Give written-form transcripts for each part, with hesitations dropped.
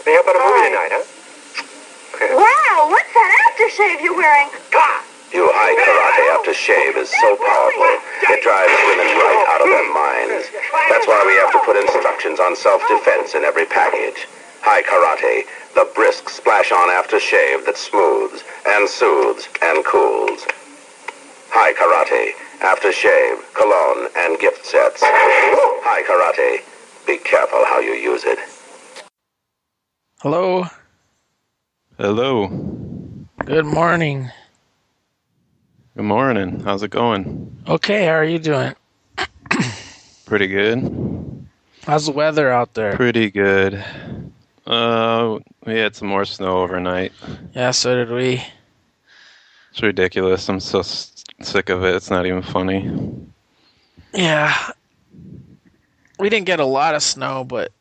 Hey, how about a movie tonight, huh? Wow, what's that aftershave you're wearing? God! New High Karate Aftershave is so powerful, it drives women right out of their minds. That's why we have to put instructions on self-defense in every package. High Karate, the brisk splash-on aftershave that smooths and soothes and cools. High Karate, aftershave, cologne, and gift sets. High Karate, be careful how you use it. Hello. Hello. Good morning. Good morning. How's it going? Okay, how are you doing? Pretty good. How's the weather out there? Pretty good. We had some more snow overnight. Yeah, so did we. It's ridiculous. I'm so sick of it. It's not even funny. Yeah. We didn't get a lot of snow, but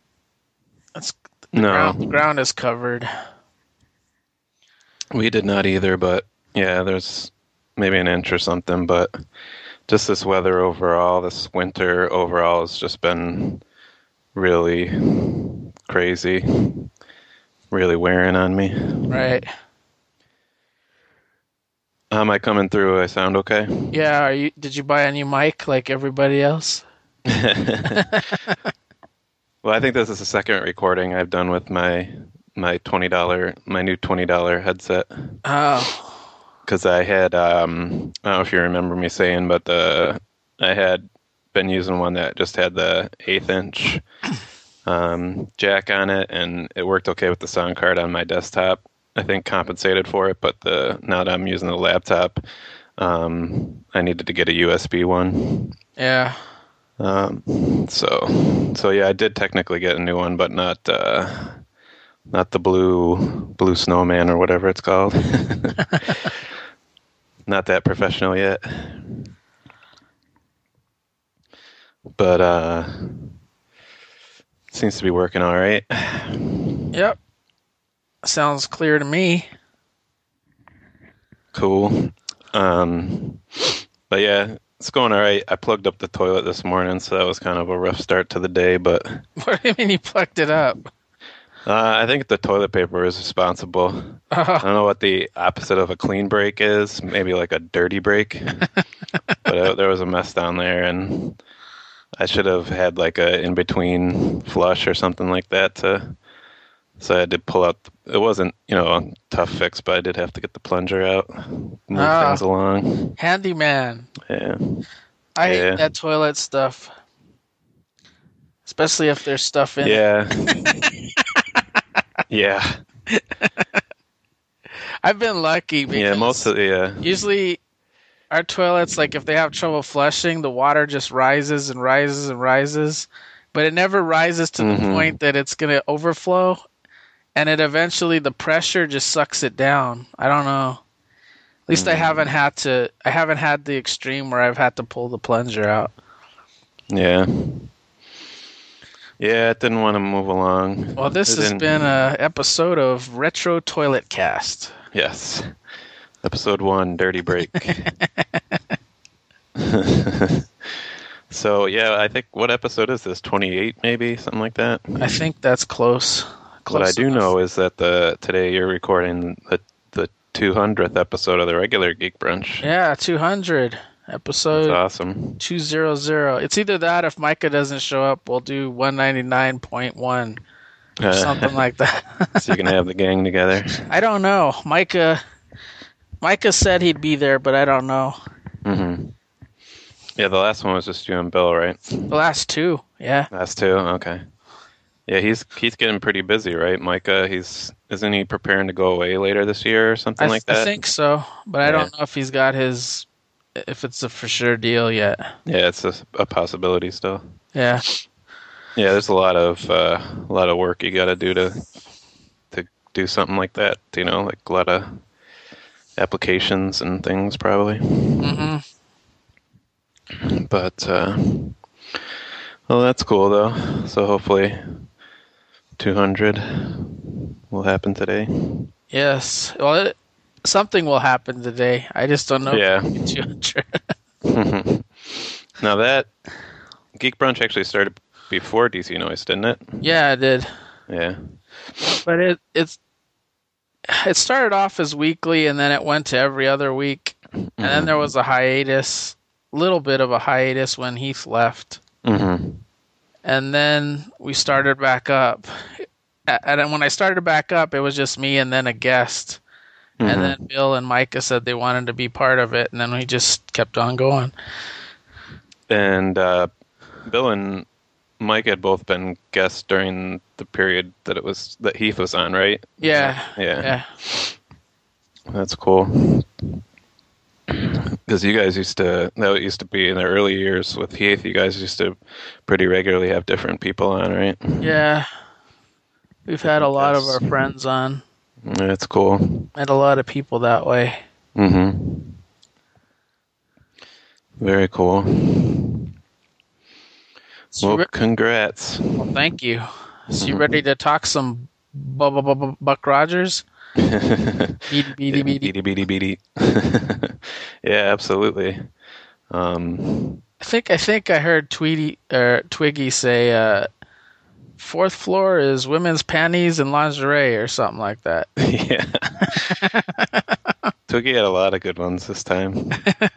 the ground is covered. We did not either, but yeah, there's maybe an inch or something, but just this weather overall, this winter overall has just been really crazy, really wearing on me. Right. How am I coming through? I sound okay? Yeah, did you buy a new mic like everybody else? Well, I think this is the second recording I've done with my new $20 headset. Oh. Because I had, I don't know if you remember me saying, but I had been using one that just had the 1/8 inch jack on it, and it worked okay with the sound card on my desktop. I think compensated for it, but now that I'm using the laptop, I needed to get a USB one. Yeah. So yeah, I did technically get a new one, but not the blue snowman or whatever it's called. Not that professional yet. But seems to be working all right. Yep. Sounds clear to me. Cool. But yeah, it's going all right. I plugged up the toilet this morning, so that was kind of a rough start to the day, but... What do you mean you plugged it up? I think the toilet paper is responsible. I don't know what the opposite of a clean break is. Maybe like a dirty break. But there was a mess down there, and I should have had like a in-between flush or something like that. So I had to pull out. It wasn't, a tough fix, but I did have to get the plunger out, move things along. Handyman. Yeah. I hate that toilet stuff. Especially if there's stuff in it. Yeah. I've been lucky because usually our toilets, like if they have trouble flushing, the water just rises and rises and rises, but it never rises to the point that it's going to overflow, and it eventually, the pressure just sucks it down. I don't know. At least I haven't had the extreme where I've had to pull the plunger out. Yeah. Yeah, it didn't want to move along. Well, this has been an episode of Retro Toilet Cast. Yes. Episode 1, Dirty Break. So, yeah, I think, what episode is this? 28, maybe? Something like that? I think that's close. What I do know is that today you're recording the 200th episode of the regular Geek Brunch. Yeah, 200. Episode That's awesome. 200. It's either that, if Micah doesn't show up, we'll do 199.1 or something like that. So you can have the gang together. I don't know. Micah said he'd be there, but I don't know. Mm-hmm. Yeah, the last one was just you and Bill, right? The last two, yeah. Last two, okay. Yeah, he's getting pretty busy, right? Micah, isn't he preparing to go away later this year or something like that? I think so, but I don't know if he's got if it's a for sure deal yet. Yeah, it's a possibility still. Yeah. Yeah, there's a lot of work you got to do to do something like that. Like a lot of applications and things probably. Mm-hmm. But well, that's cool though. So hopefully 200 will happen today. Yes. Well, something will happen today. I just don't know. Yeah. If 200. Now that Geek Brunch actually started before DC Noise, didn't it? Yeah, it did. Yeah. But it started off as weekly, and then it went to every other week, and then there was a hiatus, little bit of a hiatus when Heath left, and then we started back up. And when I started back up, it was just me and then a guest, and then Bill and Micah said they wanted to be part of it, and then we just kept on going. And Bill and Mike had both been guests during the period that Heath was on, right? Yeah. That's cool. Because you guys used to be in the early years with Heath. You guys used to pretty regularly have different people on, right? Yeah. We've had a lot of our friends on. That's cool. Met a lot of people that way. Very cool. Well, congrats. Well, thank you. So you ready to talk some Buck Rogers? Beady. Yeah, absolutely. I think I heard Twiggy say, fourth floor is women's panties and lingerie or something like that. Yeah. Twiggy had a lot of good ones this time.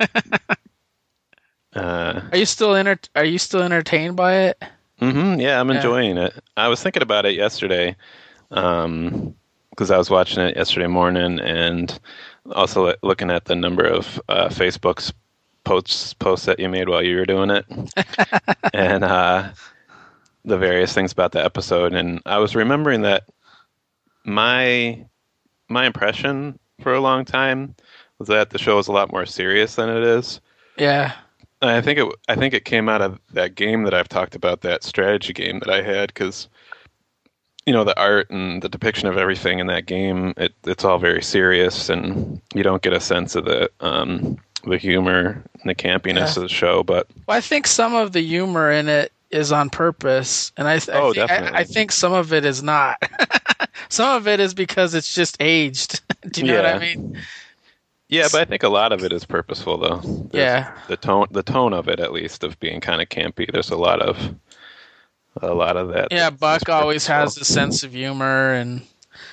Are you still entertained by it? Yeah, I'm enjoying it. I was thinking about it yesterday, because I was watching it yesterday morning, and also looking at the number of Facebook's posts that you made while you were doing it, and the various things about the episode. And I was remembering that my impression for a long time was that the show is a lot more serious than it is. Yeah. I think it came out of that game that I've talked about, that strategy game that I had, because the art and the depiction of everything in that game, it's all very serious, and you don't get a sense of the humor and the campiness of the show. But I think some of the humor in it is on purpose, and I think some of it is not. Some of it is because it's just aged. Do you know what I mean? Yeah, but I think a lot of it is purposeful, though. The tone of it, at least, of being kind of campy. There's a lot of that. Yeah, Buck always has a sense of humor, and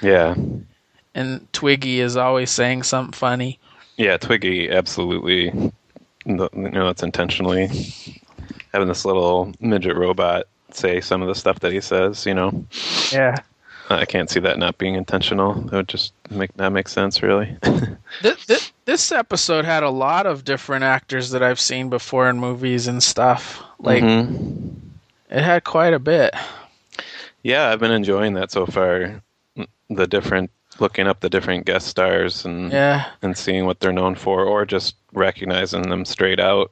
Twiggy is always saying something funny. Yeah, Twiggy absolutely. It's intentionally having this little midget robot say some of the stuff that he says. Yeah. I can't see that not being intentional. That would just make sense, really. This episode had a lot of different actors that I've seen before in movies and stuff. Like, it had quite a bit. Yeah, I've been enjoying that so far. Looking up the different guest stars and seeing what they're known for, or just recognizing them straight out.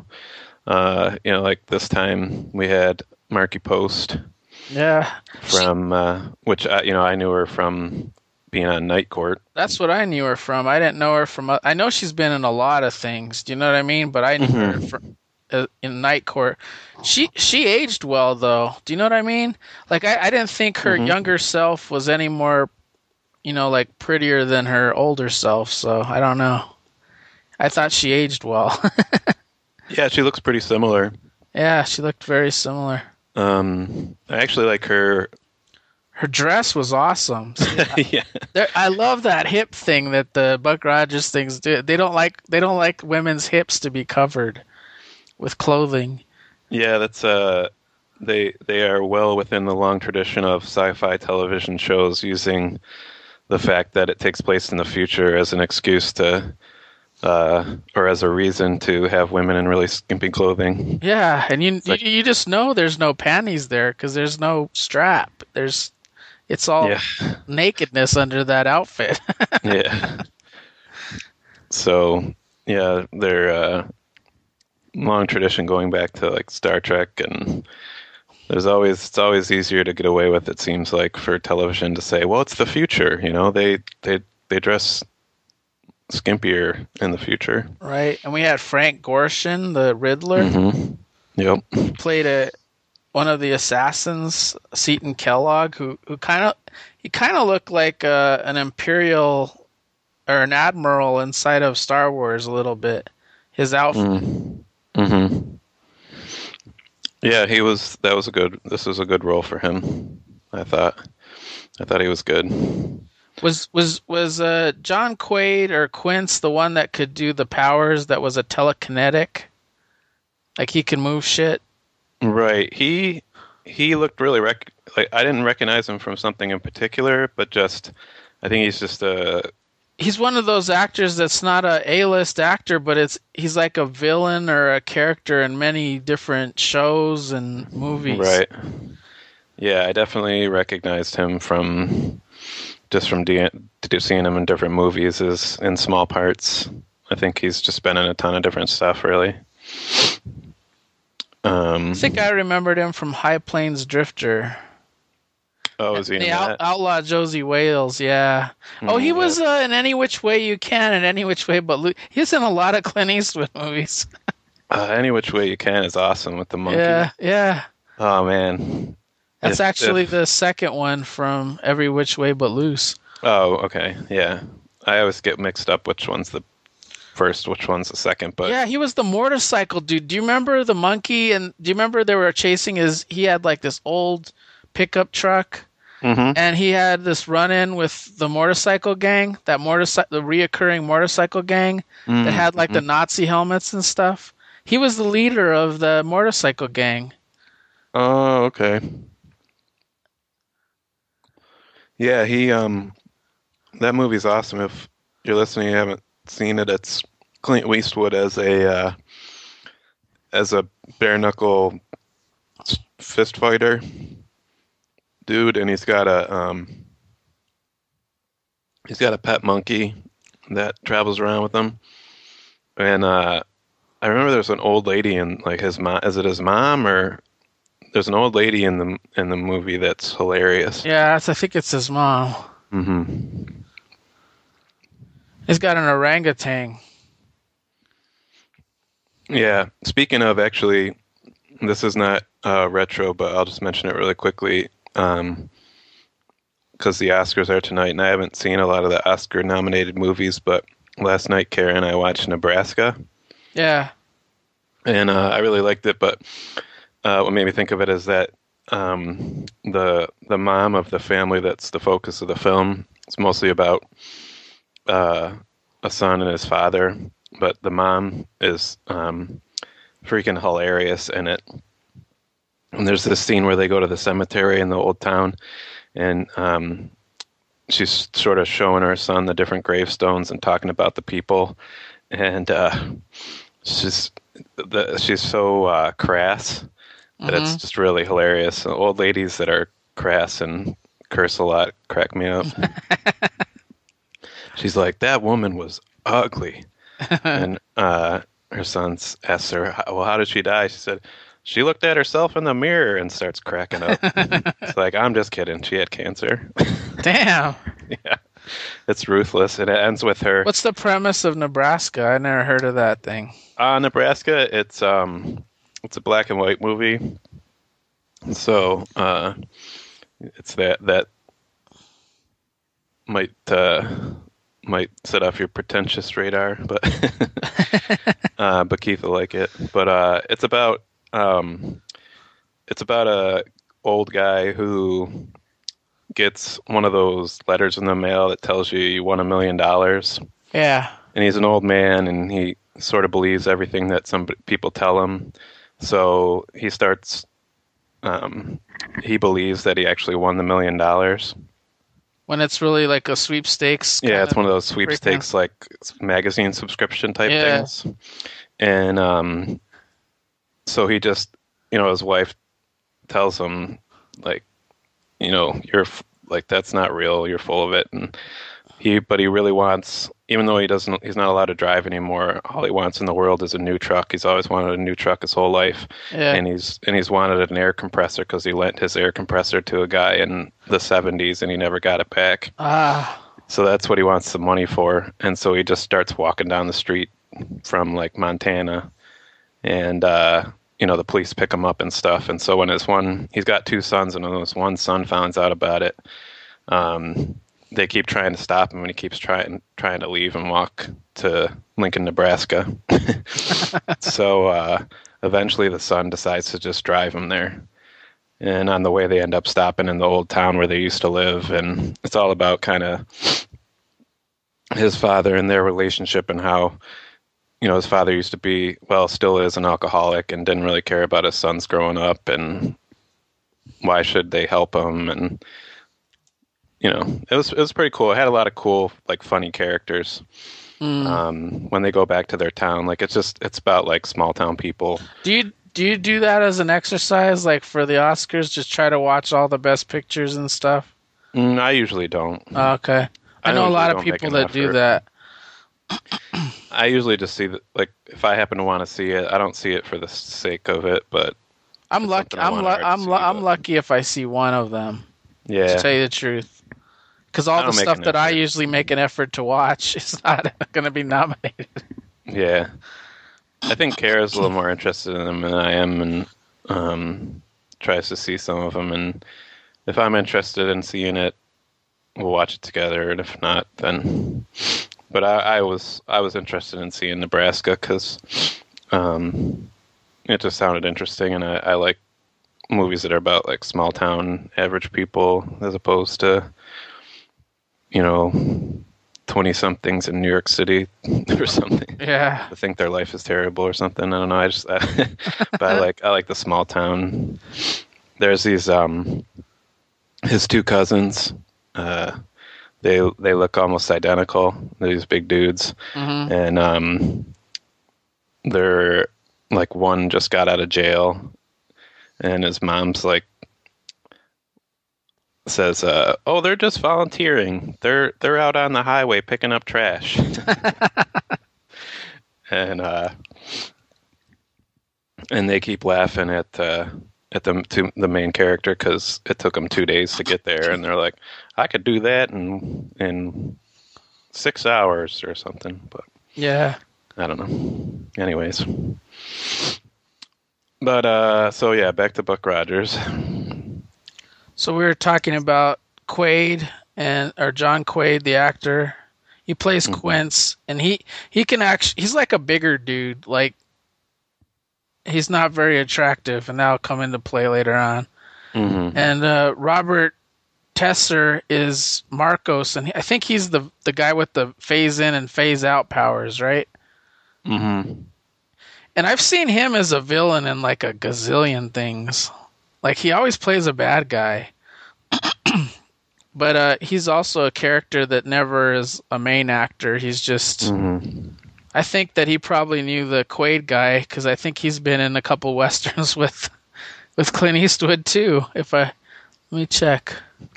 Like this time we had Marky Post. Yeah. From which I knew her from being on Night Court. That's what I knew her from. I didn't know her from. I know she's been in a lot of things. Do you know what I mean? But I knew her from in Night Court. She aged well, though. Do you know what I mean? Like I didn't think her younger self was any more, like prettier than her older self. So I don't know. I thought she aged well. Yeah, she looks pretty similar. Yeah, she looked very similar. I actually like her. Her dress was awesome. Yeah, I love that hip thing that the Buck Rogers things do. They don't like women's hips to be covered with clothing. Yeah, that's they are well within the long tradition of sci-fi television shows using the fact that it takes place in the future as an excuse to. Or as a reason to have women in really skimpy clothing. Yeah, and you just know there's no panties there because there's no strap. It's all nakedness under that outfit. Yeah. So they're long tradition going back to like Star Trek, and it's always easier to get away with. It seems like for television to say, well, it's the future. They dress skimpier in the future, right? And we had Frank Gorshin, the Riddler. Yep, played one of the assassins, Seton Kellogg, who kind of looked like an Imperial or an Admiral inside of Star Wars a little bit. His outfit. Yeah, this was a good role for him, I thought. I thought he was good. Was John Quaid or Quince the one that could do the powers that was a telekinetic? Like he can move shit? Right. He looked really like I didn't recognize him from something in particular, but just I think he's just he's one of those actors that's not a A-list actor, but he's like a villain or a character in many different shows and movies. Right. Yeah, I definitely recognized him from seeing him in different movies in small parts. I think he's just been in a ton of different stuff, really. I think I remembered him from High Plains Drifter. Oh, is he in that? Outlaw Josie Wales, yeah. Oh, he was in Any Which Way You Can and Any Which Way But Loose. He's in a lot of Clint Eastwood movies. Any Which Way You Can is awesome with the monkey. Yeah. Oh, man. That's actually the second one from Every Which Way But Loose. Oh, okay, yeah. I always get mixed up which one's the first, which one's the second. But yeah, he was the motorcycle dude. Do you remember the monkey? And do you remember they were chasing he had like this old pickup truck? Mm-hmm. And he had this run-in with the motorcycle gang, the reoccurring motorcycle gang that had like the Nazi helmets and stuff. He was the leader of the motorcycle gang. Oh, okay. Yeah, that movie's awesome. If you're listening, you haven't seen it, it's Clint Eastwood as a bare knuckle fist fighter dude, and he's got a pet monkey that travels around with him. And I remember there's an old lady in like his mom. Is it his mom or? There's an old lady in the movie that's hilarious. Yeah, I think it's his mom. Mm-hmm. He's got an orangutan. Yeah. Speaking of, actually, this is not retro, but I'll just mention it really quickly because the Oscars are tonight, and I haven't seen a lot of the Oscar-nominated movies, but last night, Kara and I watched Nebraska. Yeah. And I really liked it, but what made me think of it is that the mom of the family that's the focus of the film, it's mostly about a son and his father, but the mom is freaking hilarious in it. And there's this scene where they go to the cemetery in the old town, and she's sort of showing her son the different gravestones and talking about the people, and she's so crass that it's just really hilarious. Old ladies that are crass and curse a lot crack me up. She's like, that woman was ugly. And her son asks her, well, how did she die? She said, she looked at herself in the mirror and starts cracking up. It's like, I'm just kidding. She had cancer. Damn. Yeah. It's ruthless. And it ends with her. What's the premise of Nebraska? I never heard of that thing. Nebraska, it's a black and white movie. So it's that might set off your pretentious radar, but but Keith will like it. But it's about a old guy who gets one of those letters in the mail that tells you won $1 million. Yeah. And he's an old man, and he sort of believes everything that some people tell him. So he starts. He believes that he actually won the $1 million. When it's really like a sweepstakes. Yeah, it's one of those sweepstakes, like magazine subscription type things. And so he just, his wife tells him, like, you're like, that's not real. You're full of it. And but he really wants, even though he's not allowed to drive anymore, all he wants in the world is a new truck. He's always wanted a new truck his whole life. Yeah. And he's wanted an air compressor because he lent his air compressor to a guy in the 70s and he never got it back. So that's what he wants the money for. And so he just starts walking down the street from like Montana, and the police pick him up and stuff. And so when he's got two sons, and when his one son finds out about it, they keep trying to stop him, and he keeps trying to leave and walk to Lincoln, Nebraska. So eventually the son decides to just drive him there. And on the way, they end up stopping in the old town where they used to live, and it's all about kind of his father and their relationship and how, his father used to be, well, still is an alcoholic and didn't really care about his sons growing up, and why should they help him? And it was pretty cool. It had a lot of cool, like, funny characters. When they go back to their town, like, it's about like small town people. Do you do that as an exercise, like for the Oscars? Just try to watch all the best pictures and stuff. I usually don't. Okay, I know a lot of people that do that. I usually just see that, like, if I happen to want to see it, I don't see it for the sake of it, but I'm lucky. I'm lucky if I see one of them. Yeah, to tell you the truth. Because all the stuff that I usually make an effort to watch is not going to be nominated. Yeah. I think Kara's a little more interested in them than I am, and tries to see some of them. And if I'm interested in seeing it, we'll watch it together. And if not, then... But I was interested in seeing Nebraska because it just sounded interesting, and I like movies that are about, like, small town average people as opposed to... 20-somethings in New York City or something. Yeah. I think their life is terrible or something. I don't know. But I like the small town. There's these, his two cousins. They look almost identical. They're these big dudes. Mm-hmm. And, they're, like, one just got out of jail, and his mom's, like, says, "Oh, they're just volunteering. They're out on the highway picking up trash." and they keep laughing at the main character because it took them 2 days to get there, and they're like, "I could do that in 6 hours or something." But yeah, I don't know. Anyways, but so yeah, back to Buck Rogers. So we were talking about Quaid or John Quaid, the actor. He plays Quince, and he can actually, he's like a bigger dude. Like, he's not very attractive, and that'll come into play later on. Mm-hmm. And Robert Tesser is Marcos, and I think he's the guy with the phase in and phase out powers, right? Mm-hmm. And I've seen him as a villain in like a gazillion things. Like, he always plays a bad guy. But he's also a character that never is a main actor. He's just... Mm-hmm. I think that he probably knew the Quaid guy, because I think he's been in a couple westerns with Clint Eastwood, too. Let me check.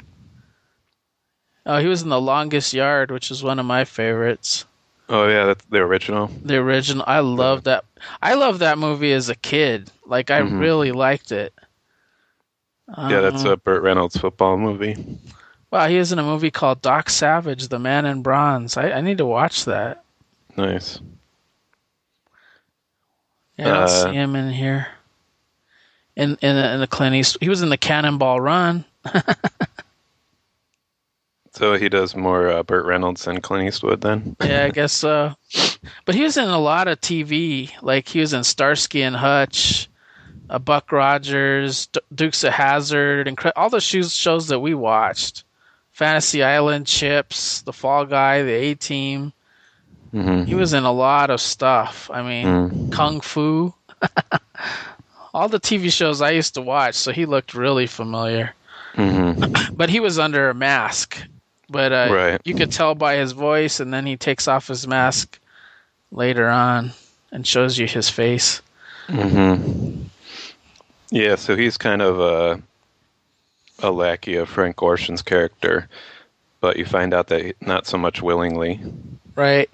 Oh, he was in The Longest Yard, which is one of my favorites. Oh, yeah, that's the original? The original. I love that. I loved that movie as a kid. Like, I really liked it. Yeah, that's a Burt Reynolds football movie. Wow, he was in a movie called Doc Savage, The Man in Bronze. I need to watch that. Nice. Yeah, I don't see him in here. In the Clint Eastwood. He was in the Cannonball Run. So he does more Burt Reynolds than Clint Eastwood then? Yeah, I guess so. But he was in a lot of TV. Like, he was in Starsky and Hutch, Buck Rogers, Dukes of Hazzard, and all the shows that we watched. Fantasy Island, Chips, The Fall Guy, The A-Team. Mm-hmm. He was in a lot of stuff. I mean, Kung Fu. All the TV shows I used to watch, so he looked really familiar. Mm-hmm. But he was under a mask. But right. You could tell by his voice, and then he takes off his mask later on and shows you his face. Mm-hmm. Yeah, so he's kind of a lackey of Frank Gorshin's character, but you find out that not so much willingly. Right.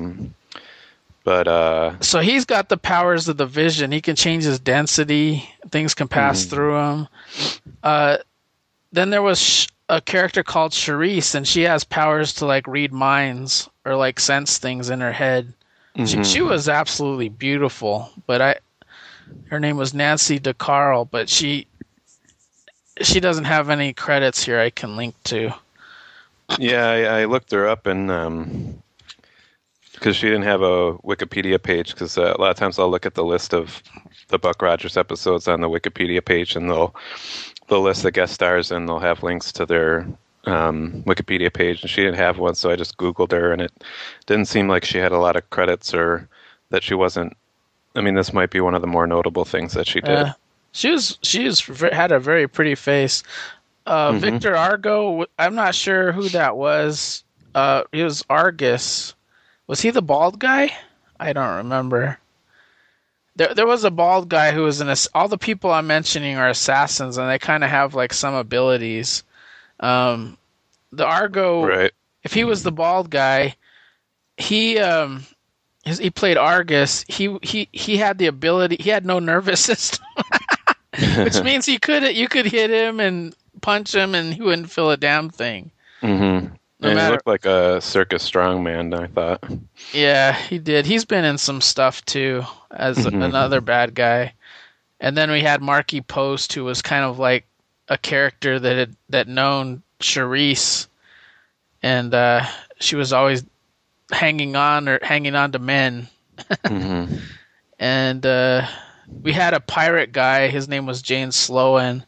But so he's got the powers of the Vision. He can change his density. Things can pass through him. Then there was a character called Charisse, and she has powers to like read minds or like sense things in her head. Mm-hmm. She was absolutely beautiful, but her name was Nancy DeCarl, but she doesn't have any credits here I can link to. Yeah, I looked her up, and because she didn't have a Wikipedia page, because a lot of times I'll look at the list of the Buck Rogers episodes on the Wikipedia page, and they'll the list of guest stars, and they'll have links to their Wikipedia page, and she didn't have one, so I just Googled her, and it didn't seem like she had a lot of credits, or that she wasn't. I mean, this might be one of the more notable things that she did. She had a very pretty face. Victor Argo, I'm not sure who that was. He was Argus. Was he the bald guy? I don't remember. There was a bald guy who was all the people I'm mentioning are assassins, and they kind of have like some abilities. The Argo, right. If he was the bald guy, he played Argus. He had the ability. He had no nervous system, which means you could hit him and punch him, and he wouldn't feel a damn thing. Mm-hmm. And he looked like a circus strongman, I thought. Yeah, he did. He's been in some stuff too as another bad guy. And then we had Marky Post, who was kind of like a character that known Charisse, and she was always hanging on to men. Mm-hmm. And we had a pirate guy. His name was Jane Sloan.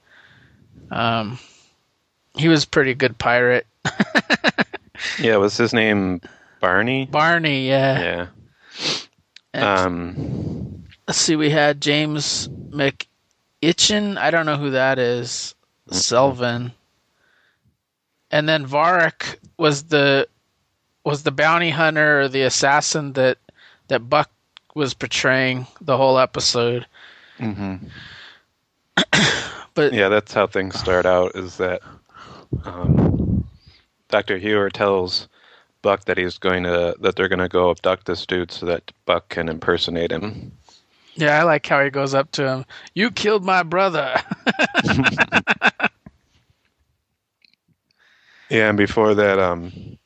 He was a pretty good pirate. Yeah, was his name Barney? Barney, yeah. Yeah. Let's see, we had James McItchen. I don't know who that is. Selvin. And then Varric was the bounty hunter or the assassin that Buck was portraying the whole episode. Mm-hmm. But yeah, that's how things start out, is that Dr. Hewer tells Buck that they're gonna go abduct this dude so that Buck can impersonate him. Yeah, I like how he goes up to him. You killed my brother. Yeah, and before that,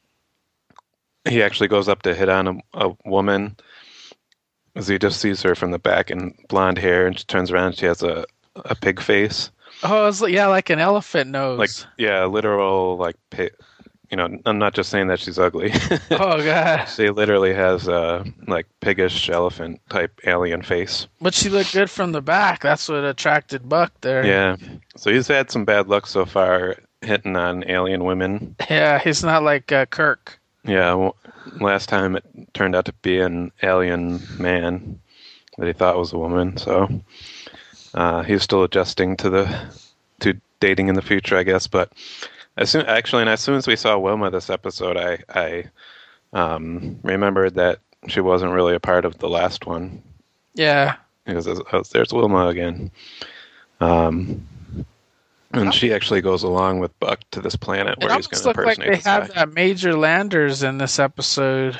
he actually goes up to hit on a woman, as he just sees her from the back and blonde hair, and she turns around and she has a pig face. Oh, like an elephant nose. Like, yeah, literal, like, pig. You know, I'm not just saying that she's ugly. Oh, God. She literally has a, like, piggish elephant-type alien face. But she looked good from the back. That's what attracted Buck there. Yeah. So he's had some bad luck so far hitting on alien women. Yeah, he's not like Kirk. Yeah, well, last time it turned out to be an alien man that he thought was a woman, so he's still adjusting to dating in the future, I guess, but... As soon as we saw Wilma this episode, I remembered that she wasn't really a part of the last one. Yeah. Because there's Wilma again. And she actually goes along with Buck to this planet where he's going to impersonate this guy. It almost looked like they had Major Landers in this episode.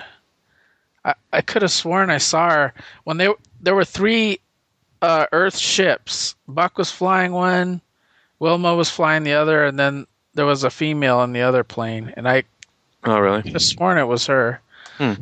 I could have sworn I saw her. When there were 3 Earth ships. Buck was flying one, Wilma was flying the other, and then there was a female in the other plane, and I really? could have sworn it was her. I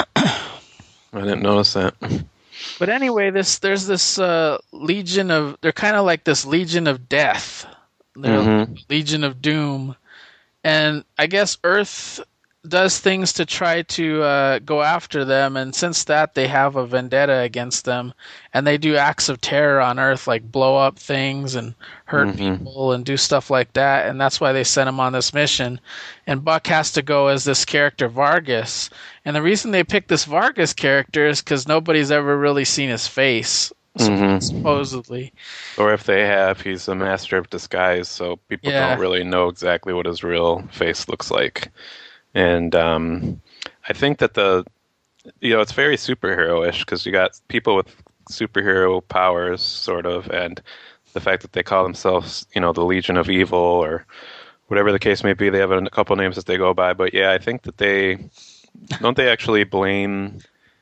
didn't notice that. But anyway, there's this legion of... They're kind of like this Legion of Death. They're Legion of Doom. And I guess Earth does things to try to go after them, and since that, they have a vendetta against them, and they do acts of terror on Earth, like blow up things and hurt people and do stuff like that, and that's why they sent him on this mission. And Buck has to go as this character Vargas, and the reason they picked this Vargas character is because nobody's ever really seen his face, supposedly. Or if they have, he's a master of disguise, so people don't really know exactly what his real face looks like. And I think that it's very superhero-ish, because you got people with superhero powers, sort of, and the fact that they call themselves, the Legion of Evil, or whatever the case may be. They have a couple names that they go by, but yeah, I think that they actually blame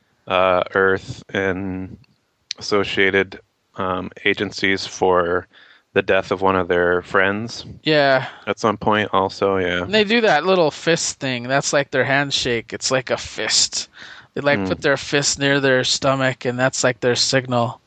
Earth and associated agencies for the death of one of their friends. Yeah. At some point also, yeah. And they do that little fist thing. That's like their handshake. It's like a fist. They put their fist near their stomach, and that's like their signal.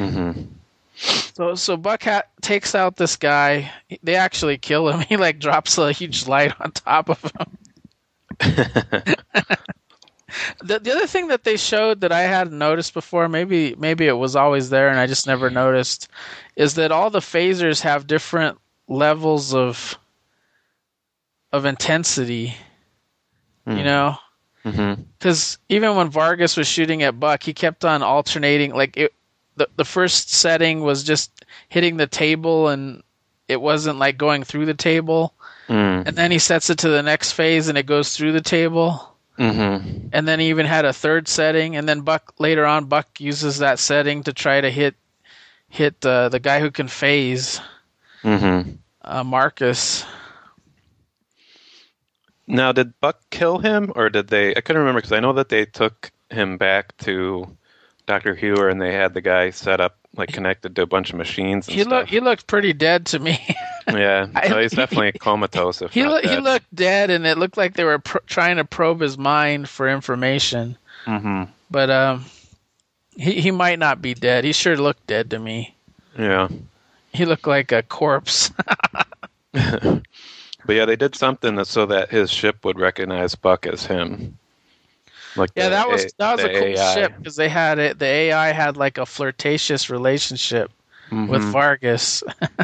So Buck takes out this guy. They actually kill him. He drops a huge light on top of him. The other thing that they showed that I hadn't noticed before, maybe it was always there and I just never noticed, is that all the phasers have different levels of intensity, you know? Because even when Vargas was shooting at Buck, he kept on alternating. Like the first setting was just hitting the table, and it wasn't like going through the table. And then he sets it to the next phase, and it goes through the table. And then he even had a third setting, and then Buck uses that setting to try to hit the guy who can phase, Marcus. Now, did Buck kill him, or did they? I couldn't remember because I know that they took him back to Dr. Hewer, and they had the guy set up, like connected to a bunch of machines. And stuff. He looked pretty dead to me. Yeah, so he's definitely comatose. If not dead. He looked dead, and it looked like they were trying to probe his mind for information. But he might not be dead. He sure looked dead to me. Yeah, he looked like a corpse. But yeah, they did something so that his ship would recognize Buck as him. Like that was a cool AI. ship because they had it. The AI had like a flirtatious relationship with Vargas,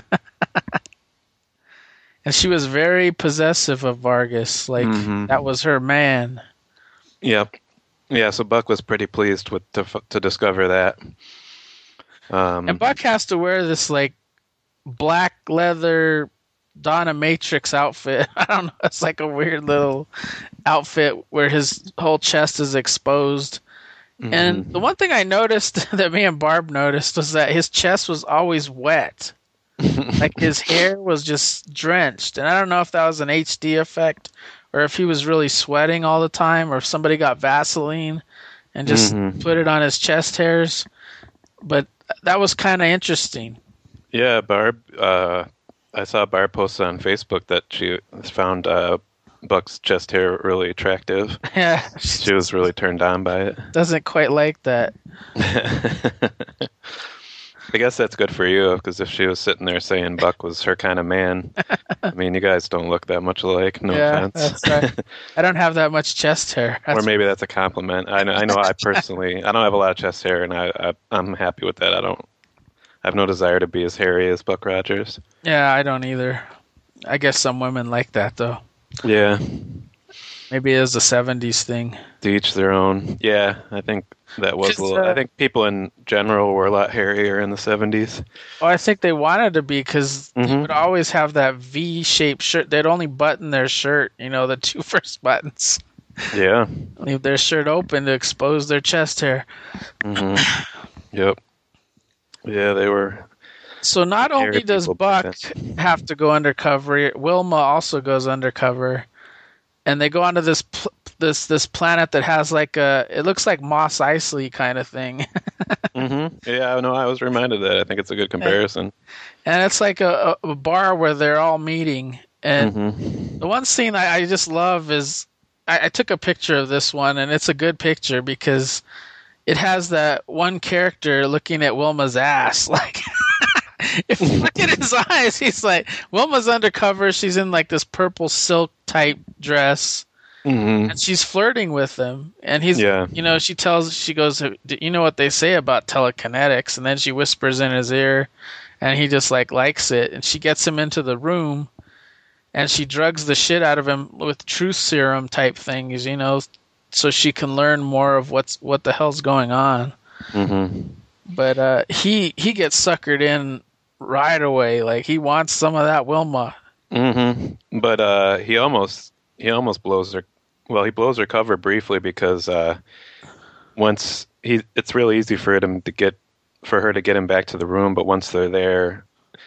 and she was very possessive of Vargas. Like that was her man. Yep. Yeah. So Buck was pretty pleased to discover that. And Buck has to wear this like black leather Donna Matrix outfit. I don't know. It's like a weird little outfit where his whole chest is exposed. And the one thing I noticed that me and Barb noticed was that his chest was always wet. Like his hair was just drenched. And I don't know if that was an HD effect or if he was really sweating all the time or if somebody got Vaseline and just put it on his chest hairs. But that was kind of interesting. Yeah, Barb. I saw Barb post on Facebook that she found Buck's chest hair really attractive. Yeah. She was really turned on by it. Doesn't quite like that. I guess that's good for you, because if she was sitting there saying Buck was her kind of man, I mean, you guys don't look that much alike. No offense. That's right. I don't have that much chest hair. Or maybe that's a compliment. I know I personally, I don't have a lot of chest hair, and I'm happy with that. I have no desire to be as hairy as Buck Rogers. Yeah, I don't either. I guess some women like that, though. Yeah. Maybe it was a 70s thing. To each their own. Yeah, I think that was a little... I think people in general were a lot hairier in the 70s. Oh, I think they wanted to be, because they would always have that V-shaped shirt. They'd only button their shirt, the two first buttons. Yeah. Leave their shirt open to expose their chest hair. Yep. Yeah, they were... So not only does Buck have to go undercover, Wilma also goes undercover. And they go onto this planet that has like it looks like Mos Eisley kind of thing. Yeah, no, I was reminded of that. I think it's a good comparison. And it's like a bar where they're all meeting. And the one scene I just love is I took a picture of this one, and it's a good picture because it has that one character looking at Wilma's ass. Like, if you look at his eyes, he's like, Wilma's undercover. She's in like this purple silk type dress. And she's flirting with him. And he's, she goes, you know what they say about telekinetics? And then she whispers in his ear, and he just likes it. And she gets him into the room, and she drugs the shit out of him with truth serum type things, so she can learn more of what the hell's going on. But he gets suckered in right away. Like, he wants some of that Wilma. But he almost blows her. Well, he blows her cover briefly because it's really easy for her to get him back to the room. But once they're there,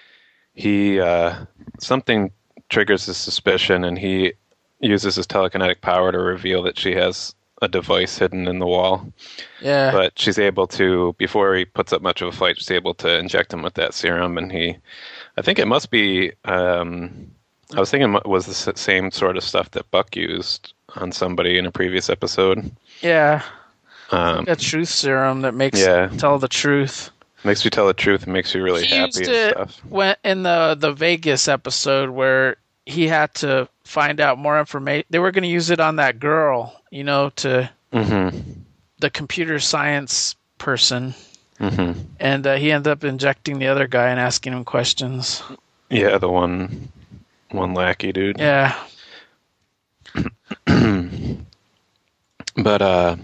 something triggers his suspicion, and he uses his telekinetic power to reveal that she has a device hidden in the wall. Yeah. But she's able to, before he puts up much of a fight, she's able to inject him with that serum, and I think it must be. I was thinking it was the same sort of stuff that Buck used on somebody in a previous episode. Yeah. Like a truth serum that makes you tell the truth. Makes you tell the truth and makes you really happy used and stuff. When in the Vegas episode where he had to find out more information. They were going to use it on that girl, to the computer science person. And he ended up injecting the other guy and asking him questions. Yeah, the one lackey dude. Yeah. But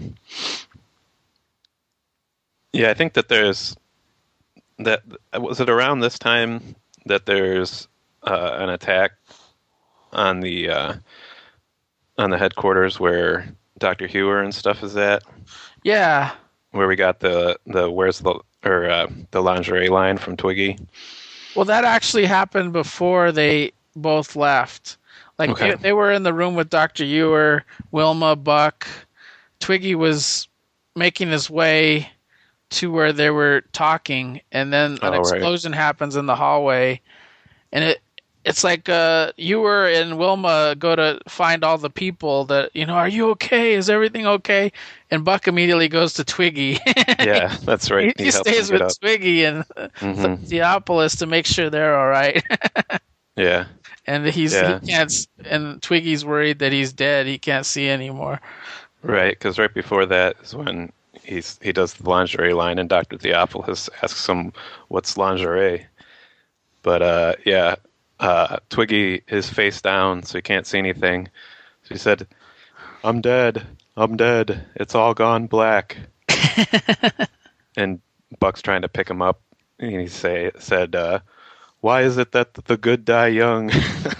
yeah, I think that there's that. Was it around this time that there's an attack on the headquarters where Dr. Hewer and stuff is at? Yeah. Where we got the lingerie line from Twiggy. Well, that actually happened before they both left. Like, Okay. they were in the room with Dr. Ewer, Wilma, Buck. Twiggy was making his way to where they were talking, and then an explosion happens in the hallway, and it's like Ewer and Wilma go to find all the people that, are you okay? Is everything okay? And Buck immediately goes to Twiggy. Yeah, that's right. He stays with Twiggy and Theopolis to make sure they're all right. Yeah. And he can't. And Twiggy's worried that he's dead. He can't see anymore. Right, because right before that is when he does the lingerie line, and Dr. Theopolis asks him, "What's lingerie?" But Twiggy is face down, so he can't see anything. So he said, "I'm dead. I'm dead. It's all gone black." And Buck's trying to pick him up, and he said, "Why is it that the good die young?"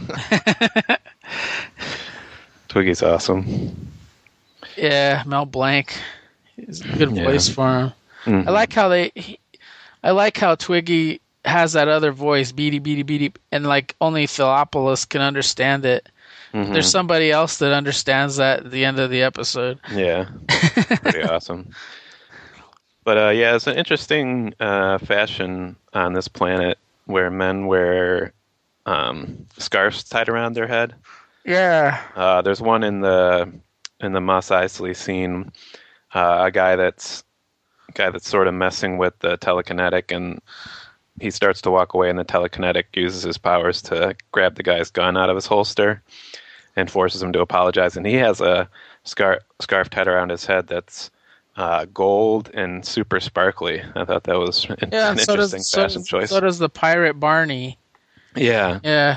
Twiggy's awesome. Yeah, Mel Blanc. He's a good voice for him. Mm-hmm. I like how Twiggy has that other voice, beady, beady, beady, and like only Theopolis can understand it. Mm-hmm. There's somebody else that understands that at the end of the episode. Yeah, pretty awesome. But it's an interesting fashion on this planet where men wear scarves tied around their head. Yeah. There's one in the Mos Eisley scene, a guy that's sort of messing with the telekinetic, and he starts to walk away, and the telekinetic uses his powers to grab the guy's gun out of his holster and forces him to apologize. And he has a scarf tied around his head that's gold and super sparkly. I thought that was an interesting fashion choice. So does the pirate Barney. Yeah. Yeah.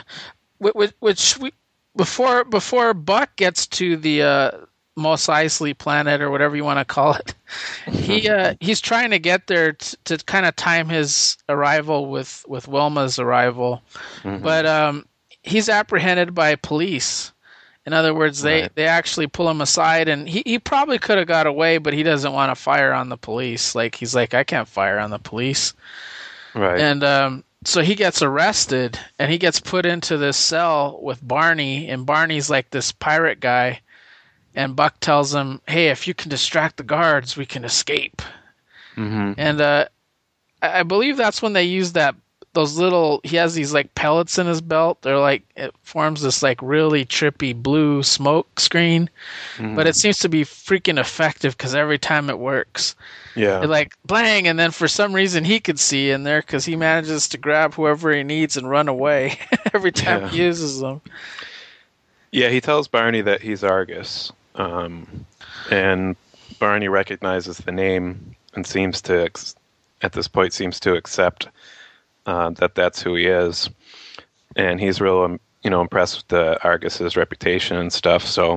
Before Buck gets to the Mos Eisley planet, or whatever you want to call it, he's trying to get there to kind of time his arrival with Wilma's arrival, but he's apprehended by police. In other words, they actually pull him aside, and he probably could have got away, but he doesn't want to fire on the police. Like, he's like, I can't fire on the police. Right. And so he gets arrested, and he gets put into this cell with Barney, and Barney's like this pirate guy. And Buck tells him, "Hey, if you can distract the guards, we can escape." Mm-hmm. And I believe that's when they use those little. He has these like pellets in his belt. They're like, it forms this like really trippy blue smoke screen, but it seems to be freaking effective because every time it works. Yeah, it like blang, and then for some reason he could see in there because he manages to grab whoever he needs and run away every time he uses them. Yeah, he tells Barney that he's Argus. And Barney recognizes the name and seems to, at this point, accept that that's who he is. And he's real, impressed with the Argus's reputation and stuff. So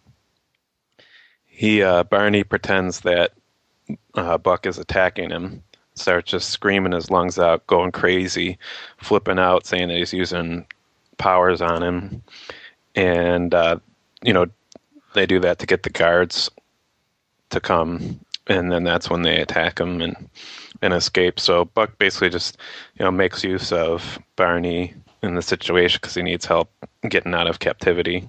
Barney pretends that Buck is attacking him, starts just screaming his lungs out, going crazy, flipping out, saying that he's using powers on him. And, they do that to get the guards to come, and then that's when they attack him and escape. So Buck basically just, makes use of Barney in the situation because he needs help getting out of captivity.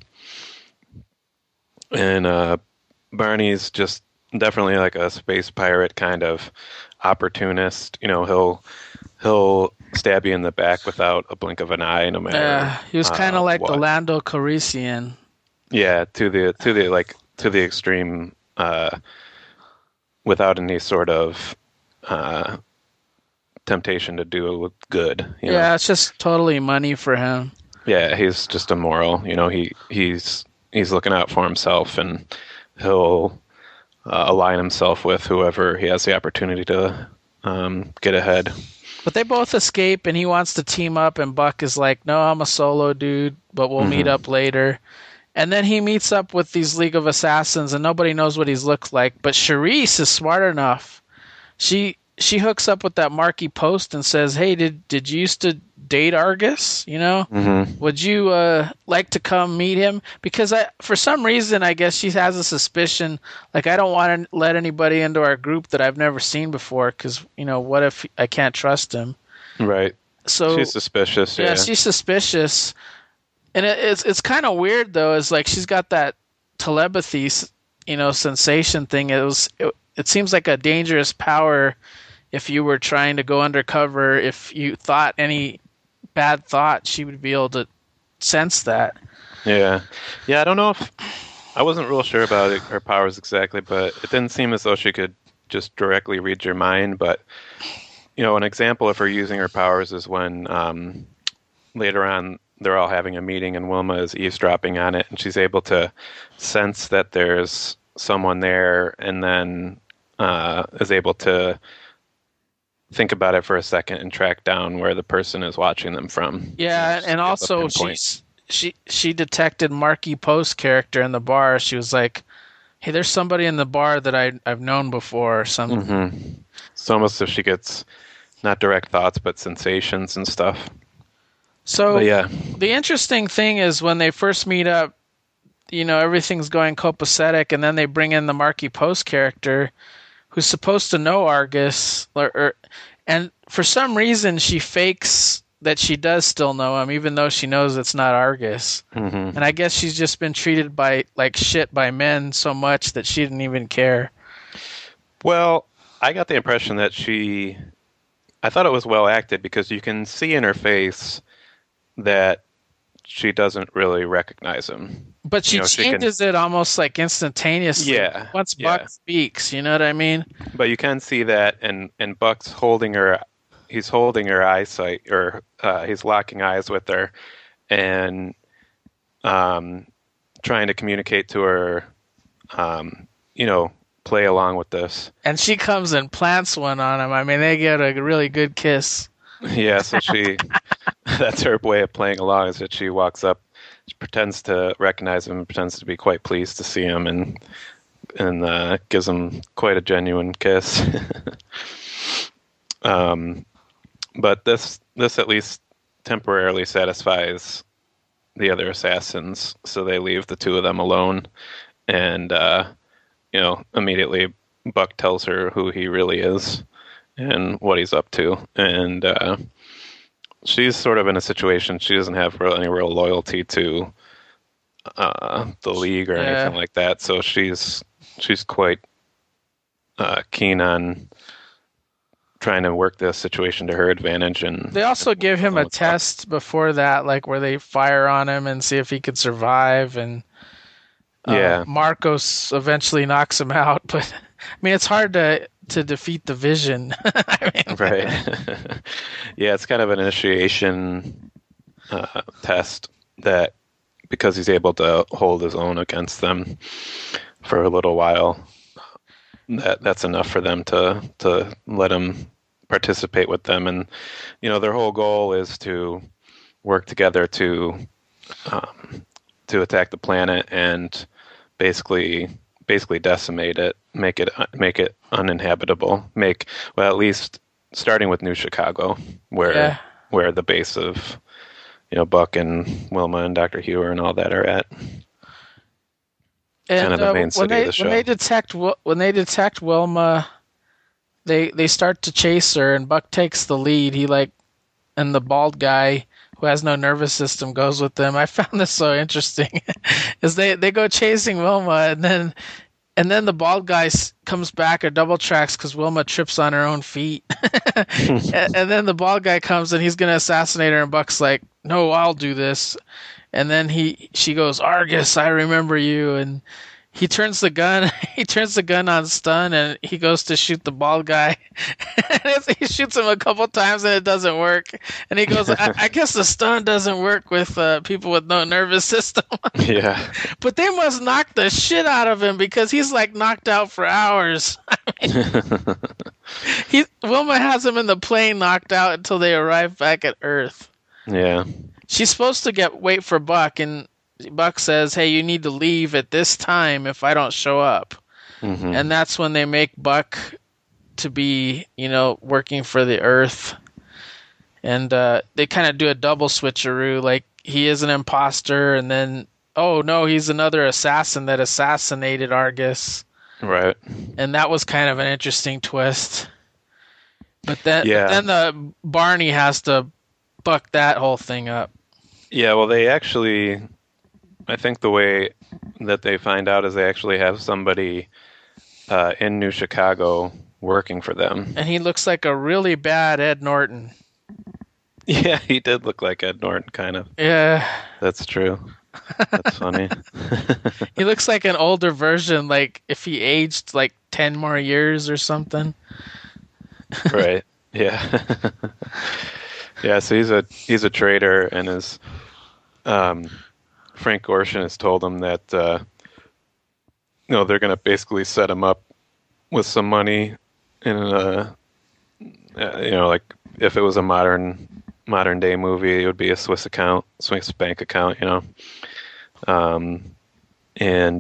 And Barney's just definitely like a space pirate kind of opportunist. He'll stab you in the back without a blink of an eye, no matter. Yeah, he was kind of like the Lando Calrissian. Yeah, to the extreme, without any sort of temptation to do good. Yeah, it's just totally money for him. Yeah, he's just immoral. He's looking out for himself, and he'll align himself with whoever he has the opportunity to get ahead. But they both escape, and he wants to team up, and Buck is like, no, I'm a solo dude, but we'll meet up later. And then he meets up with these League of Assassins, and nobody knows what he's looked like. But Charisse is smart enough. She hooks up with that Marky Post and says, hey, did you used to date Argus? You know, would you like to come meet him? Because for some reason, I guess she has a suspicion, like, I don't want to let anybody into our group that I've never seen before, because, you know, what if I can't trust him? Right. So she's suspicious. Yeah, she's suspicious. And it's kind of weird, though, is like she's got that telepathy, you know, sensation thing. It seems like a dangerous power if you were trying to go undercover. If you thought any bad thought, she would be able to sense that. Yeah. I don't know if I wasn't real sure about her powers exactly, but it didn't seem as though she could just directly read your mind. But you know, an example of her using her powers is when later on they're all having a meeting and Wilma is eavesdropping on it, and she's able to sense that there's someone there, and then is able to think about it for a second and track down where the person is watching them from. Yeah, and also she detected Marky Post's character in the bar. She was like, hey, there's somebody in the bar that I've known before or something. It's almost as if she gets not direct thoughts but sensations and stuff. So the interesting thing is when they first meet up, you know, everything's going copacetic, and then they bring in the Marky Post character who's supposed to know Argus, and for some reason she fakes that she does still know him, even though she knows it's not Argus. And I guess she's just been treated like shit by men so much that she didn't even care. Well, I got the impression that I thought it was well acted, because you can see in her face that she doesn't really recognize him. But she changes it almost like instantaneously. Yeah. Once Buck speaks, you know what I mean? But you can see that, and Buck's holding her. He's holding her eyesight, or he's locking eyes with her, and trying to communicate to her, you know, play along with this. And she comes and plants one on him. I mean, they get a really good kiss. Yeah, so that's her way of playing along, is that she walks up, she pretends to recognize him, pretends to be quite pleased to see him, and gives him quite a genuine kiss. But this at least temporarily satisfies the other assassins, so they leave the two of them alone, and you know, immediately Buck tells her who he really is and what he's up to, and she's sort of in a situation she doesn't have any real loyalty to the League or anything like that, so she's quite keen on trying to work this situation to her advantage. And they also give him a test before that, like where they fire on him and see if he could survive, and Marcos eventually knocks him out, but I mean, it's hard to defeat the Vision. Right. Yeah, it's kind of an initiation test that, because he's able to hold his own against them for a little while, that's enough for them to let him participate with them. And you know, their whole goal is to work together to attack the planet and basically decimate it, make it uninhabitable. At least starting with New Chicago, where the base of, you know, Buck and Wilma and Dr. Hewer and all that are at. And kind of the main city of the show. When they detect Wilma, they start to chase her, and Buck takes the lead. And the bald guy who has no nervous system goes with them. I found this so interesting. Is they go chasing Wilma, and then the bald guy comes back or double tracks because Wilma trips on her own feet. And then the bald guy comes and he's going to assassinate her, and Buck's like, "No, I'll do this." And then she goes, "Argus, I remember you." And he turns the gun on stun, and he goes to shoot the bald guy. And he shoots him a couple times and it doesn't work, and he goes, I guess the stun doesn't work with people with no nervous system. Yeah. But they must knock the shit out of him, because he's like knocked out for hours. Wilma has him in the plane knocked out until they arrive back at Earth. Yeah. She's supposed to wait for Buck, and Buck says, hey, you need to leave at this time if I don't show up. Mm-hmm. And that's when they make Buck to be, working for the Earth. And they kind of do a double switcheroo. Like, he is an imposter, and then, oh no, he's another assassin that assassinated Argus. Right. And that was kind of an interesting twist. But then the Barney has to buck that whole thing up. Yeah, well, they actually... I think the way that they find out is they actually have somebody in New Chicago working for them. And he looks like a really bad Ed Norton. Yeah, he did look like Ed Norton, kind of. Yeah. That's true. That's funny. He looks like an older version, like if he aged like 10 more years or something. Right. Yeah. Yeah, so he's a traitor, and his... Frank Gorshin has told him that they're going to basically set him up with some money in like if it was a modern day movie, it would be a Swiss bank account, and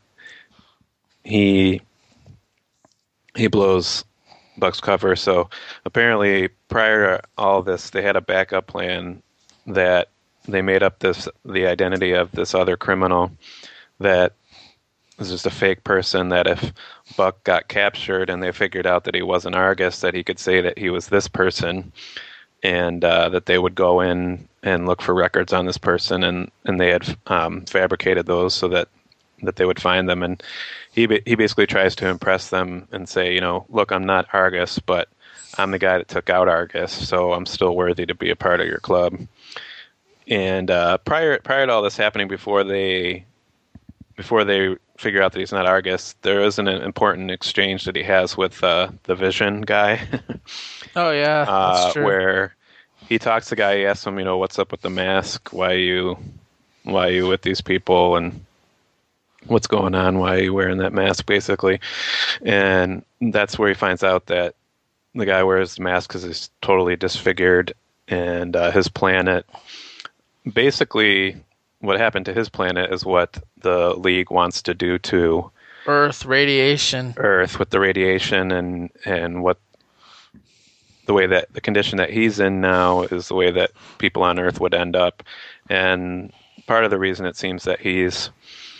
he blows Buck's cover. So apparently, prior to all this, they had a backup plan that. They made up the identity of this other criminal that was just a fake person, that if Buck got captured and they figured out that he wasn't Argus, that he could say that he was this person, and that they would go in and look for records on this person, and they had fabricated those so that they would find them. And he basically tries to impress them and say, look, I'm not Argus, but I'm the guy that took out Argus, so I'm still worthy to be a part of your club. And prior to all this happening, before they figure out that he's not Argus, there is an important exchange that he has with the Vision guy. Oh yeah, that's true. Where he talks to the guy, he asks him, what's up with the mask? Why are you with these people? And what's going on? Why are you wearing that mask, basically? And that's where he finds out that the guy wears the mask because he's totally disfigured, and his planet. Basically, what happened to his planet is what the League wants to do to Earth with the radiation, and what the way that the condition that he's in now is the way that people on Earth would end up. And part of the reason it seems that he's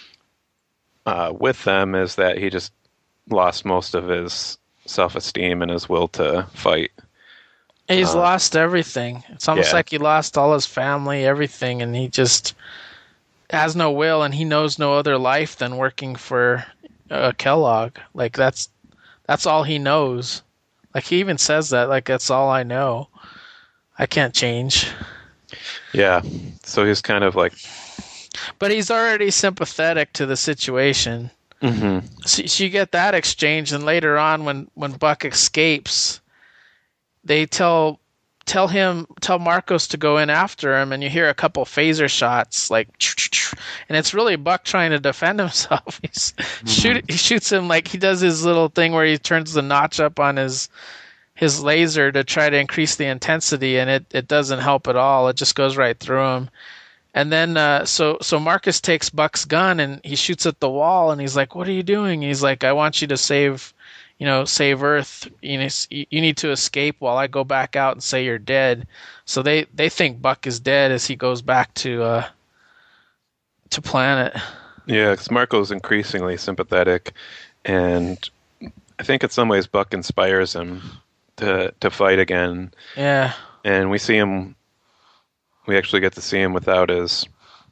with them is that he just lost most of his self-esteem and his will to fight. He's lost everything. It's almost like he lost all his family, everything, and he just has no will, and he knows no other life than working for Kellogg. Like that's all he knows. Like he even says that, like that's all I know. I can't change. Yeah. So he's kind of like, but he's already sympathetic to the situation. Mm-hmm. So you get that exchange, and later on, when Buck escapes. They tell Marcos to go in after him, and you hear a couple phaser shots, like, and it's really Buck trying to defend himself. He shoots him, like he does his little thing where he turns the notch up on his laser to try to increase the intensity, and it doesn't help at all. It just goes right through him. And then so Marcus takes Buck's gun and he shoots at the wall, and he's like, "What are you doing?" He's like, "I want you to save Earth. You need to escape while I go back out and say you're dead." So they think Buck is dead as he goes back to planet. Yeah, because Marco's increasingly sympathetic, and I think in some ways Buck inspires him to fight again. Yeah. And we actually get to see him without his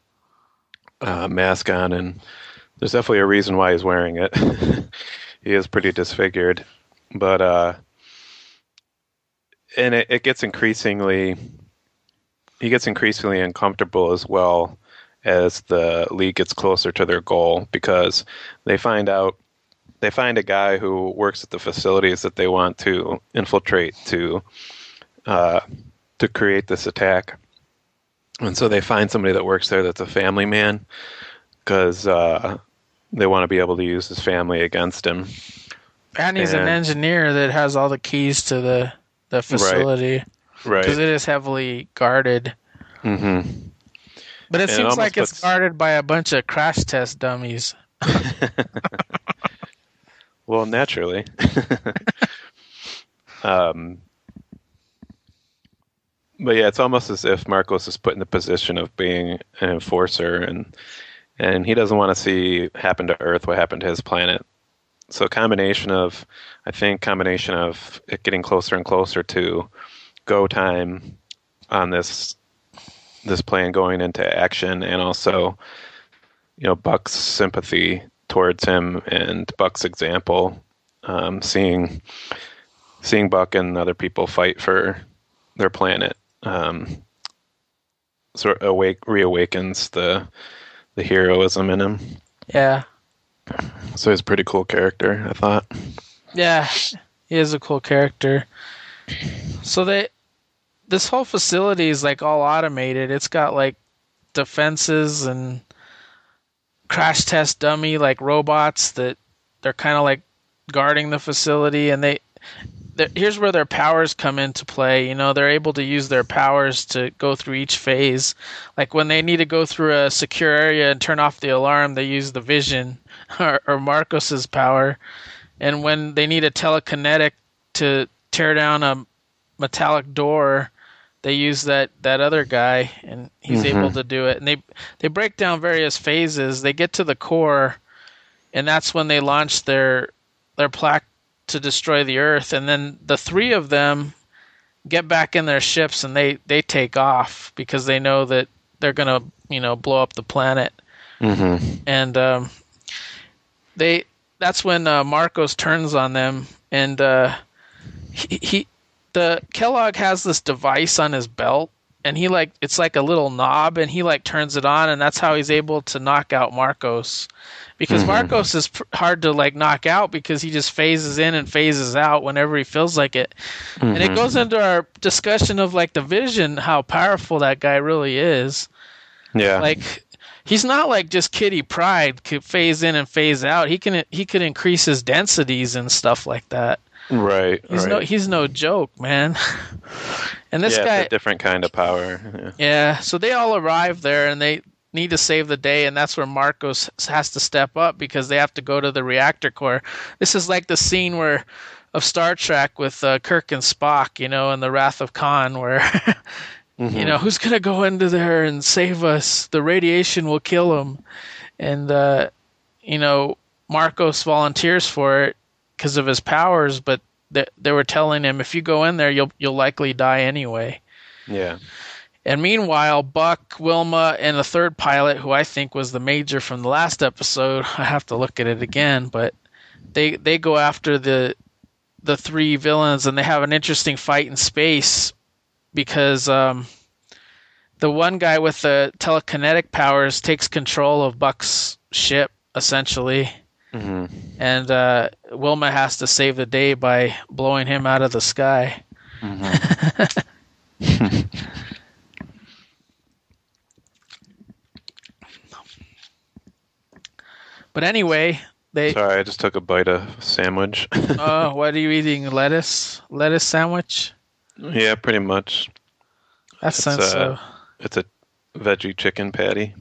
mask on, and there's definitely a reason why he's wearing it. He is pretty disfigured, but and he gets increasingly uncomfortable as well as the League gets closer to their goal, because they find a guy who works at the facilities that they want to infiltrate to create this attack. And so they find somebody that works there that's a family man, because they want to be able to use his family against him. And he's an engineer that has all the keys to the facility. Right. Because it is heavily guarded. Mm-hmm. But it seems like it's guarded by a bunch of crash test dummies. Well, naturally. But yeah, it's almost as if Marcos is put in the position of being an enforcer, and he doesn't want to see happen to Earth what happened to his planet. So combination of it getting closer and closer to go time on this plan going into action, and also, Buck's sympathy towards him and Buck's example, seeing Buck and other people fight for their planet, sort of reawakens the heroism in him. Yeah. So he's a pretty cool character, I thought. Yeah, he is a cool character. So this whole facility is like all automated. It's got like defenses and crash test dummy like robots that they're kind of like guarding the facility, and here's where their powers come into play. They're able to use their powers to go through each phase. Like when they need to go through a secure area and turn off the alarm, they use the vision or Marcos's power. And when they need a telekinetic to tear down a metallic door, they use that other guy, and he's able to do it. And they break down various phases. They get to the core, and that's when they launch their plaque to destroy the Earth. And then the three of them get back in their ships, and they take off because they know that they're gonna blow up the planet. And that's when Marcos turns on them, and the Kellogg has this device on his belt, and it's like a little knob, and he turns it on, and that's how he's able to knock out Marcos. Because Marcos is hard to knock out because he just phases in and phases out whenever he feels like it. And it goes into our discussion of the vision, how powerful that guy really is. Yeah. He's not just Kitty Pryde could phase in and phase out. He could increase his densities and stuff like that. Right. He's no joke, man. And this guy, it's a different kind of power. Yeah. So they all arrive there, and they need to save the day, and that's where Marcos has to step up because they have to go to the reactor core. This is like the scene of Star Trek with Kirk and Spock, in the Wrath of Khan, where who's gonna go into there and save us? The radiation will kill him, and Marcos volunteers for it because of his powers, but they were telling him, if you go in there, you'll likely die anyway. Yeah. And meanwhile, Buck, Wilma, and the third pilot, who I think was the major from the last episode, I have to look at it again, but they go after the three villains, and they have an interesting fight in space because the one guy with the telekinetic powers takes control of Buck's ship, essentially. And Wilma has to save the day by blowing him out of the sky. But anyway, Sorry, I just took a bite of sandwich. Oh, what are you eating? Lettuce sandwich? Yeah, pretty much. That sounds so. It's a veggie chicken patty.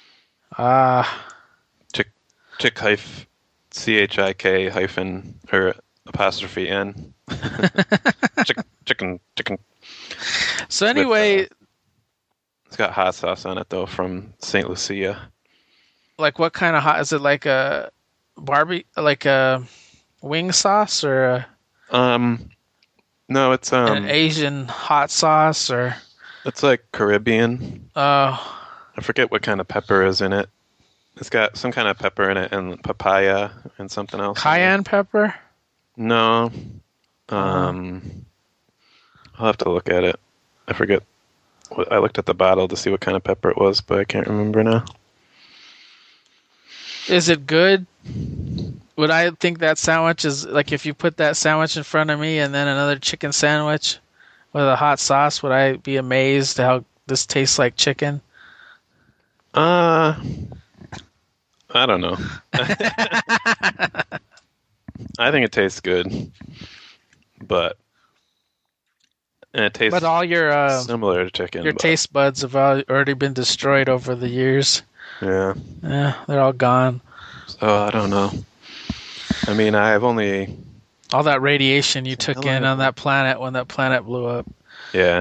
CHIK hyphen or apostrophe N. Chicken. So anyway, it's got hot sauce on it though from St. Lucia. What kind of hot? Is it like a a wing sauce or no, it's an Asian hot sauce or? It's like Caribbean. Oh. I forget what kind of pepper is in it. It's got some kind of pepper in it and papaya and something else. Cayenne pepper? No. I'll have to look at it. I forget I looked at the bottle to see what kind of pepper it was, but I can't remember now. Is it good? Would I think that sandwich is like if you put that sandwich in front of me and then another chicken sandwich with a hot sauce, would I be amazed how this tastes like chicken? I don't know. I think it tastes good, but it tastes. But all your similar to chicken. Your taste buds have already been destroyed over the years. Yeah. Yeah, they're all gone. So I don't know. I mean, I've only all that radiation you took in on that planet when that planet blew up. Yeah.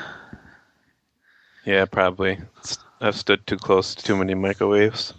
Yeah, probably. I've stood too close to too many microwaves.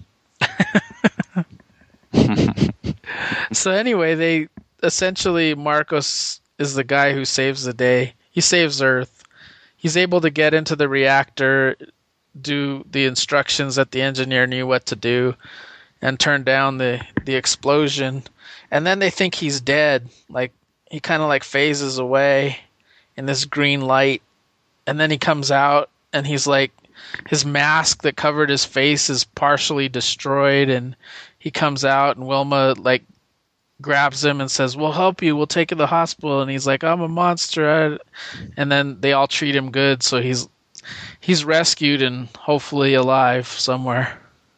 So anyway, essentially Marcos is the guy who saves the day. He saves Earth. He's able to get into the reactor, do the instructions that the engineer knew what to do, and turn down the explosion. And then they think he's dead. Like he kind of like phases away in this green light, and then he comes out and he's like, his mask that covered his face is partially destroyed, and he comes out and Wilma like grabs him and says, "We'll help you. We'll take you to the hospital." And he's like, "I'm a monster." And then they all treat him good, so he's rescued and hopefully alive somewhere.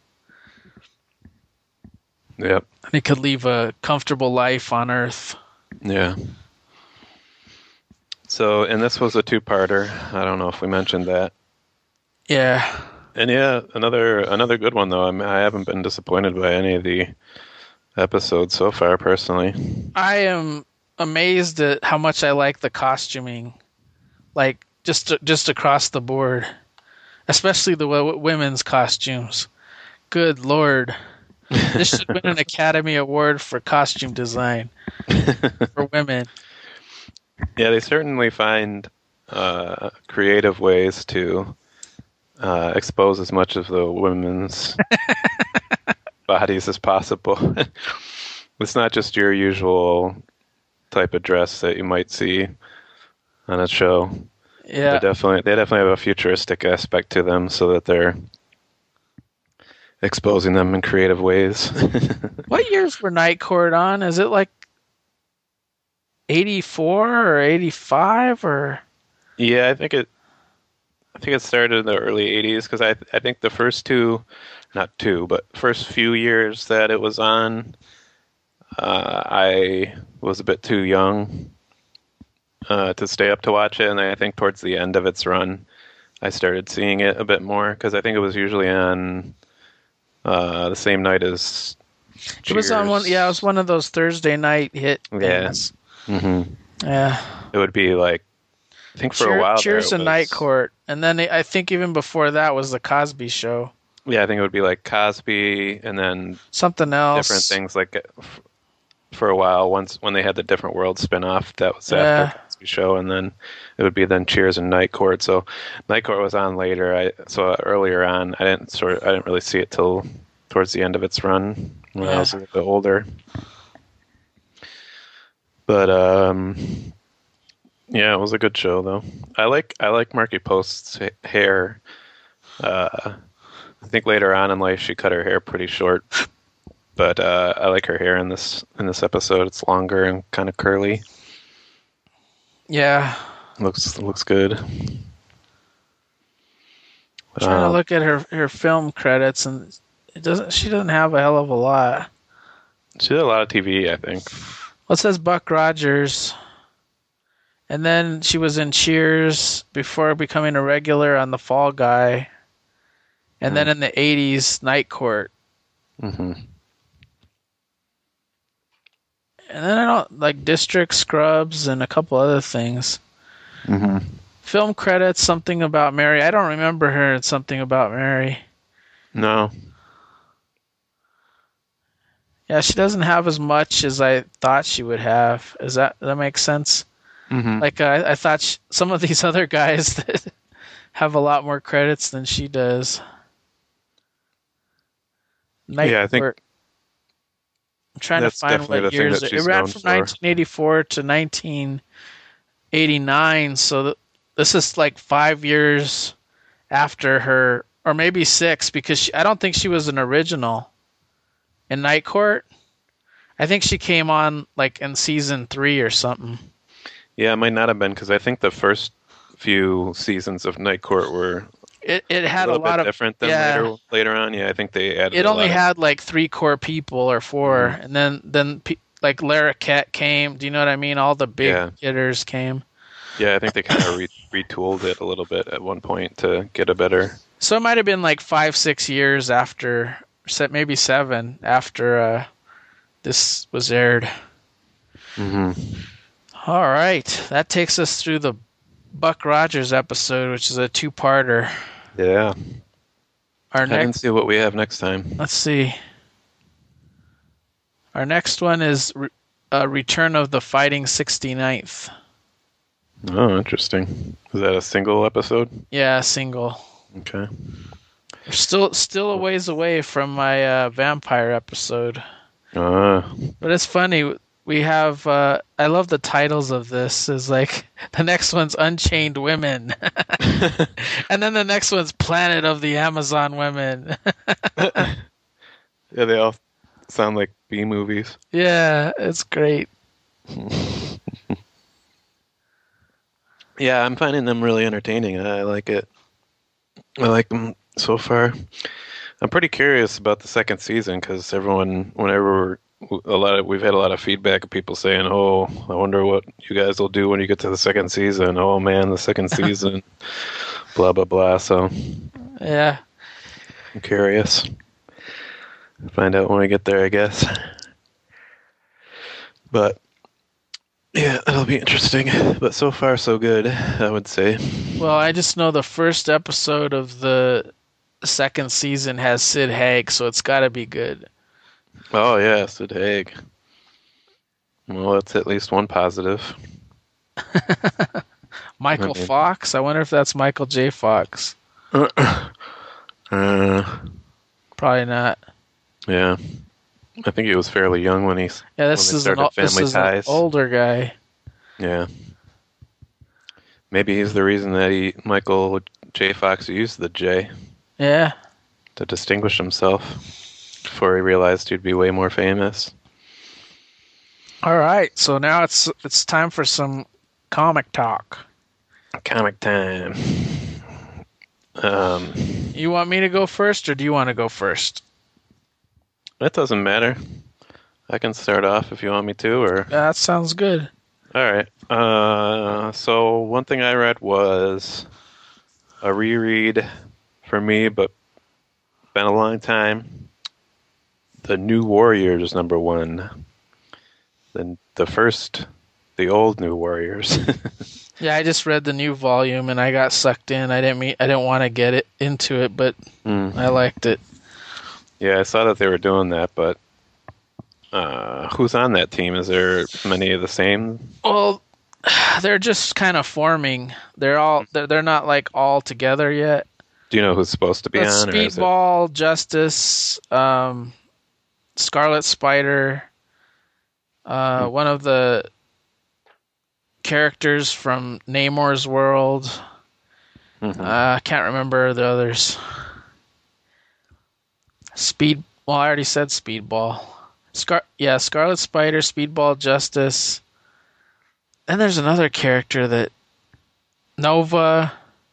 Yep. And he could live a comfortable life on Earth. Yeah. So, and this was a two-parter. I don't know if we mentioned that. Yeah. And yeah, another good one though. I mean, I haven't been disappointed by any of the episodes so far, personally. I am amazed at how much I like the costuming, like just across the board, especially the women's costumes. Good Lord, this should win an Academy Award for costume design for women. Yeah, they certainly find creative ways to expose as much of the women's bodies as possible. It's not just your usual type of dress that you might see on a show. Yeah, they definitely have a futuristic aspect to them, so that they're exposing them in creative ways. What years were Night Court on? Is it like 84 or 85 or? Yeah, I think it started in the early 80s, because I think the first first few years that it was on, I was a bit too young to stay up to watch it, and I think towards the end of its run, I started seeing it a bit more, because I think it was usually on the same night as Cheers. It was on one. Yeah, it was one of those Thursday night hit things. Yeah. Mm-hmm. Yeah. It would be like, I think for a while. Cheers and Night Court, and then I think even before that was the Cosby Show. Yeah, I think it would be like Cosby, and then something else, different things like for a while. When they had the Different World spinoff, that was after Cosby Show, and then it would be then Cheers and Night Court. So Night Court was on later. So earlier on, I didn't really see it till towards the end of its run when I was a little bit older. But yeah, it was a good show though. I like Marky Post's hair. I think later on in life she cut her hair pretty short, but I like her hair in this episode. It's longer and kind of curly. Yeah, looks good. I'm trying to look at her film credits, and she doesn't have a hell of a lot. She did a lot of TV, I think. Well, it says Buck Rogers, and then she was in Cheers before becoming a regular on The Fall Guy. And then in the 80s, Night Court. Mm-hmm. And then I don't like District, Scrubs, and a couple other things. Mm-hmm. Film credits, something about Mary. I don't remember her in Something About Mary. No. Yeah, she doesn't have as much as I thought she would have. Does that make sense? Mm-hmm. Like I thought some of these other guys that have a lot more credits than she does. I think I'm trying to find what years it ran from 1984 to 1989. So this is like 5 years after her, or maybe 6, because I don't think she was an original in Night Court. I think she came on like in season 3 or something. Yeah, it might not have been, because I think the first few seasons of Night Court were it had a lot bit of different than later on. Yeah, I think they added. It only had like 3 core people or 4, and then like Lara Kett came. Do you know what I mean? All the big hitters came. Yeah, I think they kind of retooled it a little bit at one point to get a better. So it might have been like 5-6 years after, maybe 7 after this was aired. All right, that takes us through the Buck Rogers episode, which is a 2-parter. Yeah. I didn't see what we have next time. Let's see. Our next one is Return of the Fighting 69th. Oh, interesting. Is that a single episode? Yeah, single. Okay. We're still a ways away from my vampire episode. But it's funny. We have, I love the titles of this. Is like, the next one's Unchained Women. And then the next one's Planet of the Amazon Women. Yeah, they all sound like B movies. Yeah, it's great. Yeah, I'm finding them really entertaining. I like it. I like them so far. I'm pretty curious about the second season, because we've had a lot of feedback of people saying, "Oh, I wonder what you guys will do when you get to the second season." Oh man, the second season, blah blah blah. So, yeah, I'm curious. Find out when we get there, I guess. But yeah, it'll be interesting. But so far, so good, I would say. Well, I just know the first episode of the second season has Sid Haig, so it's got to be good. Oh, yeah, Sid Haig. Well, that's at least one positive. Michael Fox? I wonder if that's Michael J. Fox. Probably not. Yeah. I think he was fairly young when this is an older guy. Yeah. Maybe he's the reason that Michael J. Fox used the J. Yeah. To distinguish himself before he realized he'd be way more famous. All right, so now it's time for some comic talk. Comic time. You want me to go first, or do you want to go first? That doesn't matter. I can start off if you want me to, or that sounds good. All right. So one thing I read was a reread for me, but been a long time. The New Warriors #1. Then the old New Warriors. Yeah, I just read the new volume and I got sucked in. I didn't want to get into it, but I liked it. Yeah, I saw that they were doing that, but who's on that team? Is there many of the same? Well, they're just kind of forming. They're not like all together yet. Do you know who's supposed to be on? Speedball, Justice, Scarlet Spider, one of the characters from Namor's world. I can't remember the others. Well, I already said Speedball. Scarlet Spider, Speedball, Justice. Then there's another character that Nova.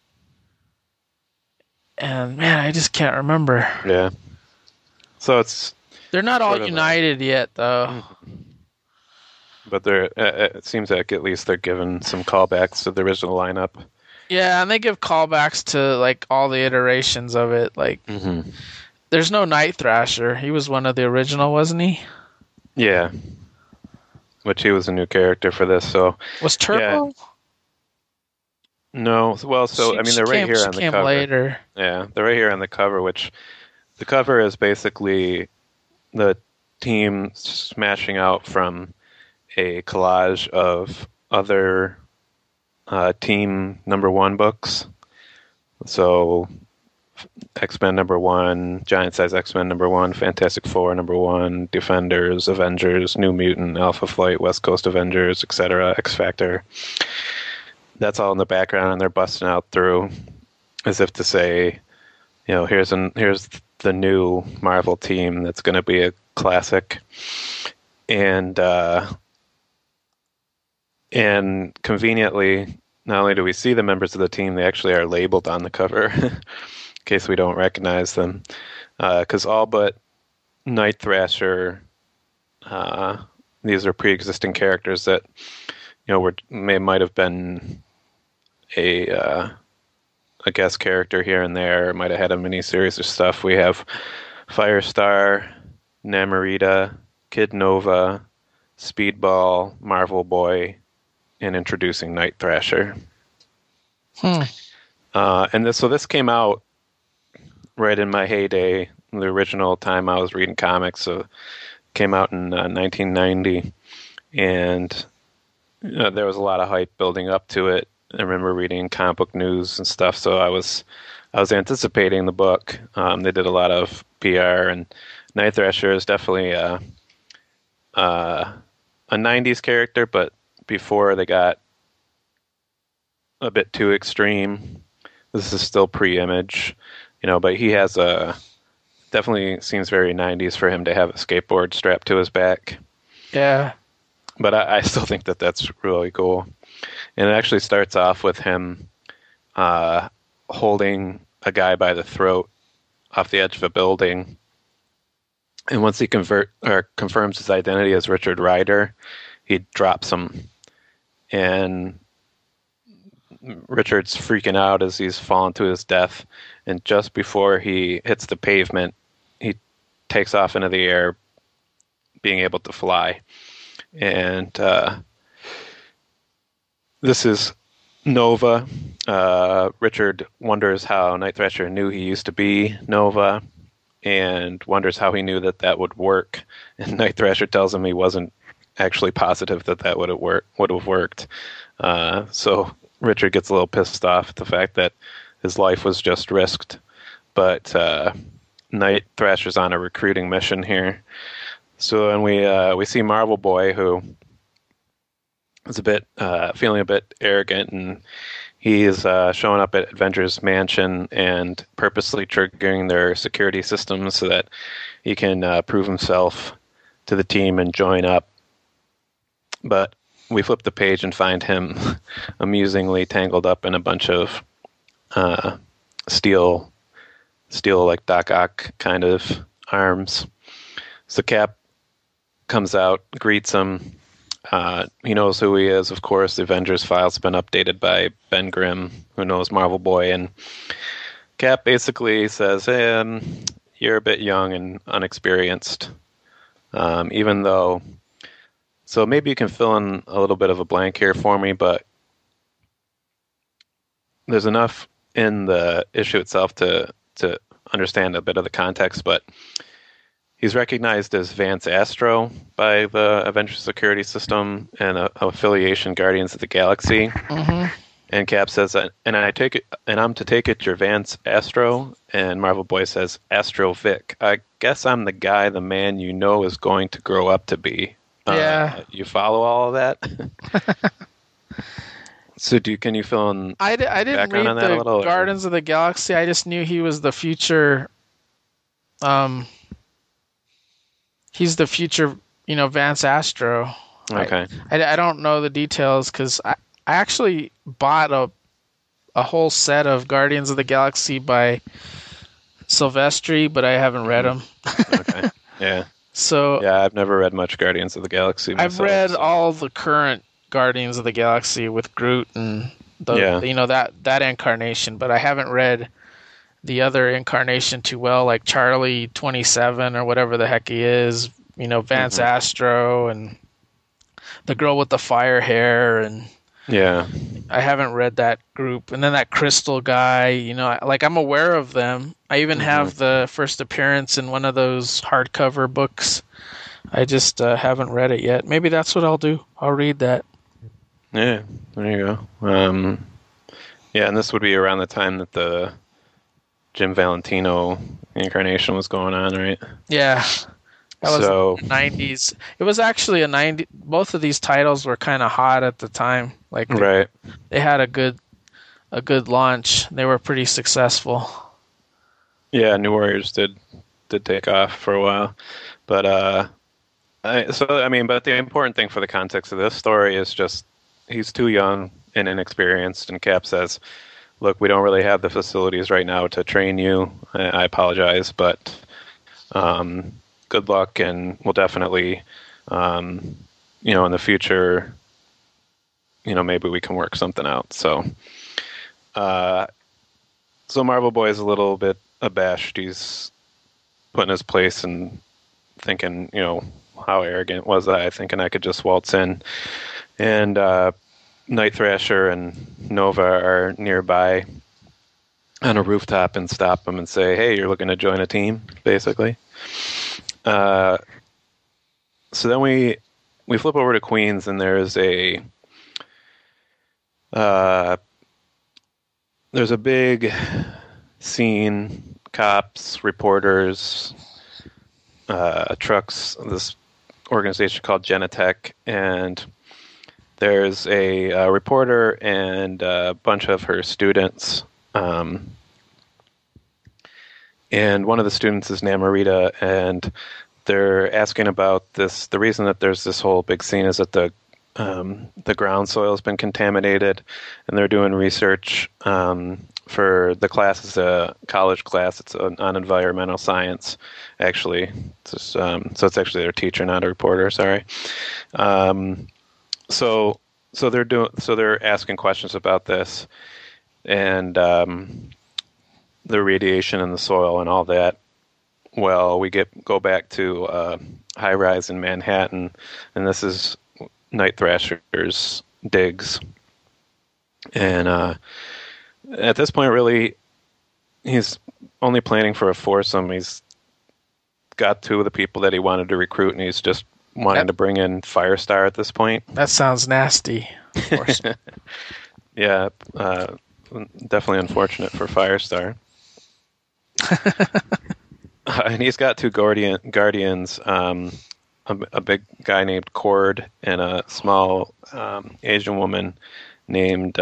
And man, I just can't remember. Yeah. So they're not all united yet, though. But it seems like at least they're giving some callbacks to the original lineup. Yeah, and they give callbacks to like all the iterations of it. Like, there's no Night Thrasher. He was one of the original, wasn't he? Yeah. Which he was a new character for this. So was Turbo? Yeah. No. Well, so they're right here on the cover. Later. Yeah, they're right here on the cover. Which the cover is basically the team smashing out from a collage of other team #1 books. So X-Men #1, Giant Size X-Men #1, Fantastic Four #1, Defenders, Avengers, New Mutant, Alpha Flight, West Coast Avengers, etc., X-Factor. That's all in the background, and they're busting out through as if to say, here's the new Marvel team that's going to be a classic, and conveniently, not only do we see the members of the team, they actually are labeled on the cover in case we don't recognize them, because all but Night Thrasher, these are pre-existing characters that might have been a guest character here and there, might have had a mini-series of stuff. We have Firestar, Namorita, Kid Nova, Speedball, Marvel Boy, and introducing Night Thrasher. And this came out right in my heyday, the original time I was reading comics. So it came out in 1990, and there was a lot of hype building up to it. I remember reading comic book news and stuff, so I was anticipating the book. They did a lot of PR, and Night Thrasher is definitely a 90s character, but before they got a bit too extreme. This is still pre-Image, but he has definitely seems very 90s for him to have a skateboard strapped to his back. Yeah. But I still think that that's really cool. And it actually starts off with him holding a guy by the throat off the edge of a building. And once he confirms his identity as Richard Rider, he drops him. And Richard's freaking out as he's fallen to his death. And just before he hits the pavement, he takes off into the air, being able to fly. And this is Nova. Richard wonders how Night Thrasher knew he used to be Nova, and wonders how he knew that would work. And Night Thrasher tells him he wasn't actually positive that would have worked. So Richard gets a little pissed off at the fact that his life was just risked. But Night Thrasher's on a recruiting mission here. So then we see Marvel Boy, who is feeling a bit arrogant, and he's showing up at Avengers Mansion and purposely triggering their security systems so that he can prove himself to the team and join up. But we flip the page and find him amusingly tangled up in a bunch of steel like Doc Ock kind of arms. So Cap comes out, greets him. He knows who he is, of course. The Avengers file's been updated by Ben Grimm, who knows Marvel Boy, and Cap basically says, "Hey, you're a bit young and unexperienced, even though. So maybe you can fill in a little bit of a blank here for me, but there's enough in the issue itself to understand a bit of the context, but." He's recognized as Vance Astro by the Avengers Security System and affiliation Guardians of the Galaxy. Mm-hmm. And Cap says, and I'm to take it you're Vance Astro, and Marvel Boy says Astro Vic. I guess I'm the guy the man is going to grow up to be. Yeah. You follow all of that? So can you fill in? I didn't read the Guardians of the Galaxy. I just knew he was the future. He's the future, Vance Astro. Okay. I don't know the details because I actually bought a whole set of Guardians of the Galaxy by Silvestri, but I haven't read them. Okay. Yeah. So yeah, I've never read much Guardians of the Galaxy myself. I've read all the current Guardians of the Galaxy with Groot and that incarnation, but I haven't read the other incarnation too well, like Charlie 27 or whatever the heck he is, Vance Astro and the girl with the fire hair, and yeah, I haven't read that group. And then that Crystal guy, I'm aware of them. I even have the first appearance in one of those hardcover books. I just haven't read it yet. Maybe that's what I'll do. I'll read that. Yeah, there you go. Yeah, and this would be around the time that the Jim Valentino incarnation was going on, right? Yeah. That was the 90s. It was actually a 90. Both of these titles were kind of hot at the time. Like right. They had a good a good launch. They were pretty successful. Yeah, New Warriors did take off for a while, but but the important thing for the context of this story is just he's too young and inexperienced, and Cap says, "Look, we don't really have the facilities right now to train you. I apologize, but good luck, and we'll definitely, in the future, maybe we can work something out." So Marvel Boy is a little bit abashed. He's put in his place and thinking, how arrogant was I, thinking I could just waltz in. And Night Thrasher and Nova are nearby on a rooftop and stop him and say, "Hey, you're looking to join a team," basically. So then we flip over to Queens, and there's a big scene, cops, reporters, trucks, this organization called Genetech, and there's a reporter and a bunch of her students. And one of the students is Namorita, and they're asking about this. The reason that there's this whole big scene is that the ground soil has been contaminated, and they're doing research for the class. Is a college class. It's on environmental science, actually. So it's actually their teacher, not a reporter. Sorry. So they're asking questions about this, and the radiation in the soil and all that. Well, we go back to high rise in Manhattan, and this is Night Thrasher's digs. And at this point, really, he's only planning for a foursome. He's got two of the people that he wanted to recruit, and he's just wanting to bring in Firestar at this point. That sounds nasty. Yeah, definitely unfortunate for Firestar. And he's got two guardians, a big guy named Cord and a small Asian woman named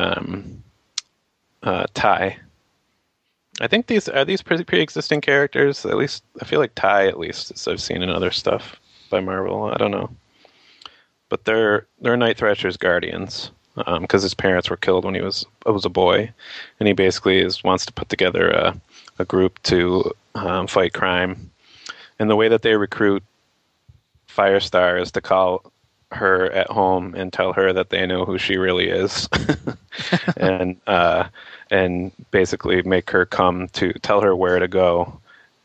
Tai. I think these are pre-existing characters. At least I feel like Tai, at least, as I've seen in other stuff by Marvel. I don't know, but they're Night Thrasher's guardians because his parents were killed when he was a boy, and he basically wants to put together a group to fight crime. And the way that they recruit Firestar is to call her at home and tell her that they know who she really is, and basically make her come to tell her where to go,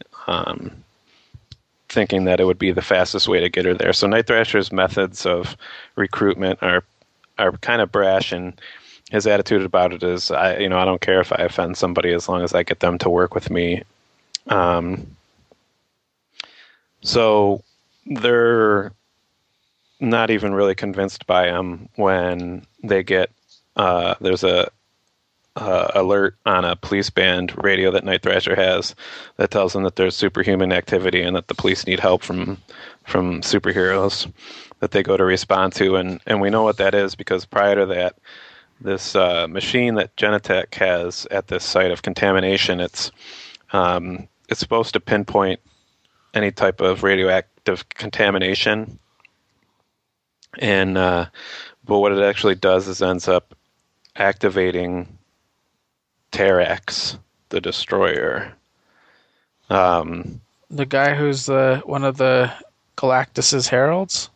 thinking that it would be the fastest way to get her there. So Night Thrasher's methods of recruitment are kind of brash, and his attitude about it is, I don't care if I offend somebody as long as I get them to work with me. So they're not even really convinced by him when they get there's a alert on a police band radio that Night Thrasher has that tells them that there's superhuman activity and that the police need help from superheroes that they go to respond to, and we know what that is because prior to that, this machine that Genetech has at this site of contamination, it's supposed to pinpoint any type of radioactive contamination, and but what it actually does is ends up activating Terrax, the Destroyer. The guy who's one of the Galactus's heralds?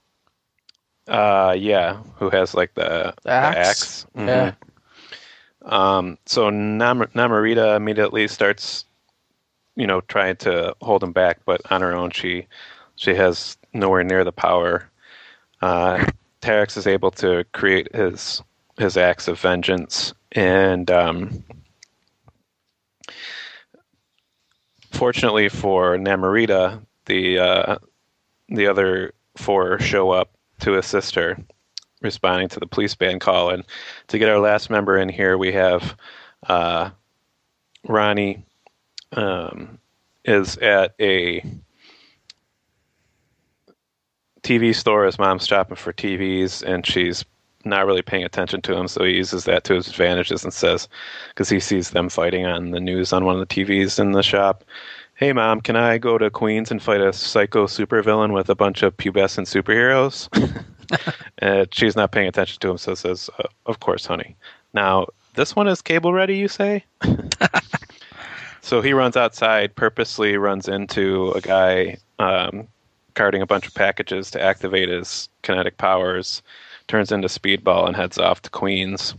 Yeah, who has like the axe. Mm-hmm. Yeah. So Namorita immediately starts, trying to hold him back, but on her own, she has nowhere near the power. Terrax is able to create his acts of vengeance, and fortunately for Namorita, the other four show up to assist her, responding to the police band call. And to get our last member in here, we have Ronnie is at a TV store. His mom's shopping for TVs, and she's not really paying attention to him, so he uses that to his advantages and says, because he sees them fighting on the news on one of the TVs in the shop, "Hey, Mom, can I go to Queens and fight a psycho supervillain with a bunch of pubescent superheroes?" And she's not paying attention to him, so says, "Of course, honey." Now, this one is cable ready, you say? So he runs outside, purposely runs into a guy carting a bunch of packages to activate his kinetic powers, turns into Speedball, and heads off to Queens.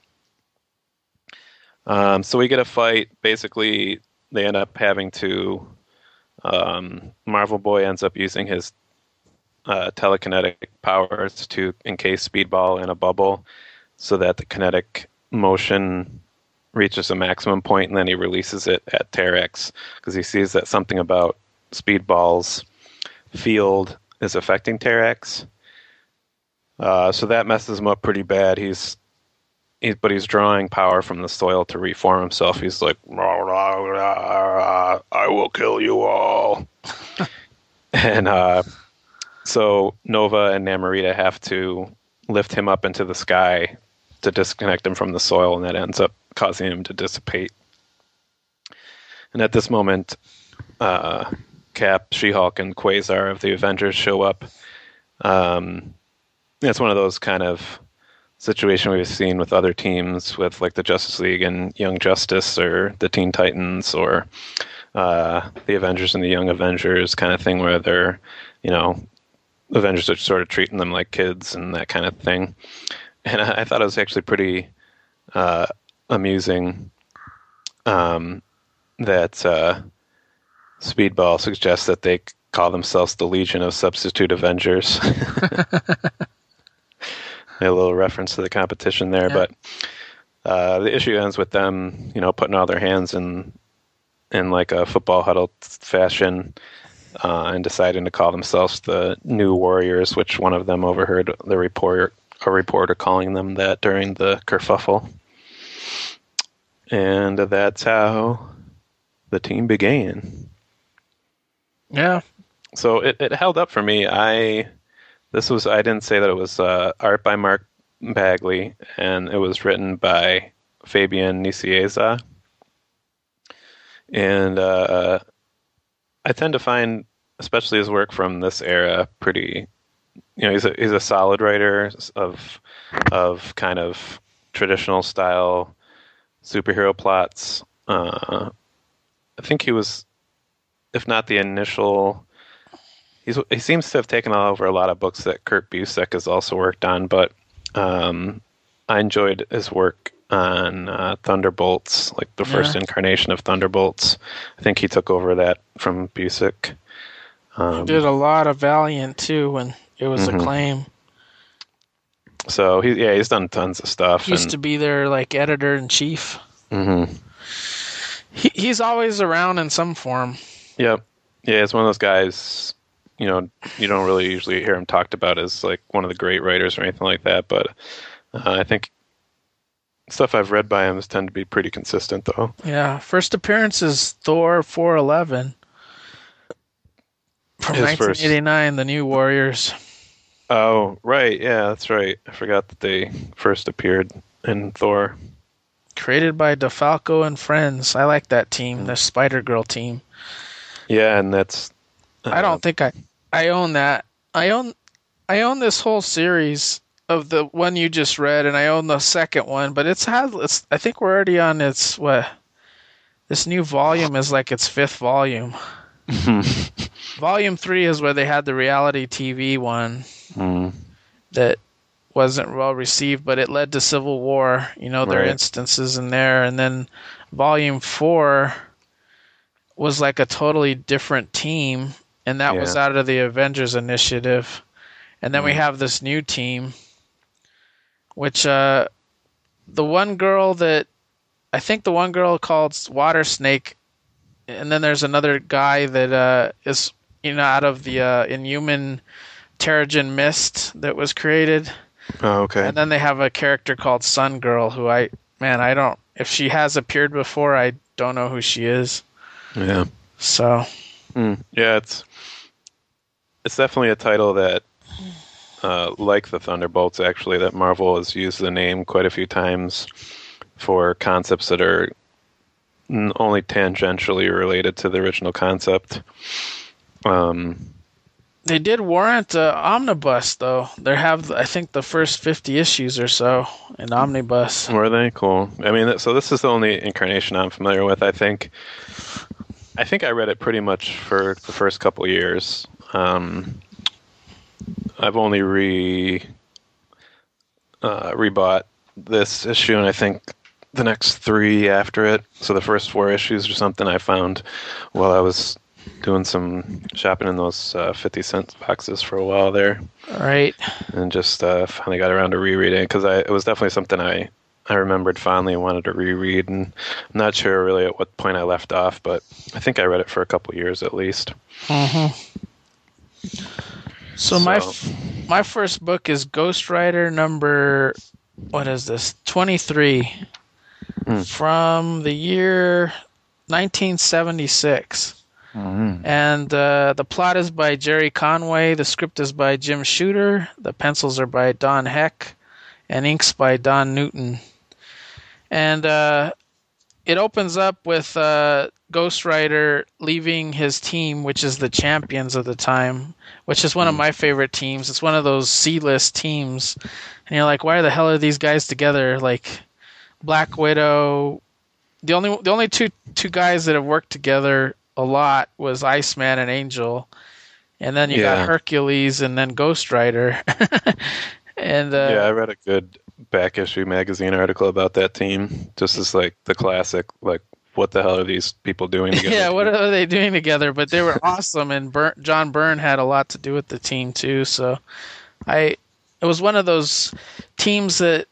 So we get a fight. Basically, they end up having to... Marvel Boy ends up using his telekinetic powers to encase Speedball in a bubble so that the kinetic motion reaches a maximum point, and then he releases it at Terrex because he sees that something about Speedball's field is affecting Terrex. So that messes him up pretty bad. But he's drawing power from the soil to reform himself. He's like, "Rah, rah, rah, I will kill you all." And so Nova and Namorita have to lift him up into the sky to disconnect him from the soil, and that ends up causing him to dissipate. And at this moment, Cap, She-Hulk, and Quasar of the Avengers show up. It's one of those kind of situation we've seen with other teams, with like the Justice League and Young Justice, or the Teen Titans, or the Avengers and the Young Avengers kind of thing, where they're, Avengers are sort of treating them like kids and that kind of thing. And I thought it was actually pretty amusing that Speedball suggests that they call themselves the Legion of Substitute Avengers. A little reference to the competition there, yeah. But the issue ends with them, putting all their hands in like a football huddle fashion, and deciding to call themselves the New Warriors, which one of them overheard a reporter calling them that during the kerfuffle. And that's how the team began. Yeah. So it held up for me. I didn't say that it was art by Mark Bagley, and it was written by Fabian Nicieza. And I tend to find, especially his work from this era, pretty. He's a solid writer of kind of traditional style superhero plots. I think he was, if not the initial. He seems to have taken over a lot of books that Kurt Busiek has also worked on, but I enjoyed his work on Thunderbolts, like the first incarnation of Thunderbolts. I think he took over that from Busiek. He did a lot of Valiant, too, when it was Acclaim. So, he's done tons of stuff. He used to be their, editor-in-chief. Mm-hmm. He's always around in some form. Yep. Yeah, it's one of those guys... you don't really usually hear him talked about as like one of the great writers or anything like that, but I think stuff I've read by him has tended to be pretty consistent, though. Yeah, first appearance is Thor 411 from 1989, The New Warriors. Oh, right, yeah, that's right. I forgot that they first appeared in Thor. Created by DeFalco and friends. I like that team, the Spider-Girl team. Yeah, and that's... I don't think I own that. I own this whole series of the one you just read, and I own the second one. But I think we're already on its this new volume is like its fifth volume. Volume 3 is where they had the reality TV one that wasn't well received, but it led to Civil War. There are instances in there, and then Volume 4 was like a totally different team. And that was out of the Avengers Initiative. And then we have this new team, which the one girl called Water Snake, and then there's another guy that is out of the Inhuman Terrigen Mist that was created. Oh, okay. And then they have a character called Sun Girl, who if she has appeared before, I don't know who she is. Yeah. So. Yeah, it's definitely a title that like the Thunderbolts, actually, that Marvel has used the name quite a few times for concepts that are only tangentially related to the original concept. They did warrant omnibus, though. They have, I think, the first 50 issues or so in omnibus. Were they? Cool. I mean, so this is the only incarnation I'm familiar with, I think. I think I read it pretty much for the first couple years. I've only rebought this issue, and I think the next 3 after it. So the first 4 issues or something I found while I was doing some shopping in those 50-cent boxes for a while there. All right. And just finally got around to rereading, because it was definitely something I remembered fondly and wanted to reread. And I'm not sure really at what point I left off, but I think I read it for a couple years at least. Mm-hmm. So my first book is Ghost Rider number, what is this, 23, from the year 1976. Mm-hmm. And the plot is by Jerry Conway, the script is by Jim Shooter, the pencils are by Don Heck, and inks by Don Newton. And it opens up with Ghost Rider leaving his team, which is the Champions of the time, which is one of my favorite teams. It's one of those C-list teams. And you're like, why the hell are these guys together? Like Black Widow. The only two guys that have worked together a lot was Iceman and Angel. And then you got Hercules and then Ghost Rider. And I read a good back issue magazine article about that team. Just as like the classic, like, what the hell are these people doing together? Yeah, what are they doing together? But they were awesome, and John Byrne had a lot to do with the team too. So it was one of those teams that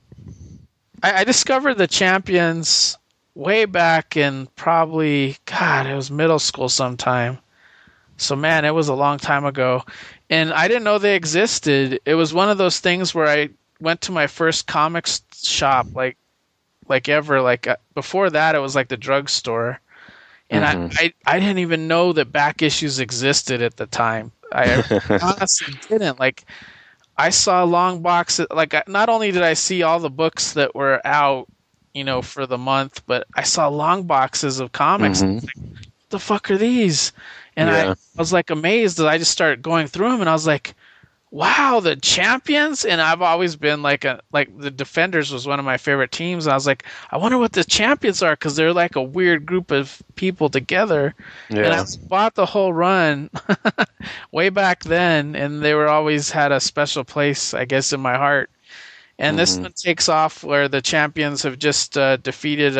I discovered the Champions way back in probably, it was middle school sometime. So man, it was a long time ago. And I didn't know they existed. It was one of those things where I went to my first comics shop, like ever. Like before that, it was like the drugstore, and I didn't even know that back issues existed at the time. I honestly didn't. Like I saw long boxes. Like not only did I see all the books that were out, for the month, but I saw long boxes of comics. Like, what the fuck are these? And I was like amazed that I just started going through them, and I was like, wow, the Champions. And I've always been like the Defenders was one of my favorite teams. And I was like, I wonder what the Champions are, because they're like a weird group of people together. Yeah. And I bought the whole run way back then, and they were always had a special place, I guess, in my heart. And this one takes off where the Champions have just defeated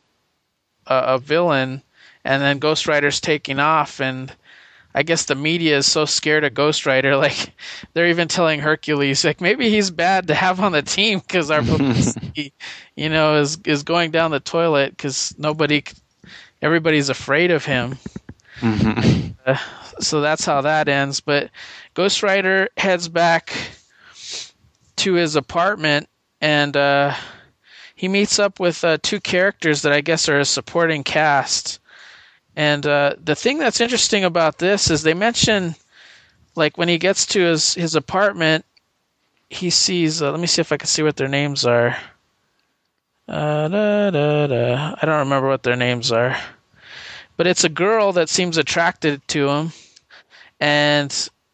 a villain, and then Ghost Rider's taking off, and I guess the media is so scared of Ghost Rider, like they're even telling Hercules, like maybe he's bad to have on the team because our publicity, is going down the toilet because everybody's afraid of him. So that's how that ends. But Ghost Rider heads back to his apartment, and he meets up with 2 characters that I guess are a supporting cast. And the thing that's interesting about this is they mention, like, when he gets to his apartment, he sees, let me see if I can see what their names are. I don't remember what their names are. But it's a girl that seems attracted to him. And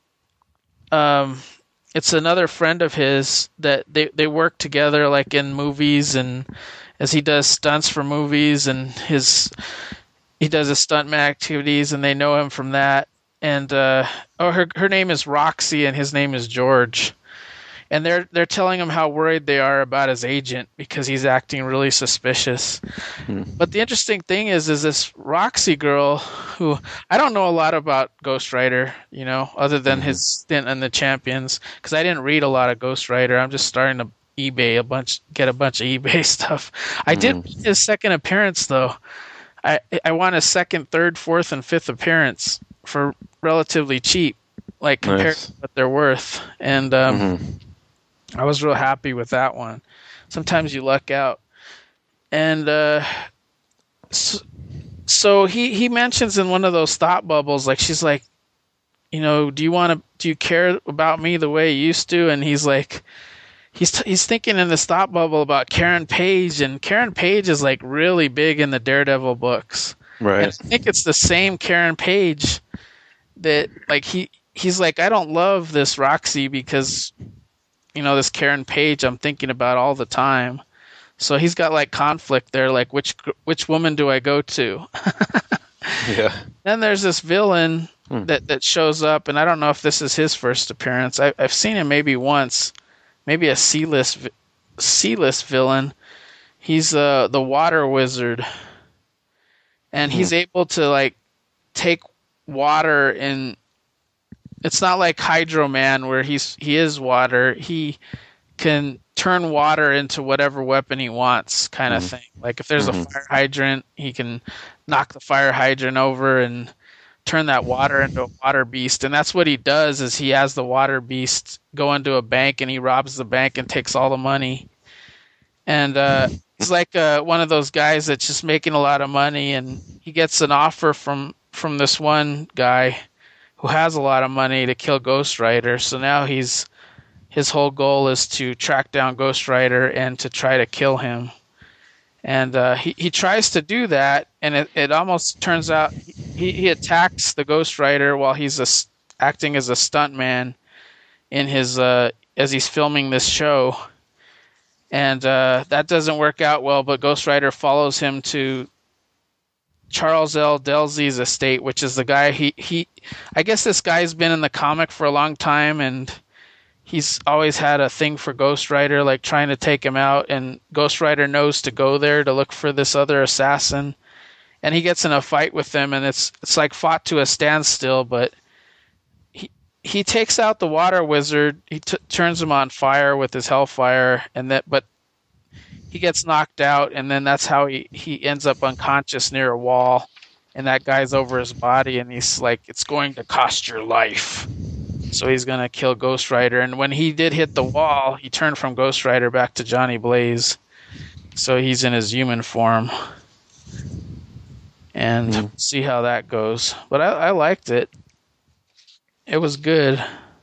it's another friend of his that they work together, like, in movies, and as he does stunts for movies, and he does his stuntman activities, and they know him from that. And her name is Roxy, and his name is George. And they're telling him how worried they are about his agent because he's acting really suspicious. But the interesting thing is this Roxy girl, who I don't know a lot about Ghost Rider, other than his stint in the Champions, because I didn't read a lot of Ghost Rider. I'm just starting to get a bunch of eBay stuff. I did read his second appearance though. I want a second, third, fourth, and fifth appearance for relatively cheap, like compared to what they're worth. And I was real happy with that one. Sometimes you luck out. And so he mentions in one of those thought bubbles, like, she's like, do you care about me the way you used to? And he's like, he's thinking in this thought bubble about Karen Page, and Karen Page is like really big in the Daredevil books. Right. And I think it's the same Karen Page that like he's like, I don't love this Roxy because, this Karen Page I'm thinking about all the time. So he's got like conflict there, like which woman do I go to? Yeah. Then there's this villain that shows up, and I don't know if this is his first appearance. I've seen him maybe once, maybe a C-list villain. He's the Water Wizard, and he's able to like take water in. It's not like Hydro Man where he is water. He can turn water into whatever weapon he wants, kind of thing. Like if there's a fire hydrant, he can knock the fire hydrant over and turn that water into a water beast. And that's what he does, is he has the water beast go into a bank, and he robs the bank and takes all the money. And it's like one of those guys that's just making a lot of money, and he gets an offer from this one guy who has a lot of money to kill Ghost Rider. So now his whole goal is to track down Ghost Rider and to try to kill him. And he tries to do that, and it almost turns out he attacks the Ghost Rider while he's acting as a stuntman in his as he's filming this show. And that doesn't work out well, but Ghost Rider follows him to Charles L. Delzy's estate, which is the guy I guess this guy's been in the comic for a long time, and he's always had a thing for Ghost Rider, like trying to take him out, and Ghost Rider knows to go there to look for this other assassin, and he gets in a fight with them, and it's like fought to a standstill, but he takes out the Water Wizard, he turns him on fire with his Hellfire, but he gets knocked out, and then that's how he ends up unconscious near a wall, and that guy's over his body, and he's like, it's going to cost your life. So he's going to kill Ghost Rider. And when he did hit the wall, he turned from Ghost Rider back to Johnny Blaze. So he's in his human form. And see how that goes. But I liked it. It was good.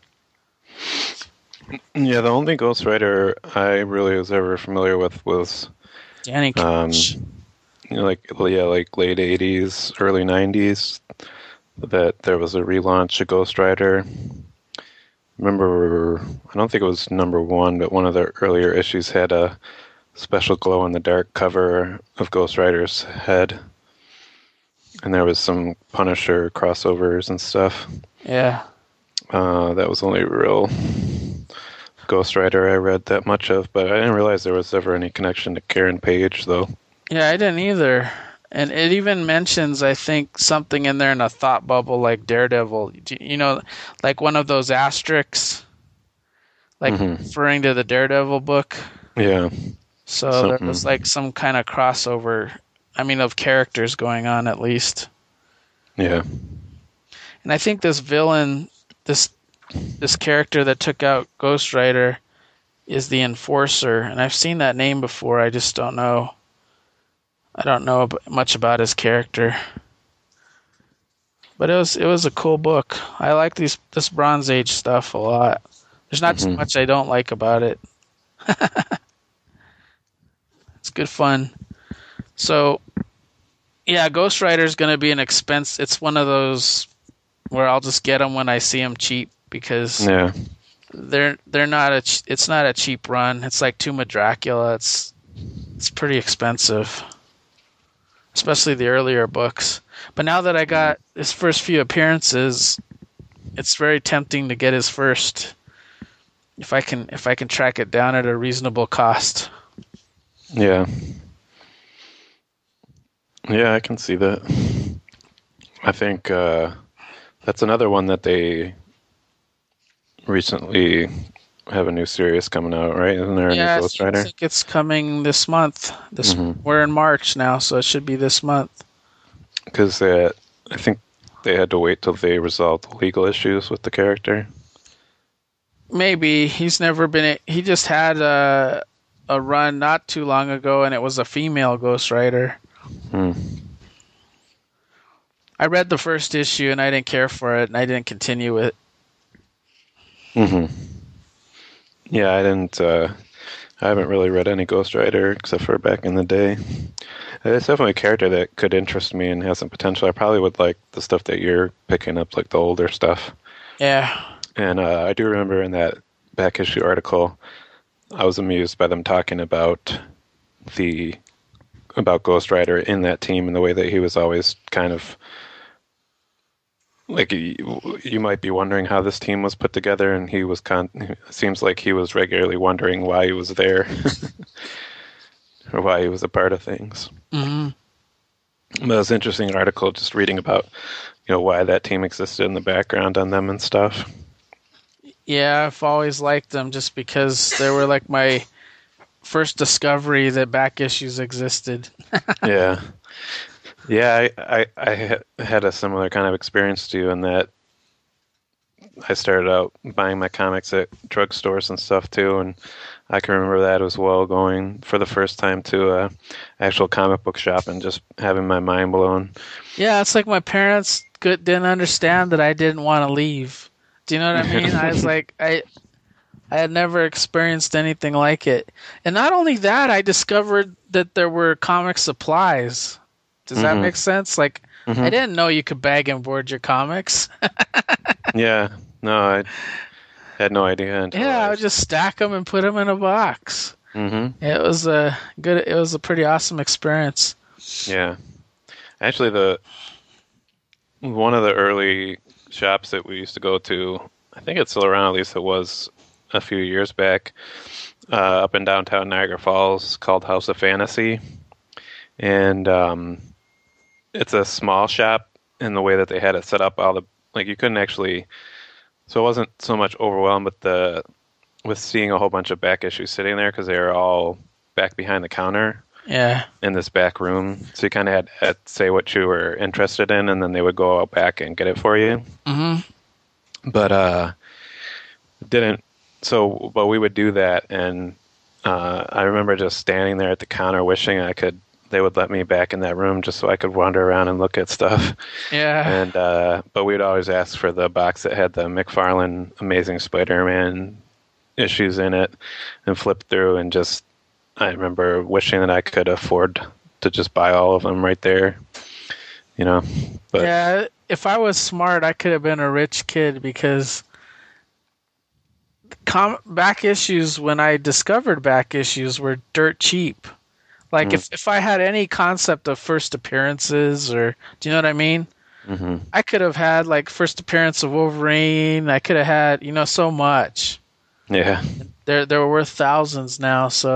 Yeah, the only Ghost Rider I really was ever familiar with was Danny Cage. like late 80s, early 90s, that there was a relaunch of Ghost Rider. Remember, I don't think it was number 1, but one of the earlier issues had a special glow-in-the-dark cover of Ghost Rider's head. And there was some Punisher crossovers and stuff. Yeah. That was the only real Ghost Rider I read that much of, but I didn't realize there was ever any connection to Karen Page, though. Yeah, I didn't either. And it even mentions, I think, something in there in a thought bubble like Daredevil. Like one of those asterisks, like referring to the Daredevil book. Yeah. So there was like some kind of crossover, of characters going on at least. Yeah. And I think this villain, this character that took out Ghost Rider, is the Enforcer. And I've seen that name before, I just don't know. I don't know much about his character, but it was a cool book. I like this Bronze Age stuff a lot. There's not too much I don't like about it. It's good fun. So, yeah, Ghost Rider is going to be an expense. It's one of those where I'll just get them when I see them cheap, because they're not it's not a cheap run. It's like Tomb of Dracula. It's pretty expensive. Especially the earlier books. But now that I got his first few appearances, it's very tempting to get his first, if I can track it down at a reasonable cost. Yeah. Yeah, I can see that. I think that's another one that they recently have a new series coming out, right? Isn't there a new Ghost Rider? I think it's coming this month. We're in March now, so it should be this month. Because I think they had to wait till they resolved the legal issues with the character. Maybe. He's never been... He just had a run not too long ago, and it was a female Ghost Rider. I read the first issue and I didn't care for it, and I didn't continue with it. Mm-hmm. Yeah, I didn't. I haven't really read any Ghost Rider except for back in the day. It's definitely a character that could interest me and has some potential. I probably would like the stuff that you're picking up, like the older stuff. Yeah. And I do remember in that back issue article, I was amused by them talking about Ghost Rider in that team and the way that he was always kind of like, you might be wondering how this team was put together, and he was seems like he was regularly wondering why he was there or why he was a part of things. Mm-hmm. But it was an interesting article just reading about, why that team existed in the background on them and stuff. Yeah, I've always liked them just because they were like my first discovery that back issues existed. Yeah. Yeah, I had a similar kind of experience to you in that I started out buying my comics at drugstores and stuff too, and I can remember that as well, going for the first time to a actual comic book shop and just having my mind blown. Yeah, it's like my parents didn't understand that I didn't want to leave. Do you know what I mean? I was like, I had never experienced anything like it. And not only that, I discovered that there were comic supplies. Does that make sense? Like, I didn't know you could bag and board your comics. Yeah, no, I had no idea. I would just stack them and put them in a box. Mm-hmm. It was a pretty awesome experience. Yeah, actually, one of the early shops that we used to go to, I think it's still around. At least it was a few years back, up in downtown Niagara Falls, called House of Fantasy, and it's a small shop in the way that they had it set up. You couldn't actually, so it wasn't so much overwhelmed with seeing a whole bunch of back issues sitting there because they were all back behind the counter. Yeah. In this back room. So you kind of had to say what you were interested in, and then they would go out back and get it for you. Mm-hmm. But but we would do that, and I remember just standing there at the counter wishing they would let me back in that room just so I could wander around and look at stuff. Yeah. And but we'd always ask for the box that had the McFarlane Amazing Spider-Man issues in it and flip through, and just I remember wishing that I could afford to just buy all of them right there. But yeah, if I was smart, I could have been a rich kid because back issues, when I discovered back issues, were dirt cheap. Like, if I had any concept of first appearances, or do you know what I mean? Mm-hmm. I could have had, like, first appearance of Wolverine. I could have had, so much. Yeah. They're worth thousands now, so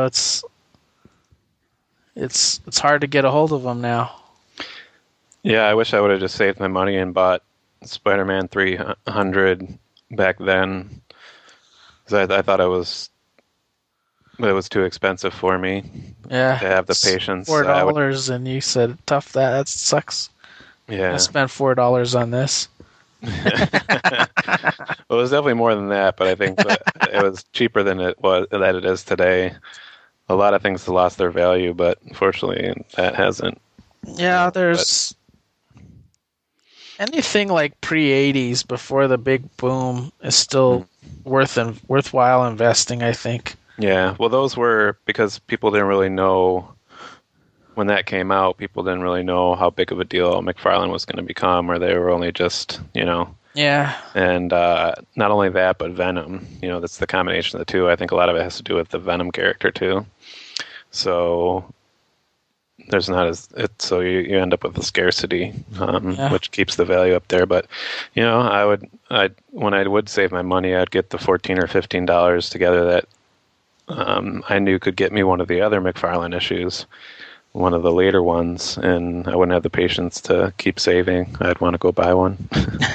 it's hard to get a hold of them now. Yeah, I wish I would have just saved my money and bought Spider-Man 300 back then. Because I thought it was too expensive for me. Yeah, to have the patience. $4, and you said, "Tough that sucks." Yeah, I spent $4 on this. Well, it was definitely more than that, but I think that it was cheaper than it is today. A lot of things have lost their value, but unfortunately, that hasn't. Yeah, there's anything like pre-'80s before the big boom is still worthwhile investing, I think. Yeah, well, those were because people didn't really know when that came out. People didn't really know how big of a deal McFarlane was going to become, or they were only just, Yeah. And not only that, but Venom. That's the combination of the two. I think a lot of it has to do with the Venom character too. So there's so you end up with a scarcity, which keeps the value up there. But when I would save my money, I'd get the $14 or $15 together that I knew could get me one of the other McFarlane issues, one of the later ones, and I wouldn't have the patience to keep saving. I'd want to go buy one.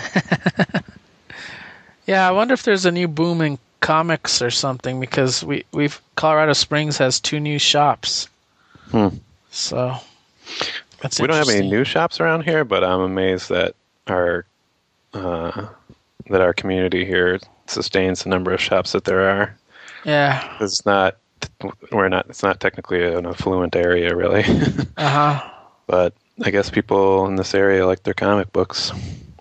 Yeah, I wonder if there's a new boom in comics or something, because Colorado Springs has 2 new shops. So that's we don't have any new shops around here, but I'm amazed that our community here sustains the number of shops that there are. Yeah, it's not technically an affluent area, really. Uh-huh. But I guess people in this area like their comic books.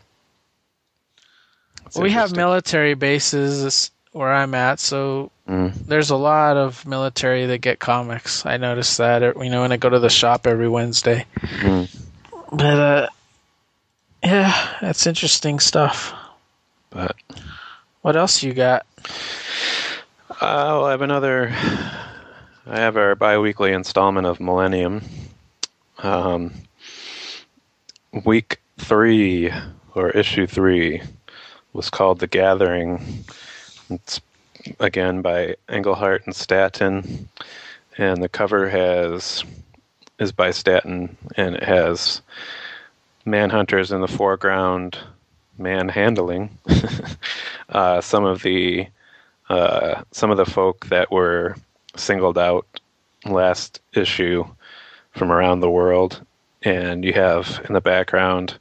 We have military bases where I'm at, so there's a lot of military that get comics. I notice that, when I go to the shop every Wednesday. But yeah, that's interesting stuff. But what else you got? Well, I have our bi-weekly installment of Millennium. Week 3, or issue 3, was called The Gathering. It's, again, by Englehart and Staton. And the cover is by Staton, and it has manhunters in the foreground manhandling some of the folk that were singled out last issue from around the world. And you have in the background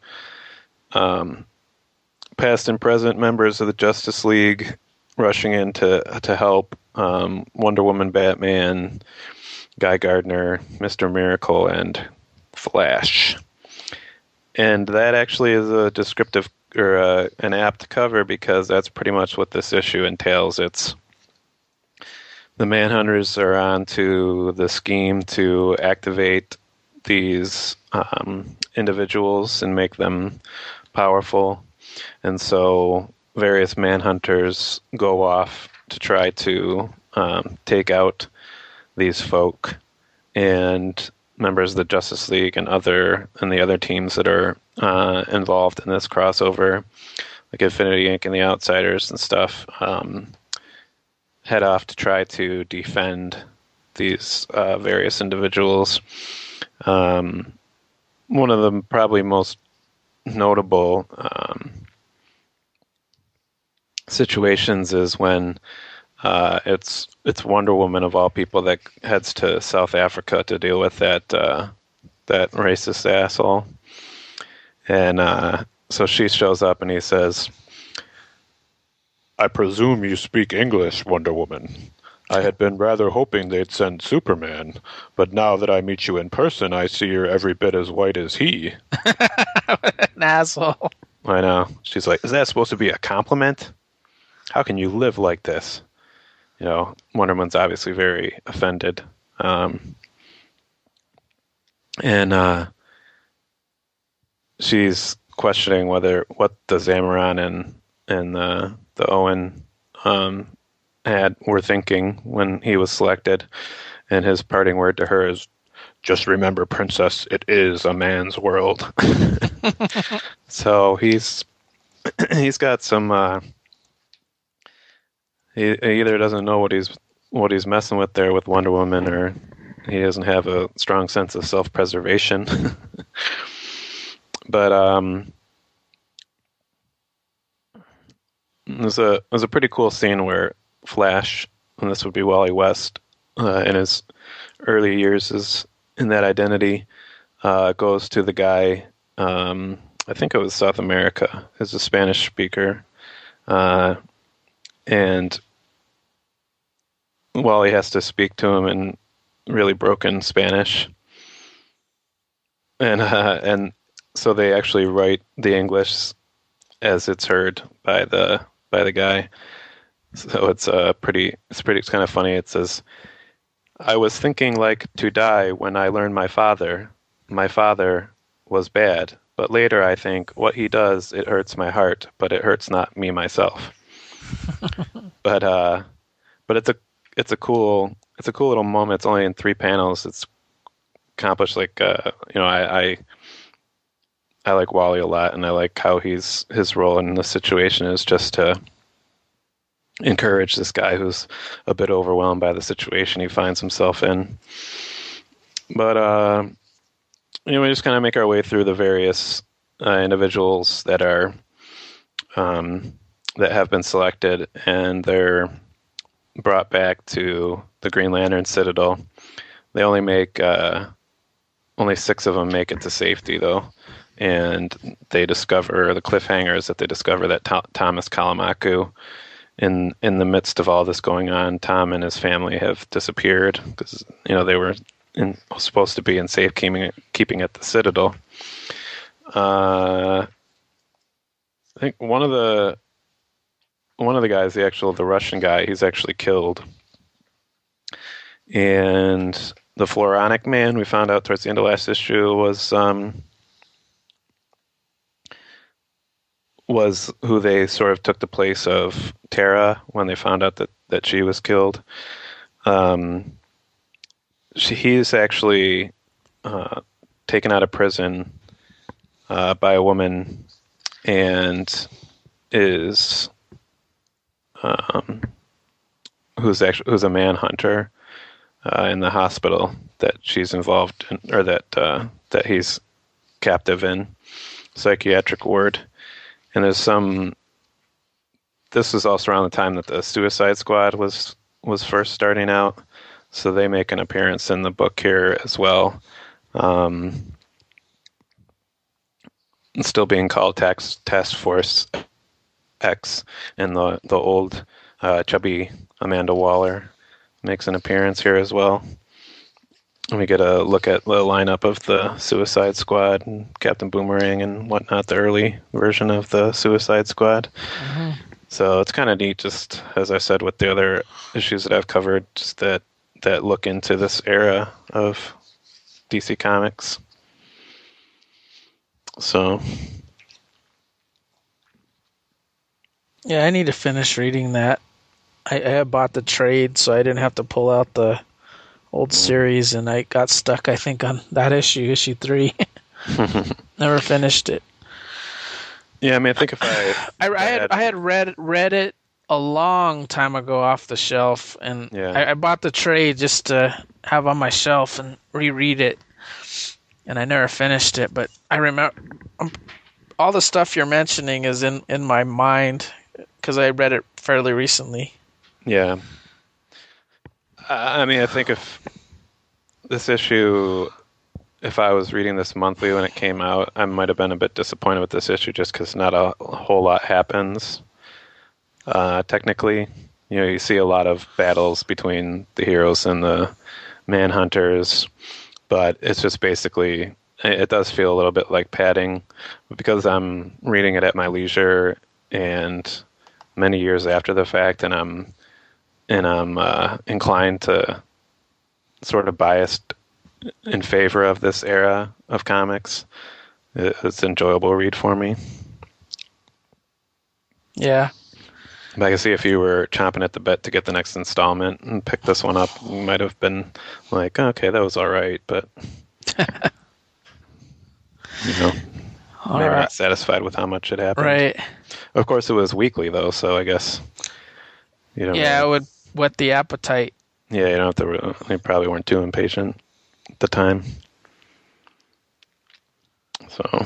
past and present members of the Justice League rushing in to help, Wonder Woman, Batman, Guy Gardner, Mr. Miracle, and Flash. And that actually is a descriptive, or an apt cover, because that's pretty much what this issue entails. It's the Manhunters are on to the scheme to activate these individuals and make them powerful. And so various Manhunters go off to try to take out these folk, and members of the Justice League and the other teams that are involved in this crossover, like Infinity Inc. and the Outsiders and stuff, head off to try to defend these various individuals. One of the probably most notable situations is when it's Wonder Woman, of all people, that heads to South Africa to deal with that racist asshole. And so she shows up and he says, "I presume you speak English, Wonder Woman. I had been rather hoping they'd send Superman, but now that I meet you in person, I see you're every bit as white as he." An asshole. I know. She's like, "Is that supposed to be a compliment? How can you live like this?" Wonder Woman's obviously very offended. And she's questioning what the Zamaron and the Owen were thinking when he was selected. And his parting word to her is, "Just remember, Princess, it is a man's world." So he's got some. He either doesn't know what he's messing with there with Wonder Woman, or he doesn't have a strong sense of self-preservation. But there's a pretty cool scene where Flash, and this would be Wally West in his early years is in that identity, goes to the guy, I think it was South America, as a Spanish speaker, and Wally has to speak to him in really broken Spanish, and so they actually write the English as it's heard by the guy. So it's kind of funny. It says, "I was thinking like to die when I learned my father was bad, but later I think what he does, it hurts my heart, but it hurts not me myself." but it's a cool little moment. It's only in 3 panels. It's accomplished I like Wally a lot, and I like how his role in the situation is just to encourage this guy who's a bit overwhelmed by the situation he finds himself in. But we just kind of make our way through the various individuals that are that have been selected, and they're brought back to the Green Lantern Citadel. They only only 6 of them make it to safety, though. And they discover, the cliffhanger is that they discover that Thomas Kalamaku, in the midst of all this going on, Tom and his family have disappeared because they were was supposed to be in safekeeping at the Citadel. I think one of the guys, the Russian guy, he's actually killed. And the Floronic Man, we found out towards the end of last issue, was who they sort of took the place of Tara when they found out that she was killed. He's actually taken out of prison by a woman and is who's a manhunter in the hospital that she's involved in, or that he's captive in, psychiatric ward. And this was also around the time that the Suicide Squad was first starting out, so they make an appearance in the book here as well. Still being called Task Force X, and the old chubby Amanda Waller makes an appearance here as well. And we get a look at the lineup of the Suicide Squad and Captain Boomerang and whatnot, the early version of the Suicide Squad. Mm-hmm. So it's kind of neat, just as I said with the other issues that I've covered, just that look into this era of DC Comics. So yeah, I need to finish reading that. I bought the trade, so I didn't have to pull out the old series, and I got stuck, I think, on that issue 3. Never finished it. Yeah, I mean, I think if I had read it a long time ago off the shelf, and I bought the trade just to have on my shelf and reread it, and I never finished it. But I remember all the stuff you're mentioning is in my mind because I read it fairly recently. Yeah. I mean, I think if this issue, if I was reading this monthly when it came out, I might have been a bit disappointed with this issue just because not a whole lot happens. Technically, you see a lot of battles between the heroes and the manhunters, but it's just basically, it does feel a little bit like padding because I'm reading it at my leisure and many years after the fact, and I'm inclined to sort of biased in favor of this era of comics. It's an enjoyable read for me. Yeah. But I can see if you were chomping at the bit to get the next installment and pick this one up, you might have been like, okay, that was all right, but maybe not satisfied with how much it happened. Right. Of course, it was weekly though, so I guess you don't. Yeah, it would whet the appetite. Yeah, you don't have to. They probably weren't too impatient at the time. So,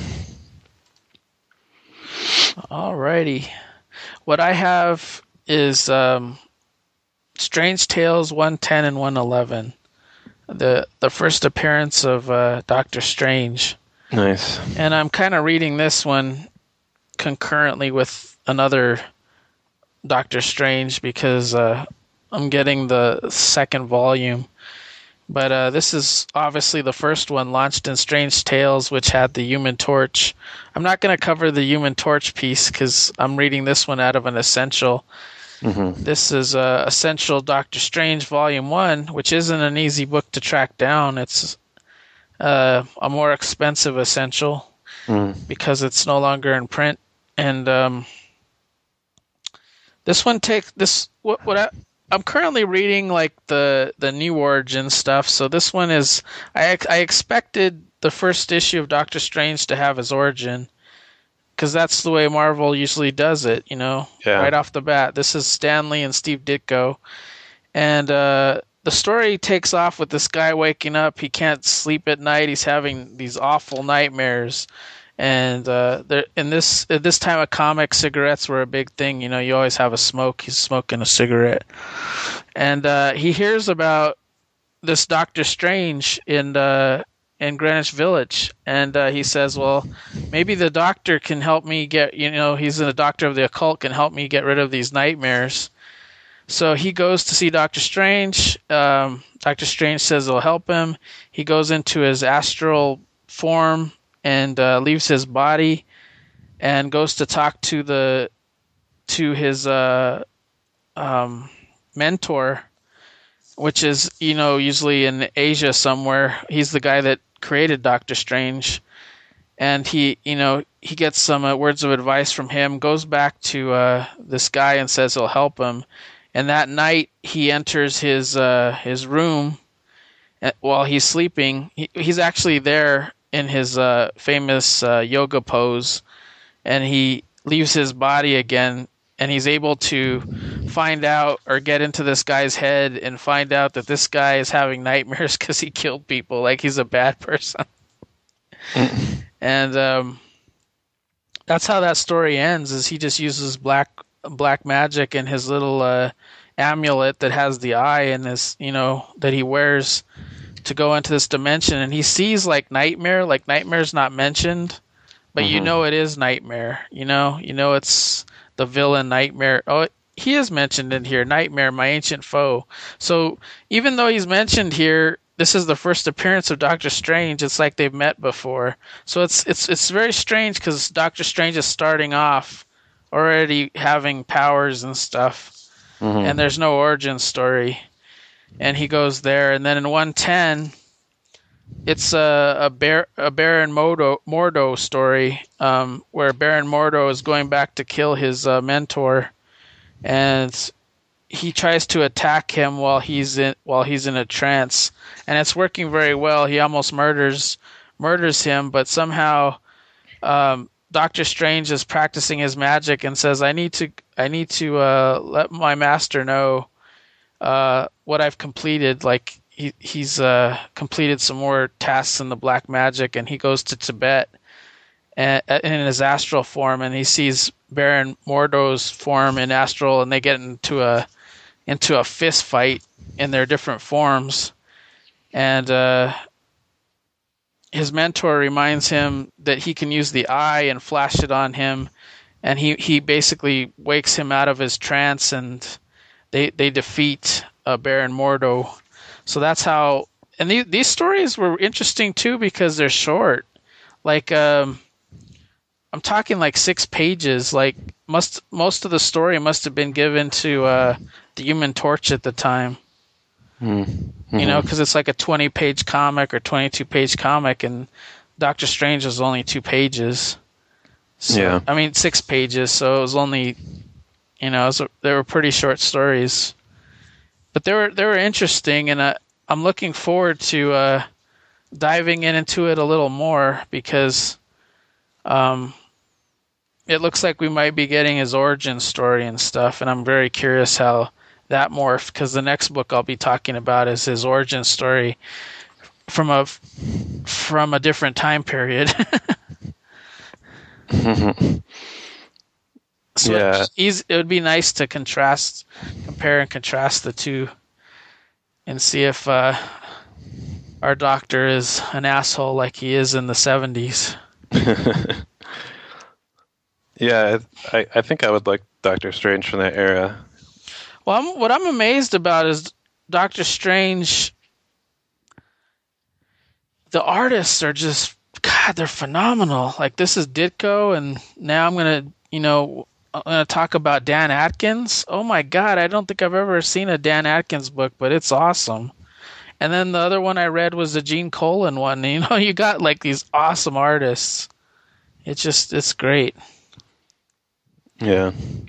alrighty. What I have is Strange Tales 110 and 111. The first appearance of Doctor Strange. Nice. And I'm kind of reading this one concurrently with another Doctor Strange because I'm getting the second volume. But this is obviously the first one launched in Strange Tales, which had the Human Torch. I'm not going to cover the Human Torch piece because I'm reading this one out of an Essential. Mm-hmm. This is Essential Doctor Strange Volume 1, which isn't an easy book to track down. It's a more expensive Essential because it's no longer in print. And this one takes this. I'm currently reading like the New Origin stuff, so this one is. I expected the first issue of Doctor Strange to have his origin, because that's the way Marvel usually does it, right off the bat. This is Stan Lee and Steve Ditko, and the story takes off with this guy waking up. He can't sleep at night. He's having these awful nightmares. And in this time of comics, cigarettes were a big thing. You always have a smoke. He's smoking a cigarette, and he hears about this Doctor Strange in Greenwich Village, and he says, "Well, maybe the doctor can help me get. He's a doctor of the occult, can help me get rid of these nightmares." So he goes to see Doctor Strange. Doctor Strange says he'll help him. He goes into his astral form and leaves his body and goes to talk to his mentor, which is, usually in Asia somewhere. He's the guy that created Doctor Strange. And he gets some words of advice from him, goes back to this guy and says he'll help him. And that night he enters his room while he's sleeping. He's actually there in his famous yoga pose, and he leaves his body again, and he's able to find out or get into this guy's head and find out that this guy is having nightmares because he killed people, like he's a bad person. And that's how that story ends, is he just uses black magic and his little amulet that has the eye and this, that he wears to go into this dimension. And he sees Nightmare. Nightmare's not mentioned, but it is Nightmare. It's the villain Nightmare. Oh, he is mentioned in here, Nightmare, my ancient foe. So even though he's mentioned here, this is the first appearance of Doctor Strange. It's like they've met before. So it's very strange because Doctor Strange is starting off already having powers and stuff, and there's no origin story. And he goes there, and then in 110, it's a Baron Mordo story, where Baron Mordo is going back to kill his mentor, and he tries to attack him while he's in a trance, and it's working very well. He almost murders him, but somehow Doctor Strange is practicing his magic and says, "I need to let my master know what I've completed." Like he's completed some more tasks in the black magic, and he goes to Tibet in his astral form, and he sees Baron Mordo's form in astral, and they get into a fist fight in their different forms. And his mentor reminds him that he can use the eye and flash it on him, and he basically wakes him out of his trance, and they defeat Baron Mordo. So that's how. And these stories were interesting too because they're short. I'm talking 6 pages. Most of the story must have been given to the Human Torch at the time. Because it's like a 20-page comic or 22-page comic, and Doctor Strange was only 2 pages. So, yeah. I mean, 6 pages, so it was only, they were pretty short stories. But they were interesting, and I'm looking forward to diving into it a little more, because it looks like we might be getting his origin story and stuff, and I'm very curious how that morphed, because the next book I'll be talking about is his origin story from a different time period. So yeah, it would be nice to compare and contrast the two, and see if our doctor is an asshole like he is in the 70s. Yeah, I think I would like Doctor Strange from that era. Well, what I'm amazed about is Doctor Strange. The artists are just, God, they're phenomenal. Like, this is Ditko, and now I'm gonna talk about Dan Atkins. Oh my God, I don't think I've ever seen a Dan Atkins book, but it's awesome. And then the other one I read was the Gene Colan one. You got these awesome artists. It's great. Yeah,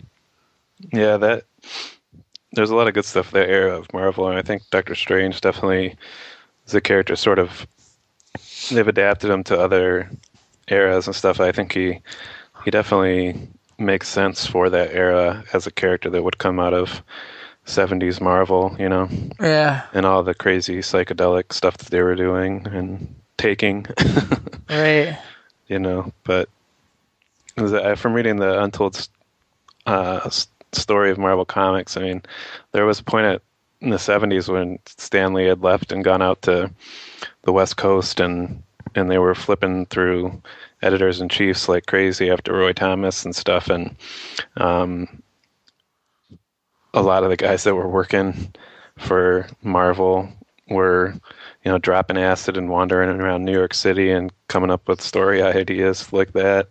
there's a lot of good stuff that era of Marvel, and I think Doctor Strange definitely is a character they've adapted him to other eras and stuff. I think he definitely makes sense for that era as a character that would come out of 70s Marvel, Yeah. And all the crazy psychedelic stuff that they were doing and taking. Right. But from reading the Untold story of Marvel Comics, I mean, there was a point in the 70s when Stan Lee had left and gone out to the West Coast, and they were flipping through editors-in-chiefs like crazy after Roy Thomas and stuff, and a lot of the guys that were working for Marvel were, dropping acid and wandering around New York City and coming up with story ideas like that.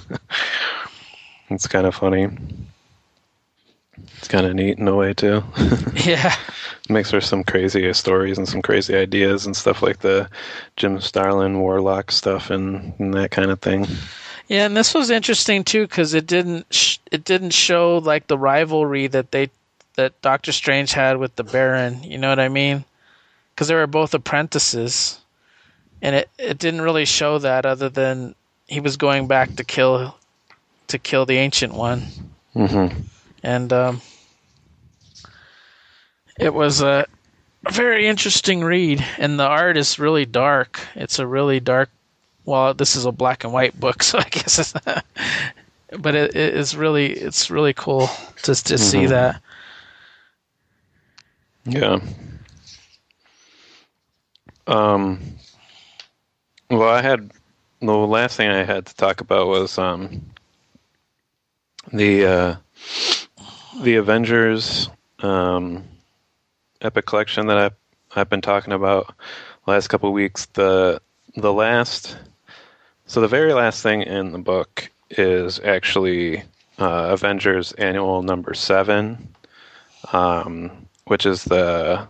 It's kind of funny. It's kind of neat in a way, too. Yeah. Makes for some crazy stories and some crazy ideas and stuff like the Jim Starlin Warlock stuff and that kind of thing. Yeah, and this was interesting, too, because it didn't show, like, the rivalry that Doctor Strange had with the Baron. You know what I mean? Because they were both apprentices. And it didn't really show that, other than he was going back to kill the Ancient One. Mm-hmm. And it was a very interesting read, and the art is really dark. It's a really dark. Well, this is a black and white book, so I guess it's not, but it's really cool to see that. Yeah. Well, the last thing I had to talk about was the Avengers Epic Collection that I've been talking about the last couple of weeks. The very last thing in the book is actually Avengers Annual number 7, which is the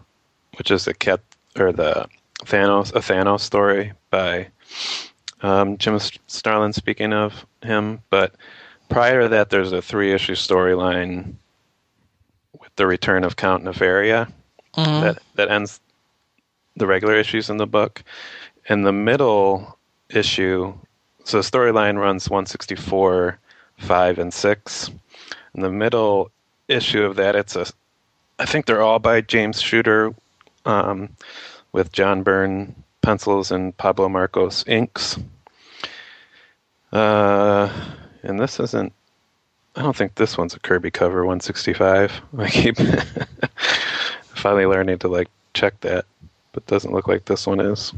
Thanos story by Jim Starlin. Speaking of him, but prior to that, there's a 3-issue storyline with the return of Count Nefaria that ends the regular issues in the book. In the middle issue, so the storyline runs 164, 5, and 6. In the middle issue of that, I think they're all by James Shooter, with John Byrne pencils and Pablo Marcos inks. And this isn't. I don't think this one's a Kirby cover. 165. I keep finally learning to check that, but it doesn't look like this one is.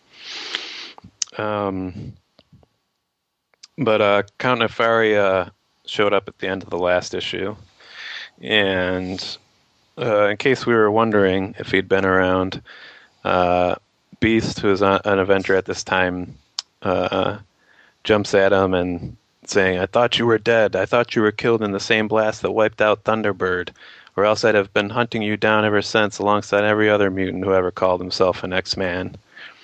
But Count Nefaria showed up at the end of the last issue, and in case we were wondering if he'd been around, Beast, who is an Avenger at this time, jumps at him and saying, "I thought you were dead. I thought you were killed in the same blast that wiped out Thunderbird, or else I'd have been hunting you down ever since alongside every other mutant who ever called himself an X-Man."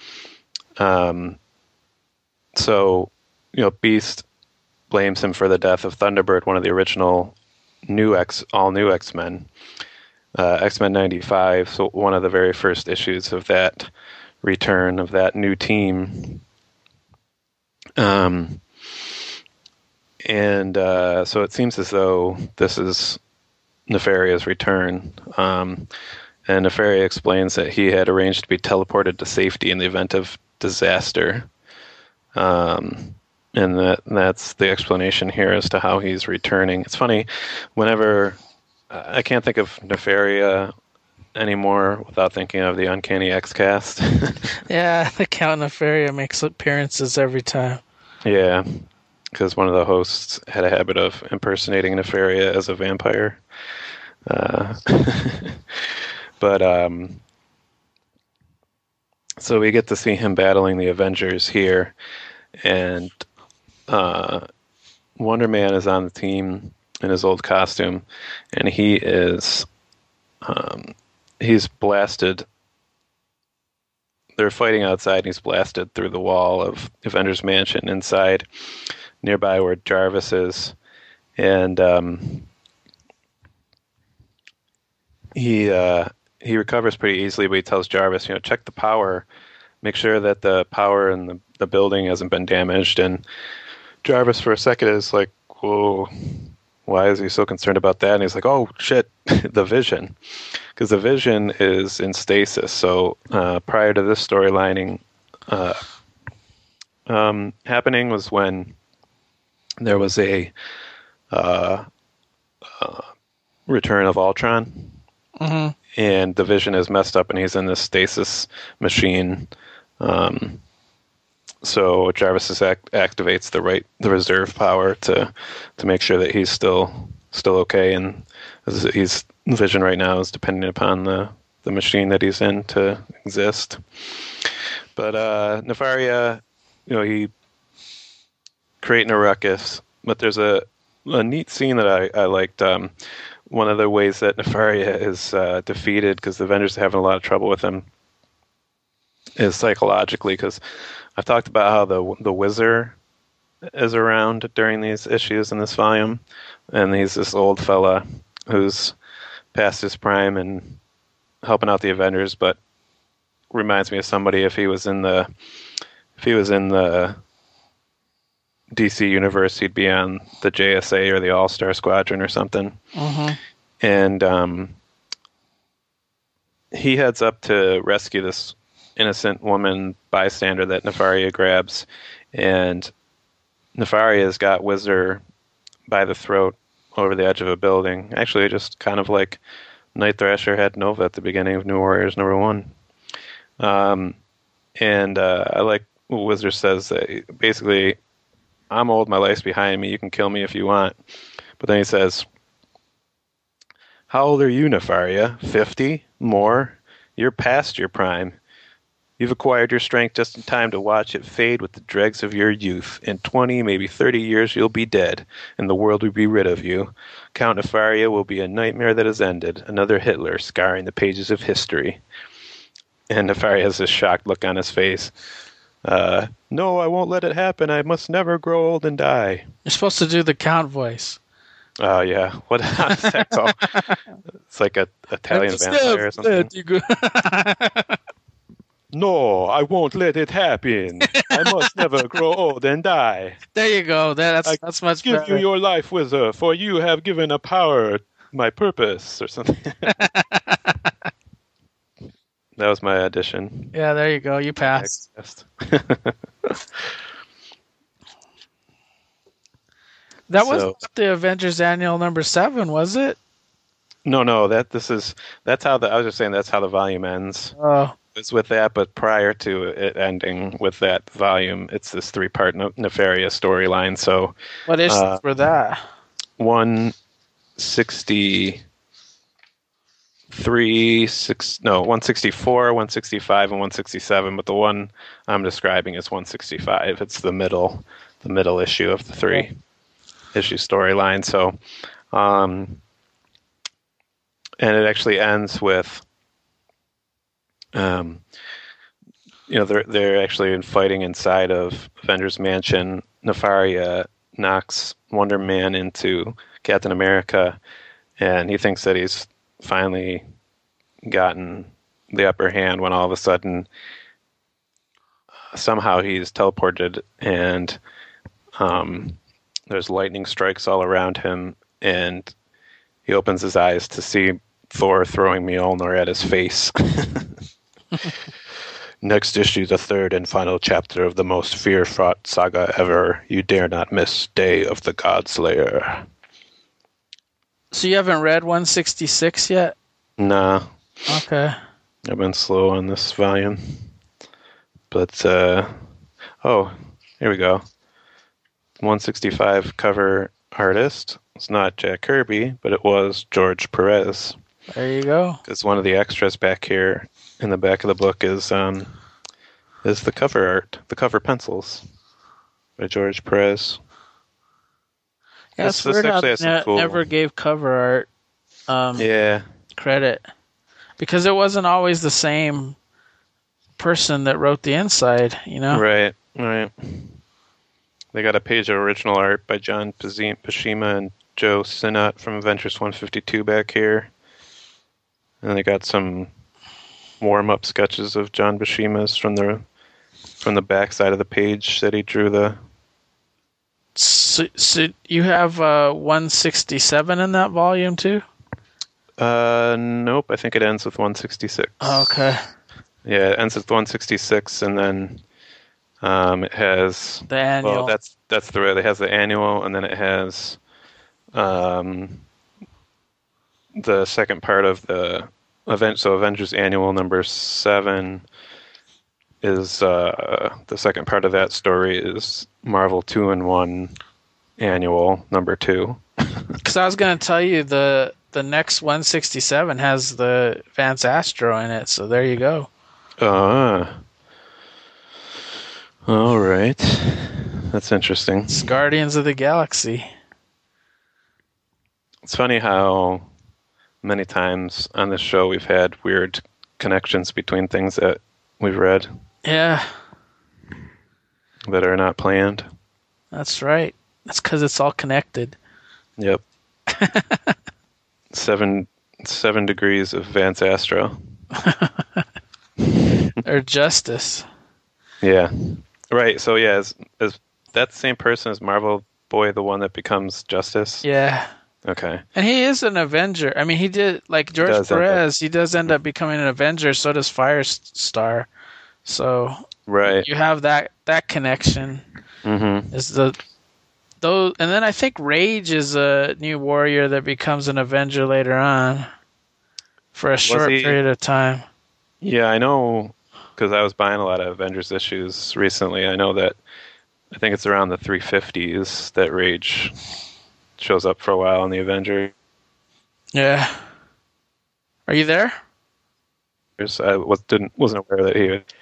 So, Beast blames him for the death of Thunderbird, one of the original all new X-Men, X-Men 95, so one of the very first issues of that return of that new team. So it seems as though this is Nefaria's return. And Nefaria explains that he had arranged to be teleported to safety in the event of disaster. And that's the explanation here as to how he's returning. It's funny, whenever I can't think of Nefaria anymore without thinking of the Uncanny X-Cast. Yeah, the Count Nefaria makes appearances every time. Yeah, because one of the hosts had a habit of impersonating Nefaria as a vampire. So we get to see him battling the Avengers here, and Wonder Man is on the team in his old costume, and he is he's blasted. They're fighting outside, and he's blasted through the wall of Avengers Mansion inside, nearby where Jarvis is, and he recovers pretty easily, but he tells Jarvis, check the power, make sure that the power in the building hasn't been damaged. And Jarvis for a second is like, whoa, why is he so concerned about that? And he's like, oh shit, the Vision, because the Vision is in stasis. So prior to this storylining happening was when there was a return of Ultron. Mm-hmm. And the Vision is messed up, and he's in this stasis machine. So Jarvis activates the reserve power to make sure that he's still still okay, and he's Vision right now is depending upon the machine that he's in to exist. But Nefaria, he creating a ruckus. But there's a neat scene that I liked. One of the ways that Nefaria is defeated, because the Avengers are having a lot of trouble with him, is psychologically. Because I've talked about how the Wizard is around during these issues in this volume, and he's this old fella who's past his prime and helping out the Avengers, but reminds me of somebody if he was in the DC universe, he'd be on the JSA or the All-Star Squadron or something. Mm-hmm. And he heads up to rescue this innocent woman bystander that Nefaria grabs, and Nefaria's got Wizard by the throat over the edge of a building. Actually, just kind of like Night Thrasher had Nova at the beginning of New Warriors #1. And I like what Wizard says, that basically, I'm old, my life's behind me, you can kill me if you want. But then he says, how old are you, Nefaria? 50? More? You're past your prime. You've acquired your strength just in time to watch it fade with the dregs of your youth. In 20, maybe 30 years, you'll be dead, and the world will be rid of you. Count Nefaria will be a nightmare that has ended, another Hitler scarring the pages of history. And Nefaria has this shocked look on his face. No, I won't let it happen. I must never grow old and die. You're supposed to do the Count voice. Oh, yeah. What is that called? It's like an Italian vampire or something. No, I won't let it happen. I must never grow old and die. There you go. That's much better. I give you your life, Wizard, for you have given a power my purpose, or something. That was my audition. Yeah, there you go. You passed. That wasn't the Avengers Annual #7, was it? No. That's how I was just saying that's how the volume ends. Oh. It's with that, but prior to it ending with that volume, it's this 3-part Nefaria storyline. So, what issues were that? 163, 164, 165, and 167. But the one I'm describing is 165. It's the middle issue of the 3-issue storyline. So, and it actually ends with, they're actually fighting inside of Avengers Mansion. Nefaria knocks Wonder Man into Captain America, and he thinks that he's finally gotten the upper hand when all of a sudden somehow he's teleported, and there's lightning strikes all around him, and he opens his eyes to see Thor throwing Mjolnir at his face. Next issue, the 3rd and final chapter of the most fear-fraught saga ever. You dare not miss Day of the Godslayer. So you haven't read 166 yet? Nah. Okay. I've been slow on this volume. But, here we go. 165 cover artist. It's not Jack Kirby, but it was George Perez. There you go. Because one of the extras back here in the back of the book is the cover art, the cover pencils by George Perez. Yeah, it's weird how they never gave cover art credit. Because it wasn't always the same person that wrote the inside, Right. They got a page of original art by John Buscema and Joe Sinnott from Avengers 152 back here. And they got some warm-up sketches of John Buscema's from the back side of the page that he drew the. So you have 167 in that volume too? Nope. I think it ends with 166. Oh, okay. Yeah, it ends with 166, and then it has the annual. Well, that's the it has the annual, and then it has the second part of the event. So Avengers Annual #7 is the second part of that story is Marvel 2-in-1 Annual #2. Because I was going to tell you the next 167 has the Vance Astro in it, so there you go. All right. That's interesting. It's Guardians of the Galaxy. It's funny how many times on this show we've had weird connections between things that we've read. Yeah. That are not planned. That's right. That's because it's all connected. Yep. 7 degrees of Vance Astro. Or Justice. Yeah. Right. So yeah, is that the same person as Marvel Boy, the one that becomes Justice? Yeah. Okay. And he is an Avenger. I mean, he did, like George Perez, he does end up becoming an Avenger, so does Firestar. So right. You have that connection. Mm-hmm. And then I think Rage is a new warrior that becomes an Avenger later on for a short period of time. Yeah, I know, because I was buying a lot of Avengers issues recently. I know that I think it's around the 350s that Rage shows up for a while in the Avengers. Yeah. Are you there? I wasn't aware that he would.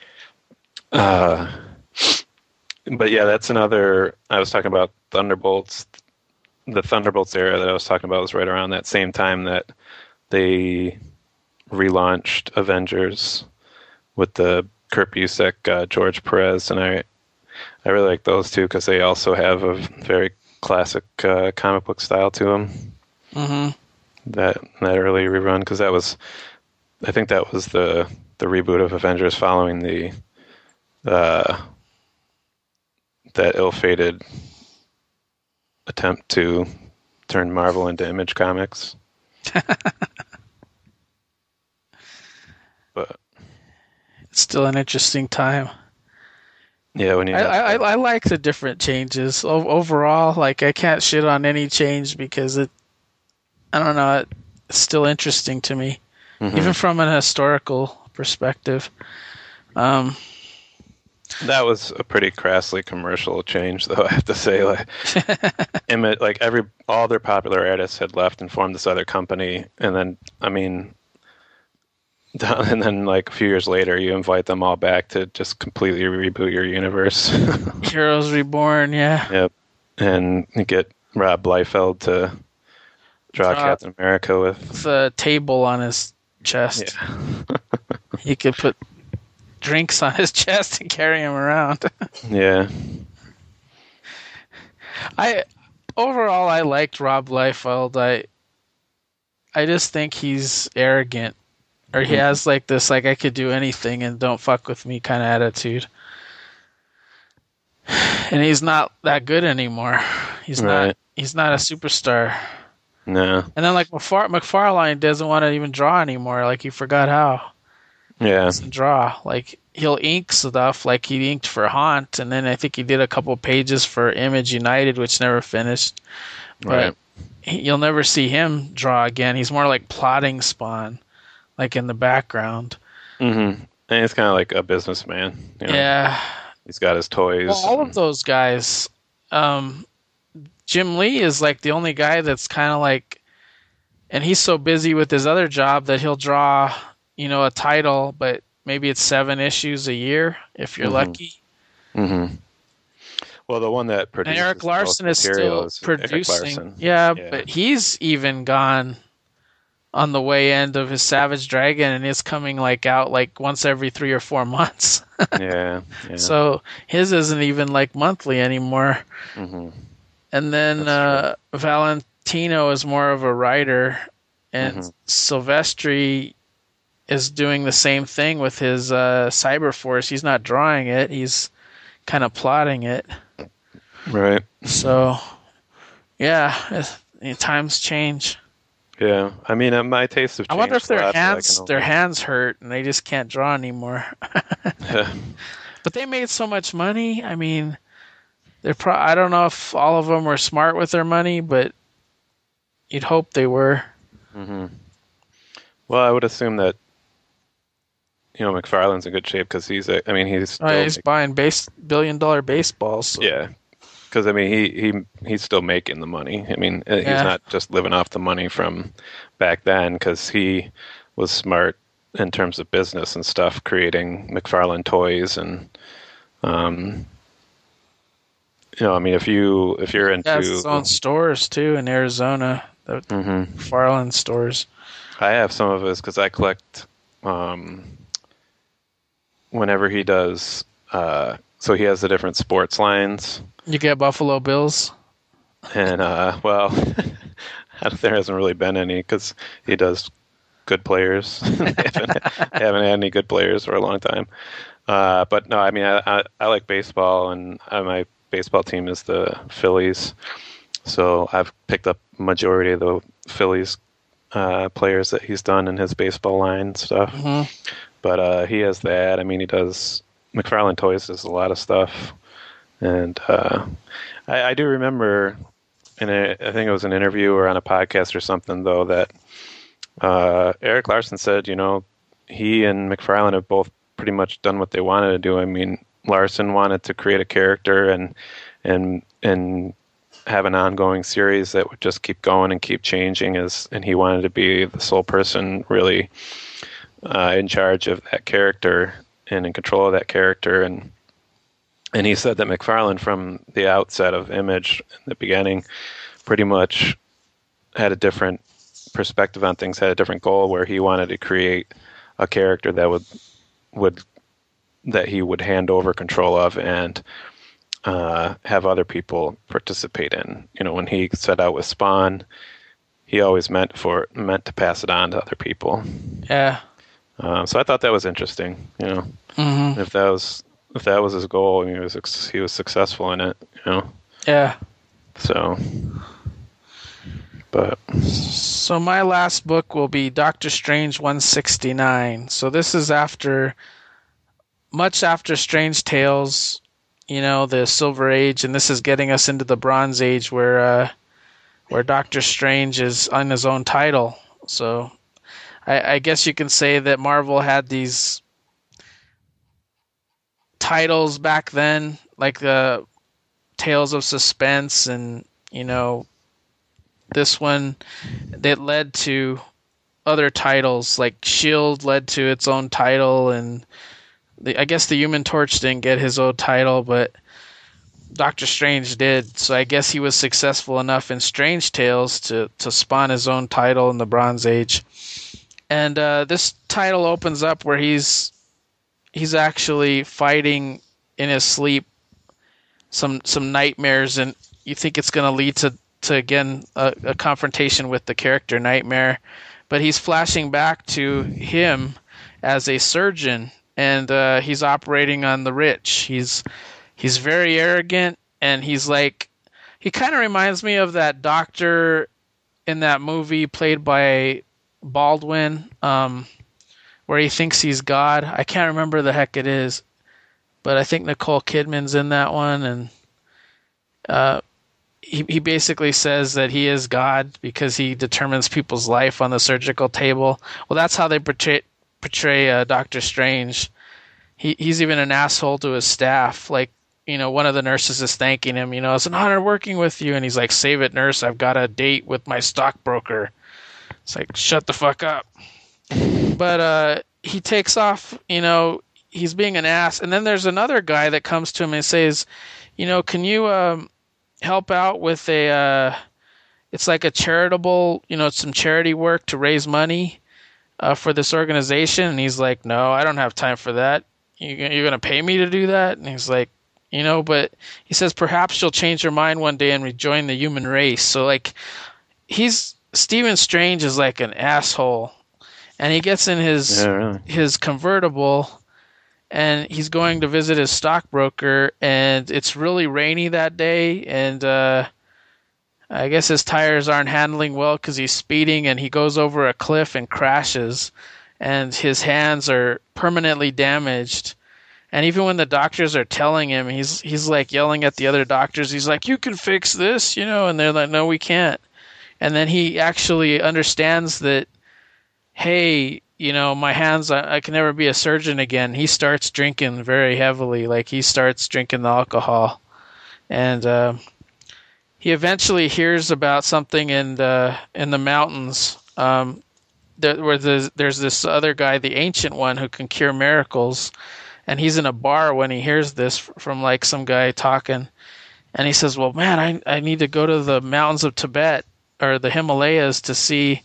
But yeah, that's another. I was talking about Thunderbolts. The Thunderbolts era that I was talking about was right around that same time that they relaunched Avengers with the Kurt Busiek, George Perez, and I really like those two because they also have a very classic comic book style to them. Mm-hmm. That early rerun, because I think that was the reboot of Avengers following that ill-fated attempt to turn Marvel into Image Comics. But it's still an interesting time. Yeah, when I like the different changes overall. Like, I can't shit on any change because I don't know, it's still interesting to me, even from an historical perspective. That was a pretty crassly commercial change, though, I have to say. All their popular artists had left and formed this other company, and then like a few years later, you invite them all back to just completely reboot your universe. Heroes Reborn, yeah. Yep, and you get Rob Liefeld to draw Captain America with a table on his chest. Yeah. He could put drinks on his chest and carry him around. Yeah. Overall, I liked Rob Liefeld. I just think he's arrogant, or he has like this, like, I could do anything and don't fuck with me kind of attitude. And he's not that good anymore. He's not a superstar. No. And then like McFarlane doesn't want to even draw anymore. Like, he forgot how. Yeah. He doesn't draw. Like, he'll ink stuff. Like, he inked for Haunt, and then I think he did a couple pages for Image United, which never finished. But you'll never see him draw again. He's more like plotting Spawn, like in the background. Mm-hmm. And he's kind of like a businessman. You know? Yeah. He's got his toys. Well, all of those guys. Jim Lee is like the only guy that's kind of like, and he's so busy with his other job that he'll draw, a title, but maybe it's 7 issues a year if you're lucky. Mm-hmm. Well, the one that produces Eric Larson is still producing. Yeah, but he's even gone on the way end of his Savage Dragon, and it's coming like out like once every 3 or 4 months. Yeah. So his isn't even like monthly anymore. Mm-hmm. And then Valentino is more of a writer, and Silvestri is doing the same thing with his Cyberforce. He's not drawing it; he's kind of plotting it. Right. So, yeah, times change. Yeah, I mean, my taste of. I wonder if their hands hurt and they just can't draw anymore. But they made so much money. I mean, I don't know if all of them were smart with their money, but you'd hope they were. Mm-hmm. Well, I would assume that McFarlane's in good shape because he's buying $1 billion baseballs. So. Yeah, because I mean he's still making the money. I mean he's not just living off the money from back then, because he was smart in terms of business and stuff, creating McFarlane Toys and I mean if you're into his own stores too in Arizona, the McFarlane stores. I have some of his because I collect whenever he does. So he has the different sports lines. You get Buffalo Bills? And, well, there hasn't really been any because he does good players. They haven't had any good players for a long time. But no, I mean, I like baseball, and my baseball team is the Phillies. So I've picked up majority of the Phillies players that he's done in his baseball line stuff. Mm-hmm. But he has that. I mean, he does... McFarlane Toys does a lot of stuff, and I do remember, I think it was an interview or on a podcast or something, though, that Eric Larson said, he and McFarlane have both pretty much done what they wanted to do. I mean, Larson wanted to create a character and have an ongoing series that would just keep going and keep changing, and he wanted to be the sole person really in charge of that character and in control of that character, and he said that McFarlane from the outset of Image in the beginning pretty much had a different perspective on things, had a different goal, where he wanted to create a character that that he would hand over control of and have other people participate in. When he set out with Spawn, he always meant to pass it on to other people. Yeah. So I thought that was interesting. Mm-hmm. If that was his goal, and he was successful in it. Yeah. So my last book will be Doctor Strange 169. So this is much after Strange Tales, the Silver Age, and this is getting us into the Bronze Age, where Doctor Strange is on his own title. So I guess you can say that Marvel had these titles back then, like the Tales of Suspense, and this one that led to other titles, like S.H.I.E.L.D. led to its own title, and I guess the Human Torch didn't get his own title, but Doctor Strange did. So I guess he was successful enough in Strange Tales to spawn his own title in the Bronze Age. And this title opens up where he's actually fighting in his sleep some nightmares, and you think it's going to lead to again a confrontation with the character Nightmare, but he's flashing back to him as a surgeon, and he's operating on the rich. He's very arrogant, and he kind of reminds me of that doctor in that movie played by Baldwin, where he thinks he's God. I can't remember the heck it is, but I think Nicole Kidman's in that one, and he basically says that he is God because he determines people's life on the surgical table. Well, that's how they portray Doctor Strange. He's even an asshole to his staff. Like, one of the nurses is thanking him, it's an honor working with you, and he's like, save it, nurse, I've got a date with my stockbroker. It's like, shut the fuck up. But he takes off, he's being an ass. And then there's another guy that comes to him and says, can you help out with it's like a charitable, some charity work to raise money for this organization? And he's like, no, I don't have time for that. You're going to pay me to do that? And he's like, but he says, perhaps you'll change your mind one day and rejoin the human race. So like, Stephen Strange is like an asshole, and he gets in his convertible, and he's going to visit his stockbroker, and it's really rainy that day, and I guess his tires aren't handling well because he's speeding, and he goes over a cliff and crashes, and his hands are permanently damaged. And even when the doctors are telling him, he's like yelling at the other doctors. He's like, you can fix this, and they're like, no, we can't. And then he actually understands that, hey, my hands, I can never be a surgeon again. He starts drinking very heavily. Like, he starts drinking the alcohol. and he eventually hears about something in the mountains. Where there's this other guy, the Ancient One, who can cure miracles, and he's in a bar when he hears this from like some guy talking, and he says, "Well, man, I need to go to the mountains of Tibet or the Himalayas to see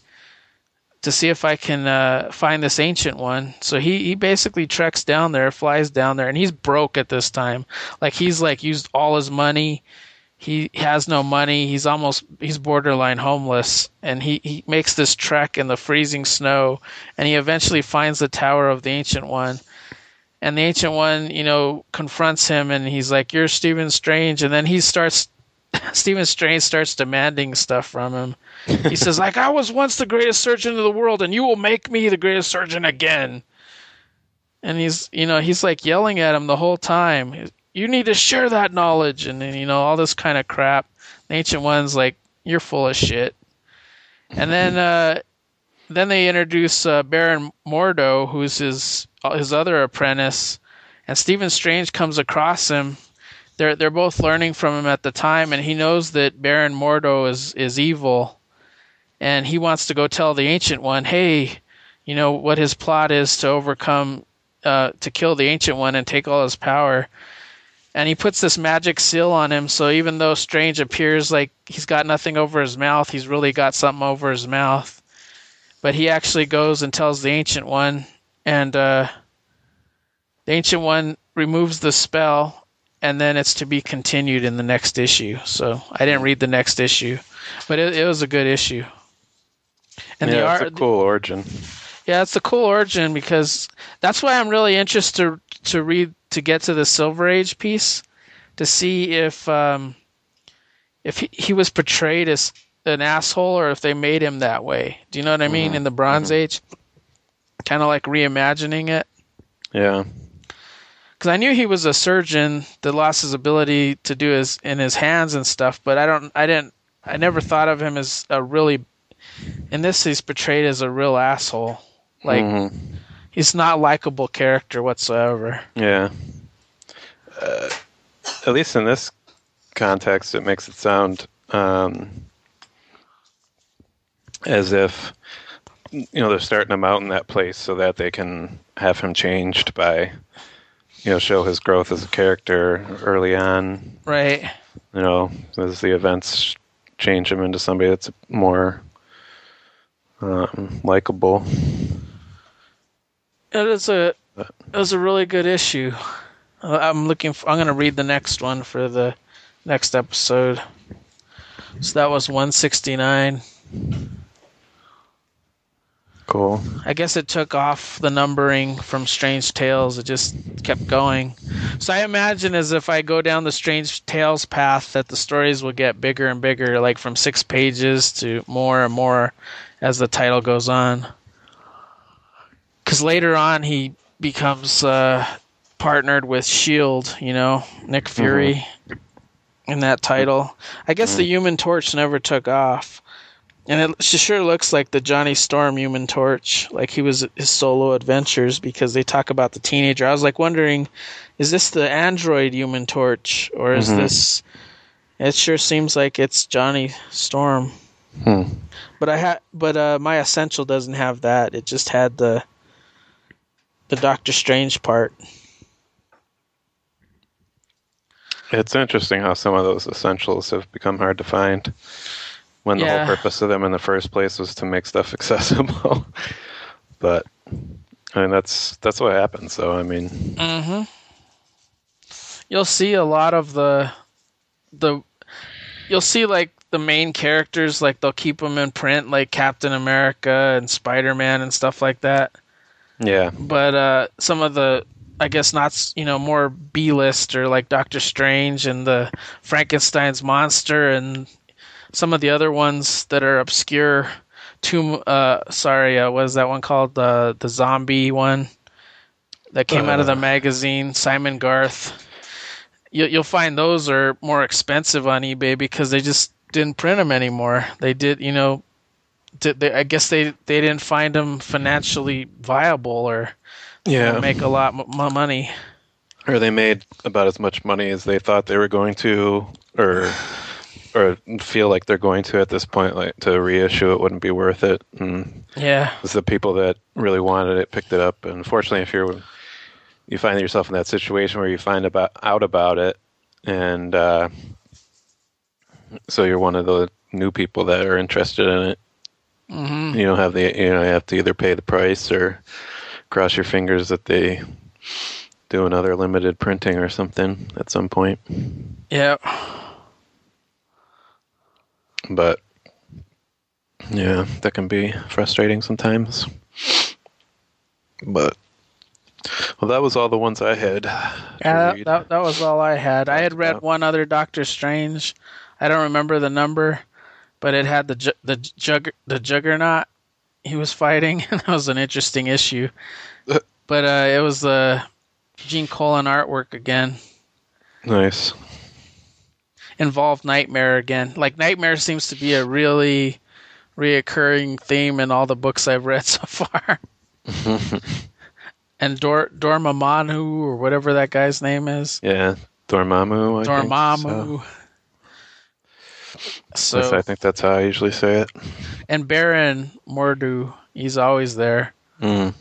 if I can find this Ancient One." So he basically treks down there, flies down there, and he's broke at this time. Like he's like used all his money. He has no money. He's borderline homeless, and he makes this trek in the freezing snow, and he eventually finds the Tower of the Ancient One. And the Ancient One, confronts him, and he's like, "You're Stephen Strange." And then Stephen Strange starts demanding stuff from him. He says, like, "I was once the greatest surgeon in the world, and you will make me the greatest surgeon again." And he's like yelling at him the whole time. "You need to share that knowledge," and then all this kind of crap. The Ancient One's like, "You're full of shit." And then they introduce Baron Mordo, who's his other apprentice, and Stephen Strange comes across him. They're both learning from him at the time, and he knows that Baron Mordo is evil, and he wants to go tell the Ancient One, hey, what his plot is to overcome, to kill the Ancient One and take all his power. And he puts this magic seal on him, so even though Strange appears like he's got nothing over his mouth, he's really got something over his mouth. But he actually goes and tells the Ancient One, and the Ancient One removes the spell, and then it's to be continued in the next issue. So I didn't read the next issue, but it was a good issue. And it's a cool origin. Yeah, it's a cool origin, because that's why I'm really interested to read, to get to the Silver Age piece, to see if he was portrayed as an asshole or if they made him that way. Do you know what I mean? In the Bronze Age, kind of like reimagining it. Yeah. Because I knew he was a surgeon that lost his ability to do his hands and stuff, but I never thought of him as a really. In this, he's portrayed as a real asshole. Like he's not a likable character whatsoever. Yeah. At least in this context, it makes it sound as if they're starting him out in that place so that they can have him changed by show his growth as a character early on. Right. As the events change him into somebody that's more likable. It was a really good issue. I'm going to read the next one for the next episode. So that was 169. Cool. I guess it took off the numbering from Strange Tales. It just kept going. So I imagine as if I go down the Strange Tales path that the stories will get bigger and bigger, like from 6 pages to more and more as the title goes on. Because later on he becomes partnered with S.H.I.E.L.D., Nick Fury in that title. I guess the Human Torch never took off. And it sure looks like the Johnny Storm Human Torch, like he was his solo adventures, because they talk about the teenager. I was like wondering, is this the android Human Torch, or is this? It sure seems like it's Johnny Storm. But my Essential doesn't have that. It just had the Doctor Strange part. It's interesting how some of those essentials have become hard to find, when the whole purpose of them in the first place was to make stuff accessible. But I mean, that's what happens. So I mean, you'll see a lot of you'll see like the main characters, like they'll keep them in print, like Captain America and Spider-Man and stuff like that. Yeah. But some of the, I guess not, more B-list, or like Doctor Strange and the Frankenstein's monster and some of the other ones that are obscure. What is that one called? The zombie one that came out of the magazine, Simon Garth. You'll find those are more expensive on eBay because they just didn't print them anymore. They did, I guess they didn't find them financially viable or make a lot more money. Or they made about as much money as they thought they were going to, or feel like they're going to at this point. Like to reissue it wouldn't be worth it. And Yeah. it's the people that really wanted it picked it up. And unfortunately, if you find yourself in that situation where you find out about it, and so you're one of the new people that are interested in it. Mm-hmm. You don't have you have to either pay the price or cross your fingers that they do another limited printing or something at some point. Yeah. But yeah, that can be frustrating sometimes. But well, that was all the ones I had. Yeah, that was all I had. I had read one other Doctor Strange. I don't remember the number, but it had the Juggernaut he was fighting, and that was an interesting issue. But it was the Gene Colan artwork again. Nice. Involved Nightmare again. Like, Nightmare seems to be a really reoccurring theme in all the books I've read so far. And Dormammu, or whatever that guy's name is. Yeah, Dormammu. Dormammu. So I think that's how I usually say it. And Baron Mordo, he's always there. Mm.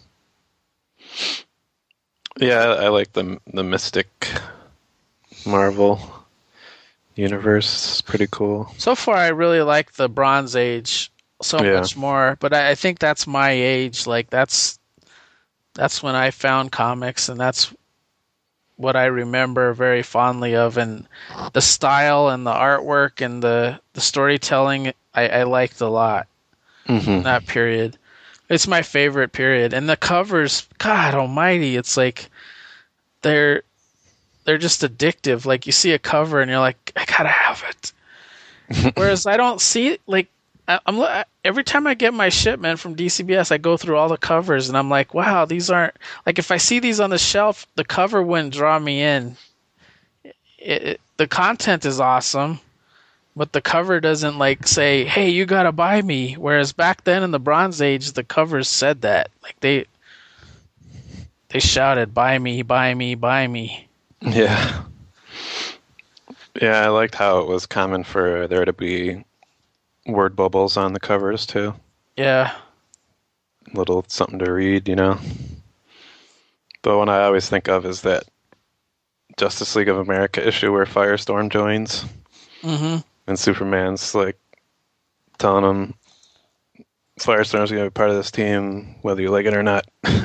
Yeah, I like the Mystic Marvel universe. It's pretty cool. So far, I really like the Bronze Age much more, but I think that's my age. Like, that's when I found comics, and that's what I remember very fondly of. And the style and the artwork and the storytelling, I liked a lot in that period. It's my favorite period. And the covers, God almighty, it's like they're just addictive. Like, you see a cover and you're like, I gotta have it. Whereas I don't see, like, every time I get my shipment from DCBS, I go through all the covers and I'm like, wow, these aren't, like, if I see these on the shelf, the cover wouldn't draw me in. The content is awesome, but the cover doesn't, like, say, hey, you gotta buy me. Whereas back then in the Bronze Age, the covers said that. Like, they shouted, buy me, buy me, buy me. Yeah. Yeah, I liked how it was common for there to be word bubbles on the covers too. Yeah. Little something to read, you know. But one I always think of is that Justice League of America issue where Firestorm joins. Mm-hmm. And Superman's like telling him Firestorm's going to be part of this team whether you like it or not.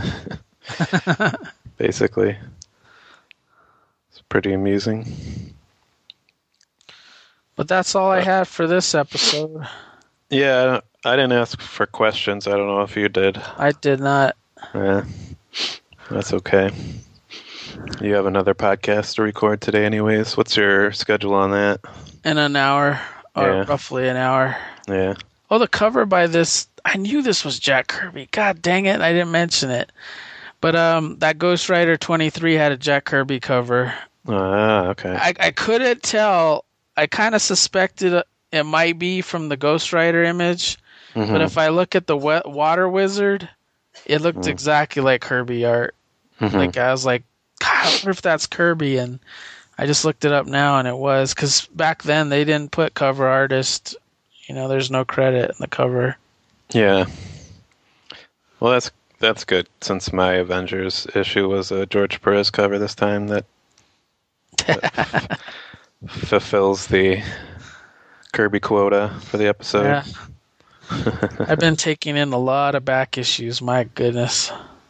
Basically. It's pretty amusing. But that's all I had for this episode. Yeah, I didn't ask for questions. I don't know if you did. I did not. Yeah, that's okay. You have another podcast to record today anyways. What's your schedule on that? In an hour, or roughly an hour. Yeah. Oh, the cover by this, I knew this was Jack Kirby. God dang it, I didn't mention it. But that Ghost Rider 23 had a Jack Kirby cover. Ah, okay. I couldn't tell. I kind of suspected it might be from the Ghost Rider image, but if I look at the Water Wizard, it looked exactly like Kirby art. Like, I was like, God, I wonder if that's Kirby, and I just looked it up now, and it was, because back then they didn't put cover artist. You know, there's no credit in the cover. Yeah. Well, that's good, since my Avengers issue was a George Perez cover this time that fulfills the Kirby quota for the episode. Yeah. I've been taking in a lot of back issues, my goodness.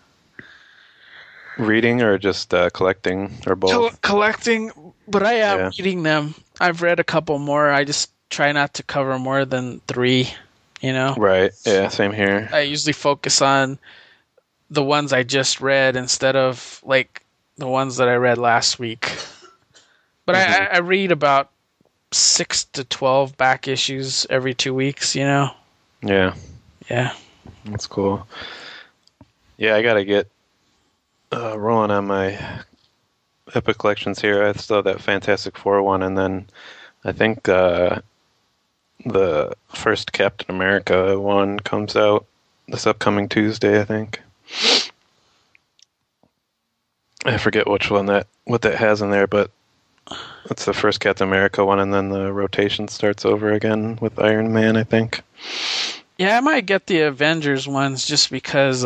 Reading or just collecting, or both? Collecting, but I am reading them. I've read a couple more. I just try not to cover more than 3, you know? Right, yeah, same here. I usually focus on the ones I just read instead of, like, the ones that I read last week. But I read about 6 to 12 back issues every 2 weeks, you know? Yeah. Yeah. That's cool. Yeah, I got to get rolling on my Epic Collections here. I still have that Fantastic Four one, and then I think the first Captain America one comes out this upcoming Tuesday, I think. I forget what that has in there, but it's the first Captain America one, and then the rotation starts over again with Iron Man, I think. Yeah, I might get the Avengers ones just because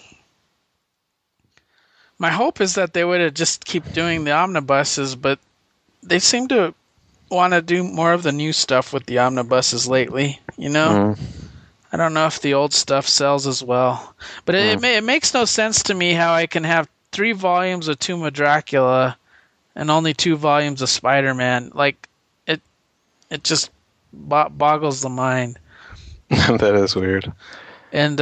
my hope is that they would have just keep doing the omnibuses, but they seem to want to do more of the new stuff with the omnibuses lately, you know? I don't know if the old stuff sells as well. But it makes no sense to me how I can have 3 volumes of Tomb of Dracula and only 2 volumes of Spider-Man. Like, it just boggles the mind. That is weird. And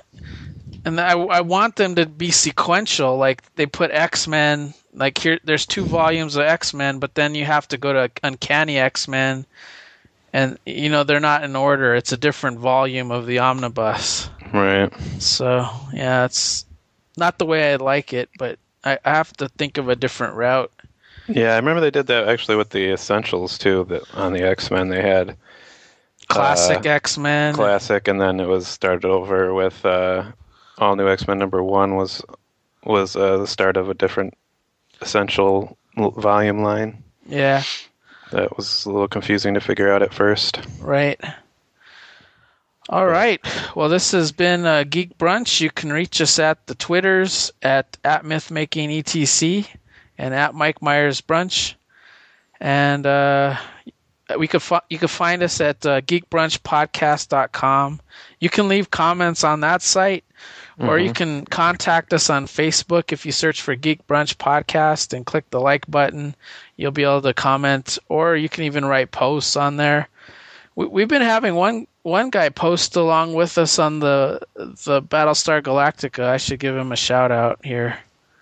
I want them to be sequential. Like, they put X-Men, like here, there's 2 volumes of X-Men, but then you have to go to Uncanny X-Men. And, you know, they're not in order. It's a different volume of the omnibus. Right. So, yeah, it's not the way I like it, but I have to think of a different route. Yeah, I remember they did that actually with the Essentials, too, that on the X-Men they had. Classic X-Men. Classic, and then it was started over with All New X-Men #1 was the start of a different Essential volume line. Yeah. That was a little confusing to figure out at first. Right. All right. Well, this has been Geek Brunch. You can reach us at the Twitters at MythmakingETC and at Mike Myers Brunch. And you can find us at geekbrunchpodcast.com. You can leave comments on that site, or you can contact us on Facebook. If you search for Geek Brunch Podcast and click the like button, you'll be able to comment, or you can even write posts on there. We've been having one guy post along with us on the Battlestar Galactica. I should give him a shout out here.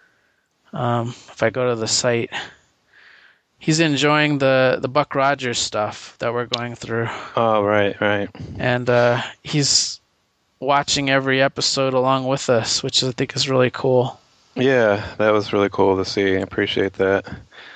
If I go to the site, he's enjoying the Buck Rogers stuff that we're going through. Oh, right. And he's watching every episode along with us, which I think is really cool. Yeah, that was really cool to see. I appreciate that.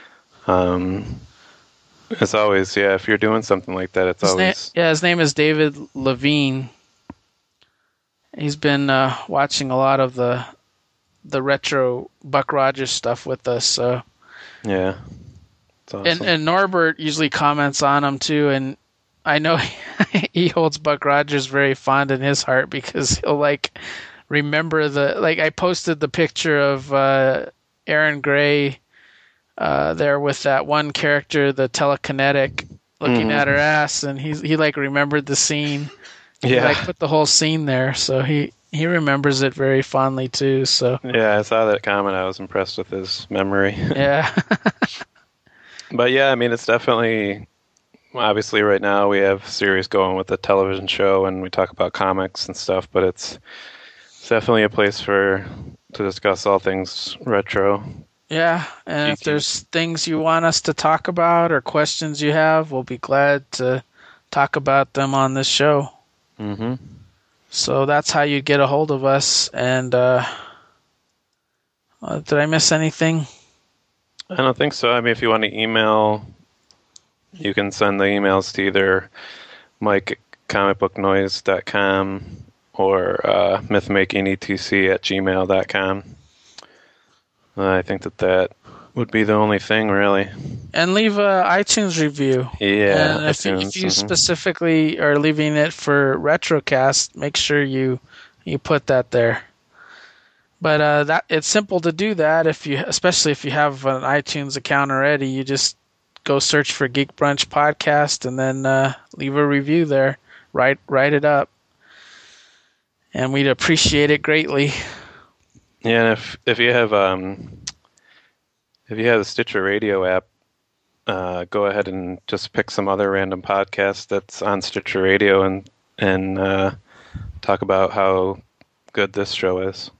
It's always, if you're doing something like that, his name is David Levine. He's been watching a lot of the retro Buck Rogers stuff with us. So yeah, it's awesome. And Norbert usually comments on them too, and I know he holds Buck Rogers very fond in his heart because he'll remember I posted the picture of Aaron Gray there with that one character, the telekinetic, looking at her ass, and he remembered the scene. Yeah, he put the whole scene there, so he remembers it very fondly too. So yeah, I saw that comment. I was impressed with his memory. Yeah. But yeah, I mean, it's definitely, obviously right now we have series going with the television show and we talk about comics and stuff, but it's definitely a place to discuss all things retro. Yeah, and if there's things you want us to talk about or questions you have, we'll be glad to talk about them on this show. Mm-hmm. So that's how you get a hold of us. And did I miss anything? I don't think so. I mean, if you want to email, you can send the emails to either Mike at comicbooknoise.com or mythmakingETC@gmail.com. I think that would be the only thing, really. And leave a iTunes review. Yeah, and if you specifically are leaving it for Retrocast, make sure you put that there. But that it's simple to do that especially if you have an iTunes account already. You just go search for Geek Brunch Podcast and then leave a review there. Write it up, and we'd appreciate it greatly. Yeah, and if you have the Stitcher Radio app, go ahead and just pick some other random podcast that's on Stitcher Radio and talk about how good this show is.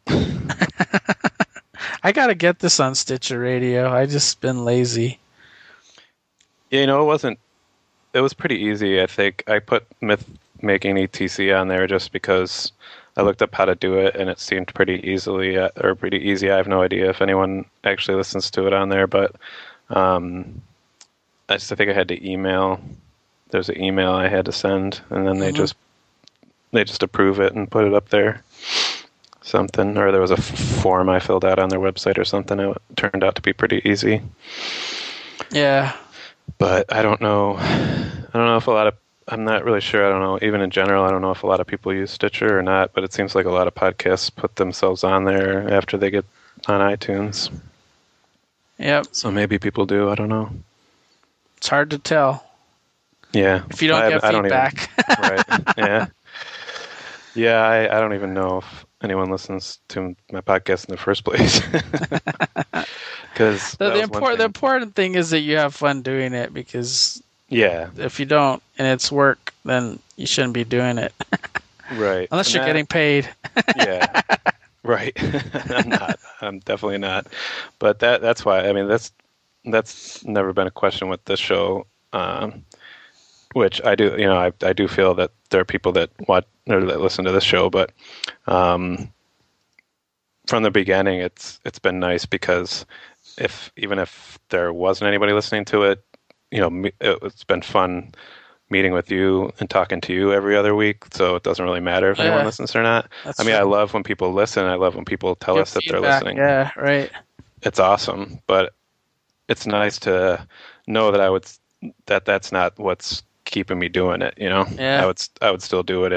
I gotta get this on Stitcher Radio. I just been lazy. Yeah, it was pretty easy. I think I put MythmakingETC on there just because I looked up how to do it and it seemed pretty easy. I have no idea if anyone actually listens to it on there, but I think I had to email. There's an email I had to send, and then they just approve it and put it up there. something, or there was a form I filled out on their website or something. It turned out to be pretty easy. Yeah. But I don't know if a lot of, I'm not really sure. I don't know. Even in general, I don't know if a lot of people use Stitcher or not, but it seems like a lot of podcasts put themselves on there after they get on iTunes. Yep. So maybe people do. I don't know. It's hard to tell. Yeah. If you don't get feedback. Right. Yeah. Yeah, I don't even know if anyone listens to my podcast in the first place. Because the important thing is that you have fun doing it, because if you don't and it's work, then you shouldn't be doing it. Right. Unless you're getting paid. Yeah. Right. I'm not. I'm definitely not. But that's why, I mean, that's never been a question with this show. Which I do, I do feel that there are people that watch or that listen to this show, but from the beginning, it's been nice, because even if there wasn't anybody listening to it, it's been fun meeting with you and talking to you every other week. So it doesn't really matter if anyone listens or not. I mean, I love when people listen. I love when people tell us that they're listening. Yeah, right. It's awesome, but it's nice to know that that's not what's keeping me doing it. Yeah. I would still do it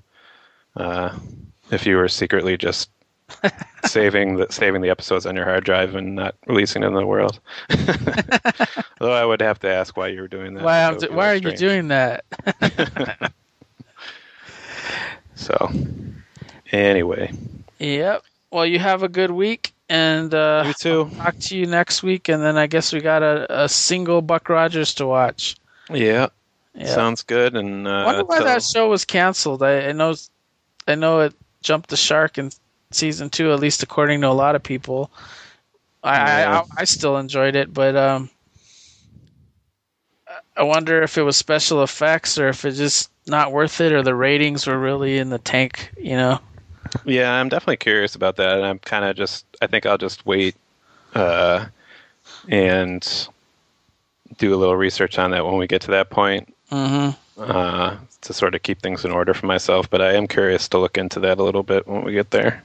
if you were secretly just saving the episodes on your hard drive and not releasing them in the world. Though I would have to ask why you were doing that. Why are you doing that? So anyway. Yep. Well, you have a good week, and you too. I'll talk to you next week, and then I guess we got a single Buck Rogers to watch. Yeah. Sounds good. And I wonder why that show was canceled. I know it jumped the shark in season 2, at least according to a lot of people. I still enjoyed it, but I wonder if it was special effects or if it's just not worth it, or the ratings were really in the tank. Yeah, I'm definitely curious about that, and I'm kind of I think I'll just wait and do a little research on that when we get to that point. Mm-hmm. To sort of keep things in order for myself, but I am curious to look into that a little bit when we get there.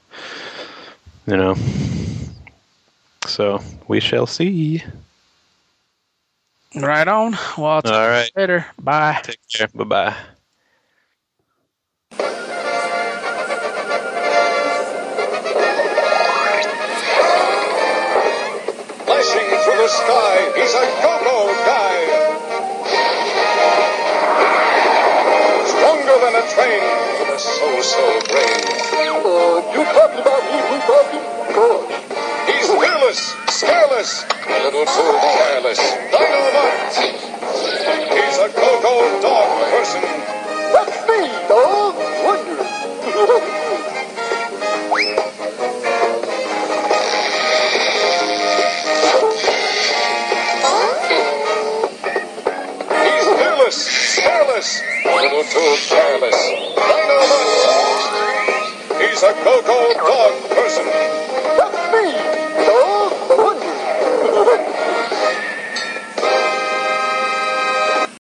So we shall see. Right on. Well, I'll talk to you later. Bye. Take care. Bye-bye. Flashing through the sky, he's a go-go guy. Stronger than a train with a so-so brain. You talking about me, Blue Falcon? Good. He's fearless, scareless, a little too careless. Dynamite! He's a go-go dog person. That's me, dog. Wonder. He's fearless, careless, a little too careless. Dynamite! He's a go-go dog person.